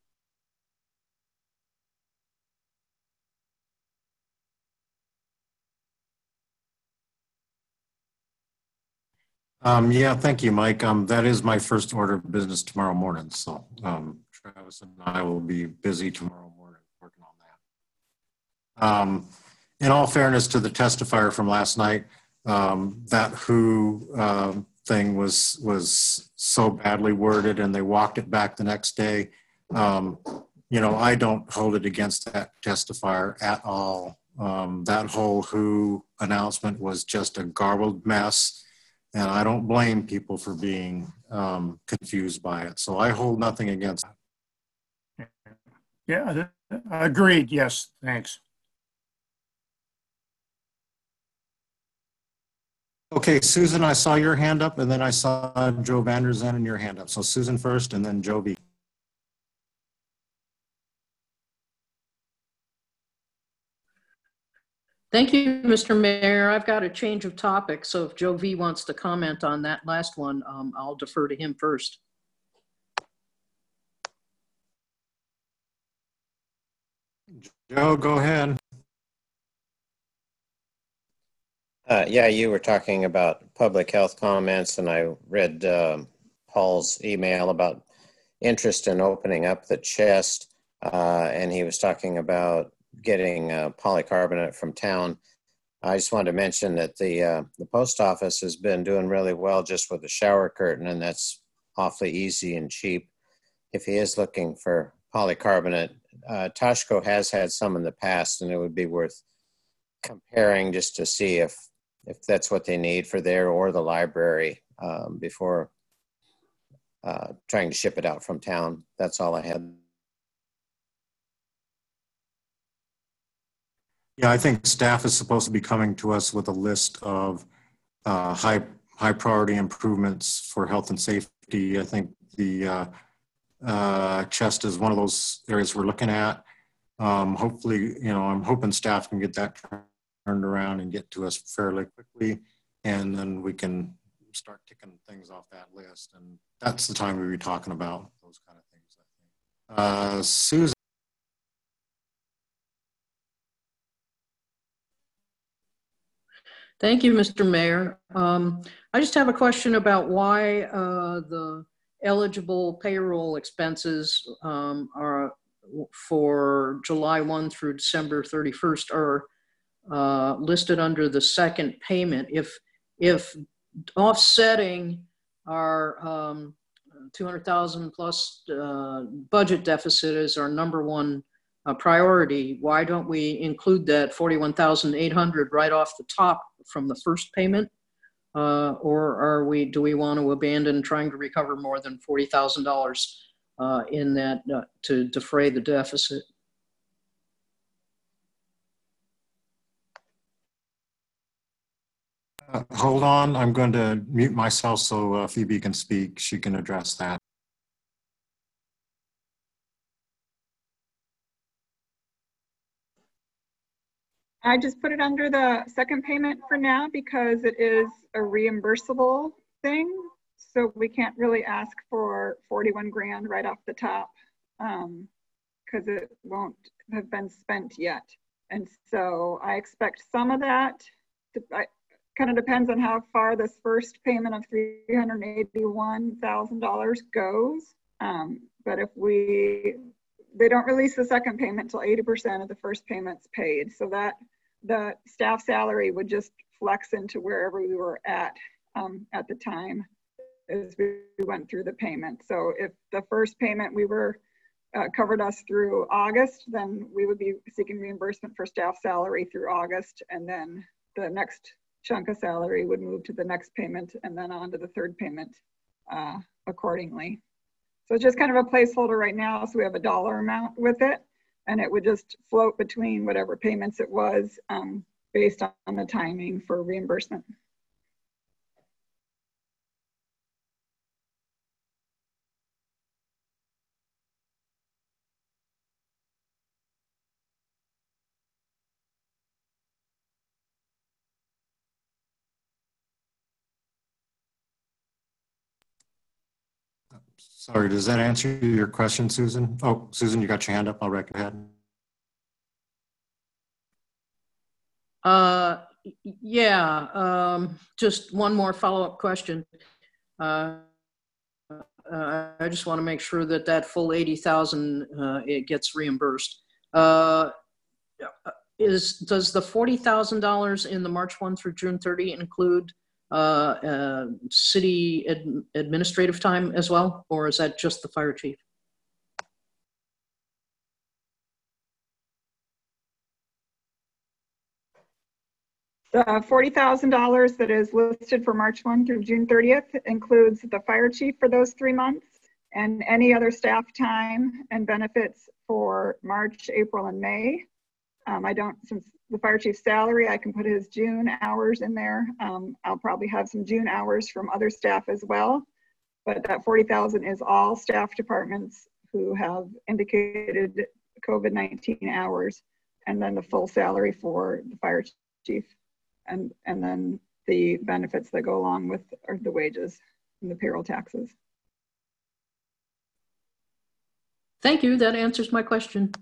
Speaker 1: Um, yeah, thank you, Mike. Um, that is my first order of business tomorrow morning. So um, Travis and I will be busy tomorrow morning working on that. Um, in all fairness to the testifier from last night, um, that W H O uh, thing was was so badly worded, and they walked it back the next day. Um, you know, I don't hold it against that testifier at all. Um, that whole W H O announcement was just a garbled mess. And I don't blame people for being um, confused by it. So I hold nothing against that.
Speaker 8: Yeah, agreed. Yes, thanks.
Speaker 1: Okay, Susan, I saw your hand up, and then I saw Joe Vanderzan and your hand up. So Susan first, and then Joe B.
Speaker 4: Thank you, Mister Mayor. I've got a change of topic, so if Joe V wants to comment on that last one, um, I'll defer to him first.
Speaker 1: Joe, go ahead.
Speaker 7: Uh, yeah, you were talking about public health comments, and I read uh, Paul's email about interest in opening up the chest, uh, and he was talking about getting uh, polycarbonate from town. I just wanted to mention that the uh, the post office has been doing really well just with the shower curtain, and that's awfully easy and cheap. If he is looking for polycarbonate, uh, Toshco has had some in the past, and it would be worth comparing just to see if if that's what they need for there or the library um, before uh, trying to ship it out from town. That's all I had.
Speaker 1: Yeah, I think staff is supposed to be coming to us with a list of uh, high high priority improvements for health and safety. I think the uh, uh, chest is one of those areas we're looking at. Um, hopefully, you know, I'm hoping staff can get that turned around and get to us fairly quickly, and then we can start ticking things off that list. And that's the time we were talking about those kind of things, I think. Uh, Susan.
Speaker 4: Thank you, Mister Mayor. Um, I just have a question about why uh, the eligible payroll expenses um, are for July first through December thirty-first are uh, listed under the second payment. If, if offsetting our um, two hundred thousand plus uh, budget deficit is our number one uh, priority, why don't we include that forty-one thousand eight hundred right off the top from the first payment? Uh, or are we, do we want to abandon trying to recover more than forty thousand dollars uh, in that uh, to defray the deficit?
Speaker 1: Uh, hold on, I'm going to mute myself so uh, Phoebe can speak. She can address that.
Speaker 2: I just put it under the second payment for now because it is a reimbursable thing. So we can't really ask for forty-one grand right off the top um, because it won't have been spent yet. And so I expect some of that to, I, kind of depends on how far this first payment of three hundred eighty-one thousand dollars goes. Um, but if we, they don't release the second payment until eighty percent of the first payment's paid. So that the staff salary would just flex into wherever we were at um, at the time as we went through the payment. So if the first payment we were uh, covered us through August, then we would be seeking reimbursement for staff salary through August, and then the next chunk of salary would move to the next payment and then on to the third payment uh, accordingly. So it's just kind of a placeholder right now. So we have a dollar amount with it, and it would just float between whatever payments it was um, based on the timing for reimbursement.
Speaker 1: Sorry, does that answer your question, Susan? Oh, Susan, you got your hand up. I'll go ahead.
Speaker 4: Uh, yeah, um, just one more follow-up question. Uh, uh, I just want to make sure that that full eighty thousand uh, it gets reimbursed. Uh, is does the forty thousand dollars in the March first through June thirtieth include uh, uh, city ad administrative time as well, or is that just the fire chief?
Speaker 2: The forty thousand dollars that is listed for March first through June thirtieth includes the fire chief for those three months and any other staff time and benefits for March, April, and May. Um, I don't, since the fire chief's salary, I can put his June hours in there. Um, I'll probably have some June hours from other staff as well. But that forty thousand is all staff departments who have indicated COVID nineteen hours, and then the full salary for the fire chief. And, and then the benefits that go along with are the wages and the payroll taxes.
Speaker 4: Thank you. That answers my question.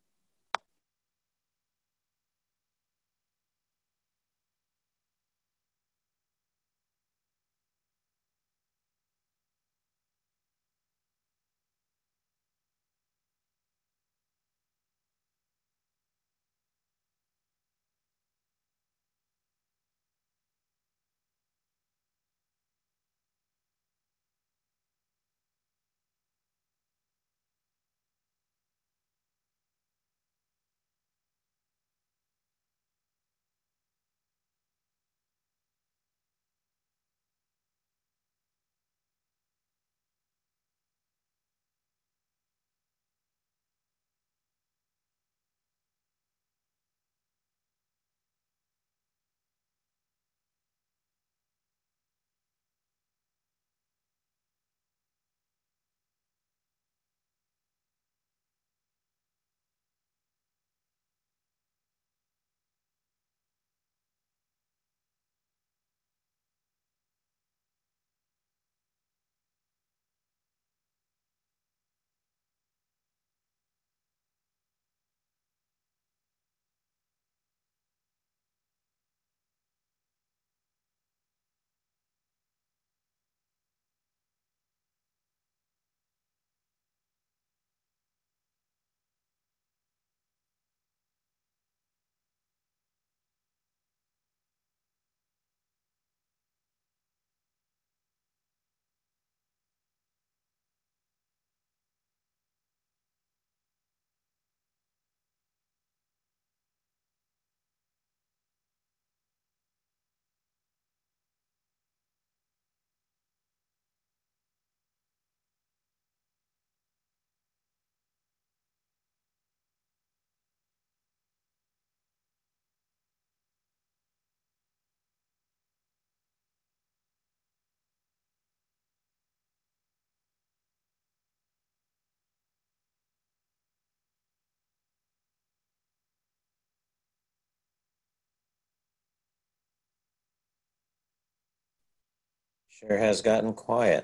Speaker 7: Sure has gotten quiet.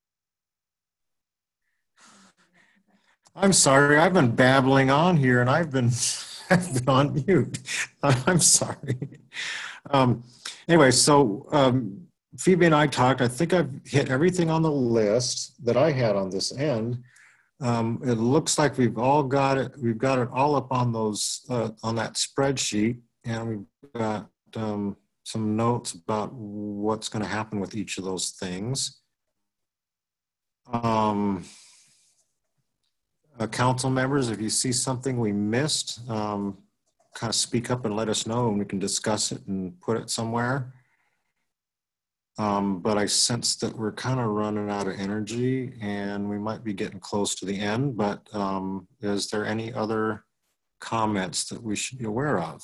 Speaker 1: I'm sorry, I've been babbling on here and I've been, I've been on mute. I'm sorry. Um, anyway, so um, Phoebe and I talked. I think I've hit everything on the list that I had on this end. Um, it looks like we've all got it. We've got it all up on those uh, on that spreadsheet, and we've got um, some notes about what's going to happen with each of those things. Um, uh, council members, if you see something we missed, um, kind of speak up and let us know, and we can discuss it and put it somewhere. Um, but I sense that we're kind of running out of energy and we might be getting close to the end, but um, is there any other comments that we should be aware of?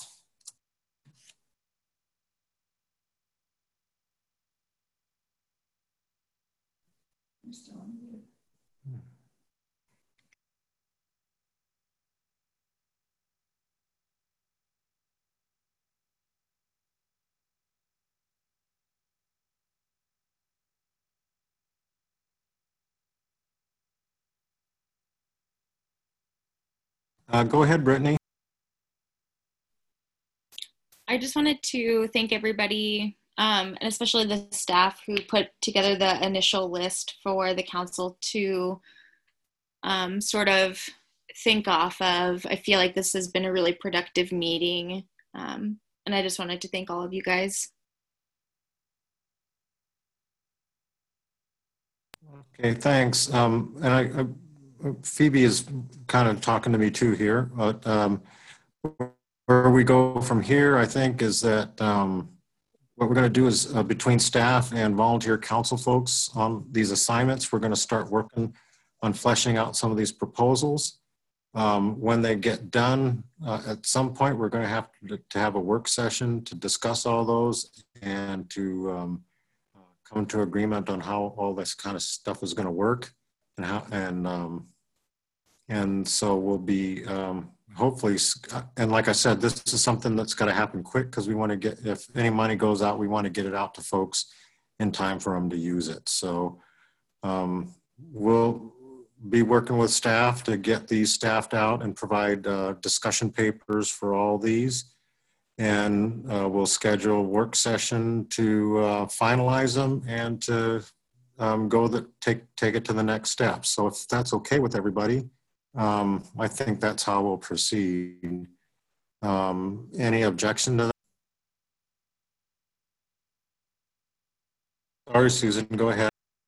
Speaker 1: Uh, go ahead, Brittany.
Speaker 3: I just wanted to thank everybody, um, and especially the staff who put together the initial list for the council to um, sort of think off of. I feel like this has been a really productive meeting, um, and I just wanted to thank all of you guys.
Speaker 1: Okay, thanks. Um, and I, I, Phoebe is kind of talking to me too here, but um, where we go from here, I think, is that um, what we're going to do is uh, between staff and volunteer council folks on these assignments, we're going to start working on fleshing out some of these proposals. Um, when they get done, uh, at some point, we're going to have to, to have a work session to discuss all those and to um, come to agreement on how all this kind of stuff is going to work, and how and um, and so we'll be um, hopefully, and like I said, this is something that's got to happen quick because we want to get, if any money goes out, we want to get it out to folks in time for them to use it. So um, we'll be working with staff to get these staffed out and provide uh, discussion papers for all these. And uh, we'll schedule a work session to uh, finalize them and to um, go the, take, take it to the next step. So if that's okay with everybody, um, I think that's how we'll proceed. Um, any objection to that? Sorry, Susan, go ahead.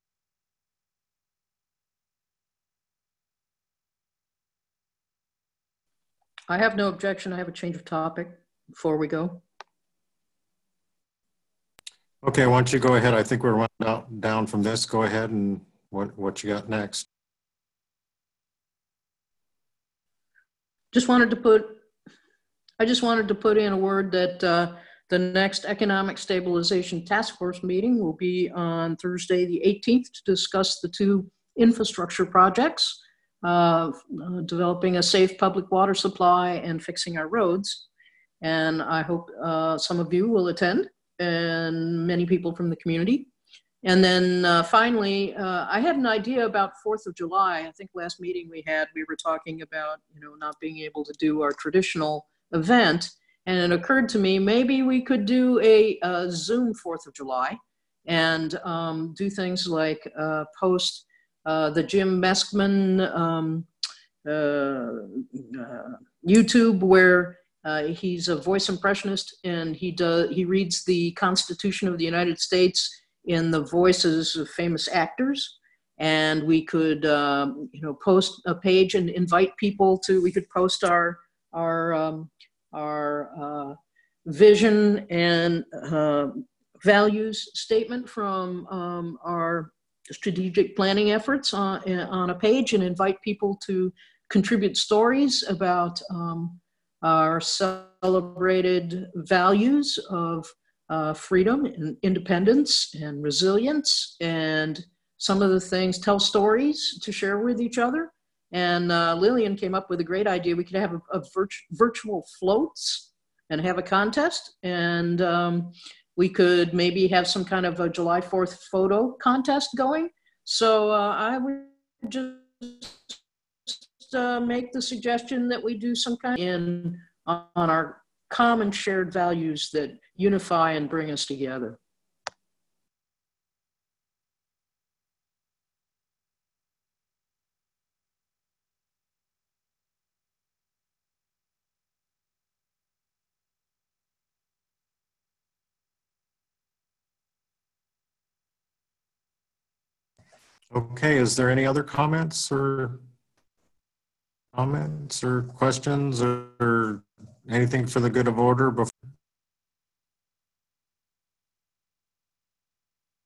Speaker 4: I have no objection. I have a change of topic before we go.
Speaker 1: Okay, why don't you go ahead? I think we're running out, down from this. Go ahead and what, what you got next?
Speaker 4: Just wanted to put, I just wanted to put in a word that uh, the next Economic Stabilization Task Force meeting will be on Thursday, the eighteenth, to discuss the two infrastructure projects, uh, uh, developing a safe public water supply and fixing our roads. And I hope uh, some of you will attend, and many people from the community. And then uh, finally, uh, I had an idea about fourth of July. I think last meeting we had, we were talking about, you know, not being able to do our traditional event. And it occurred to me, maybe we could do a, a Zoom fourth of July and um, do things like uh, post uh, the Jim Meskman um, uh, uh, YouTube, where uh, he's a voice impressionist and he does, he reads the Constitution of the United States in the voices of famous actors. And we could, um, you know, post a page and invite people to, we could post our, our, um, our uh, vision and uh, values statement from um, our strategic planning efforts on, on a page and invite people to contribute stories about um, our celebrated values of Uh, freedom and independence and resilience, and some of the things, tell stories to share with each other. And uh, Lillian came up with a great idea. We could have a, a virt- virtual floats and have a contest, and um, we could maybe have some kind of a July fourth photo contest going. So uh, I would just uh, make the suggestion that we do some kind of in on our common shared values that unify and bring us together.
Speaker 1: Okay, is there any other comments or comments or questions or, or anything for the good of order before?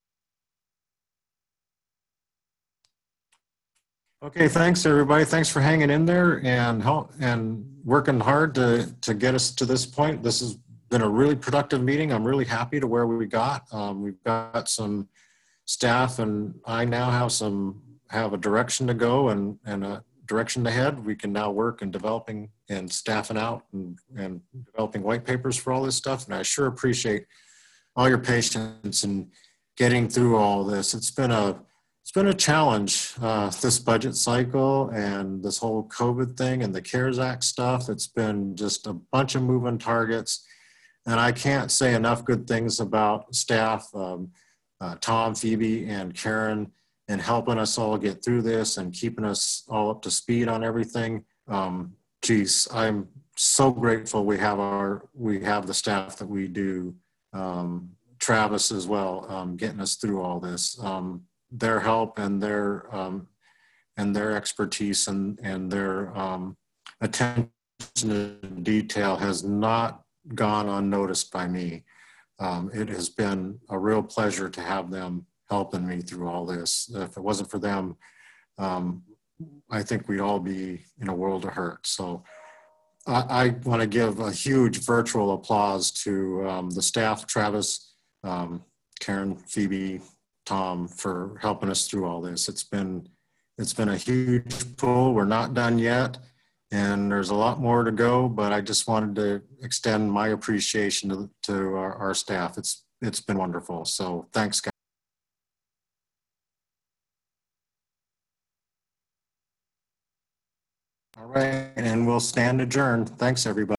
Speaker 1: Okay, thanks everybody. Thanks for hanging in there and help and working hard to to get us to this point. This has been a really productive meeting. I'm really happy to where we got. Um, we've got some staff, and I now have some have a direction to go and and a direction to head. We can now work in developing and staffing out and and developing white papers for all this stuff. And I sure appreciate all your patience in getting through all this. It's been a It's been a challenge, uh, this budget cycle and this whole COVID thing and the CARES Act stuff. It's been just a bunch of moving targets. And I can't say enough good things about staff, um, uh, Tom, Phoebe, and Karen, in helping us all get through this and keeping us all up to speed on everything. Um, geez, I'm so grateful we have our, we have the staff that we do. Um, Travis as well, um, getting us through all this. Um, their help and their um, and their expertise and and their um, attention to detail has not gone unnoticed by me. Um, it has been a real pleasure to have them helping me through all this. If it wasn't for them, um, I think we'd all be in a world of hurt. So I, I want to give a huge virtual applause to um, the staff, Travis, um, Karen, Phoebe, Tom, for helping us through all this. It's been, it's been a huge pull. We're not done yet, and there's a lot more to go, but I just wanted to extend my appreciation to, to our, our staff. It's, it's been wonderful. So thanks, guys. All right, and we'll stand adjourned. Thanks, everybody.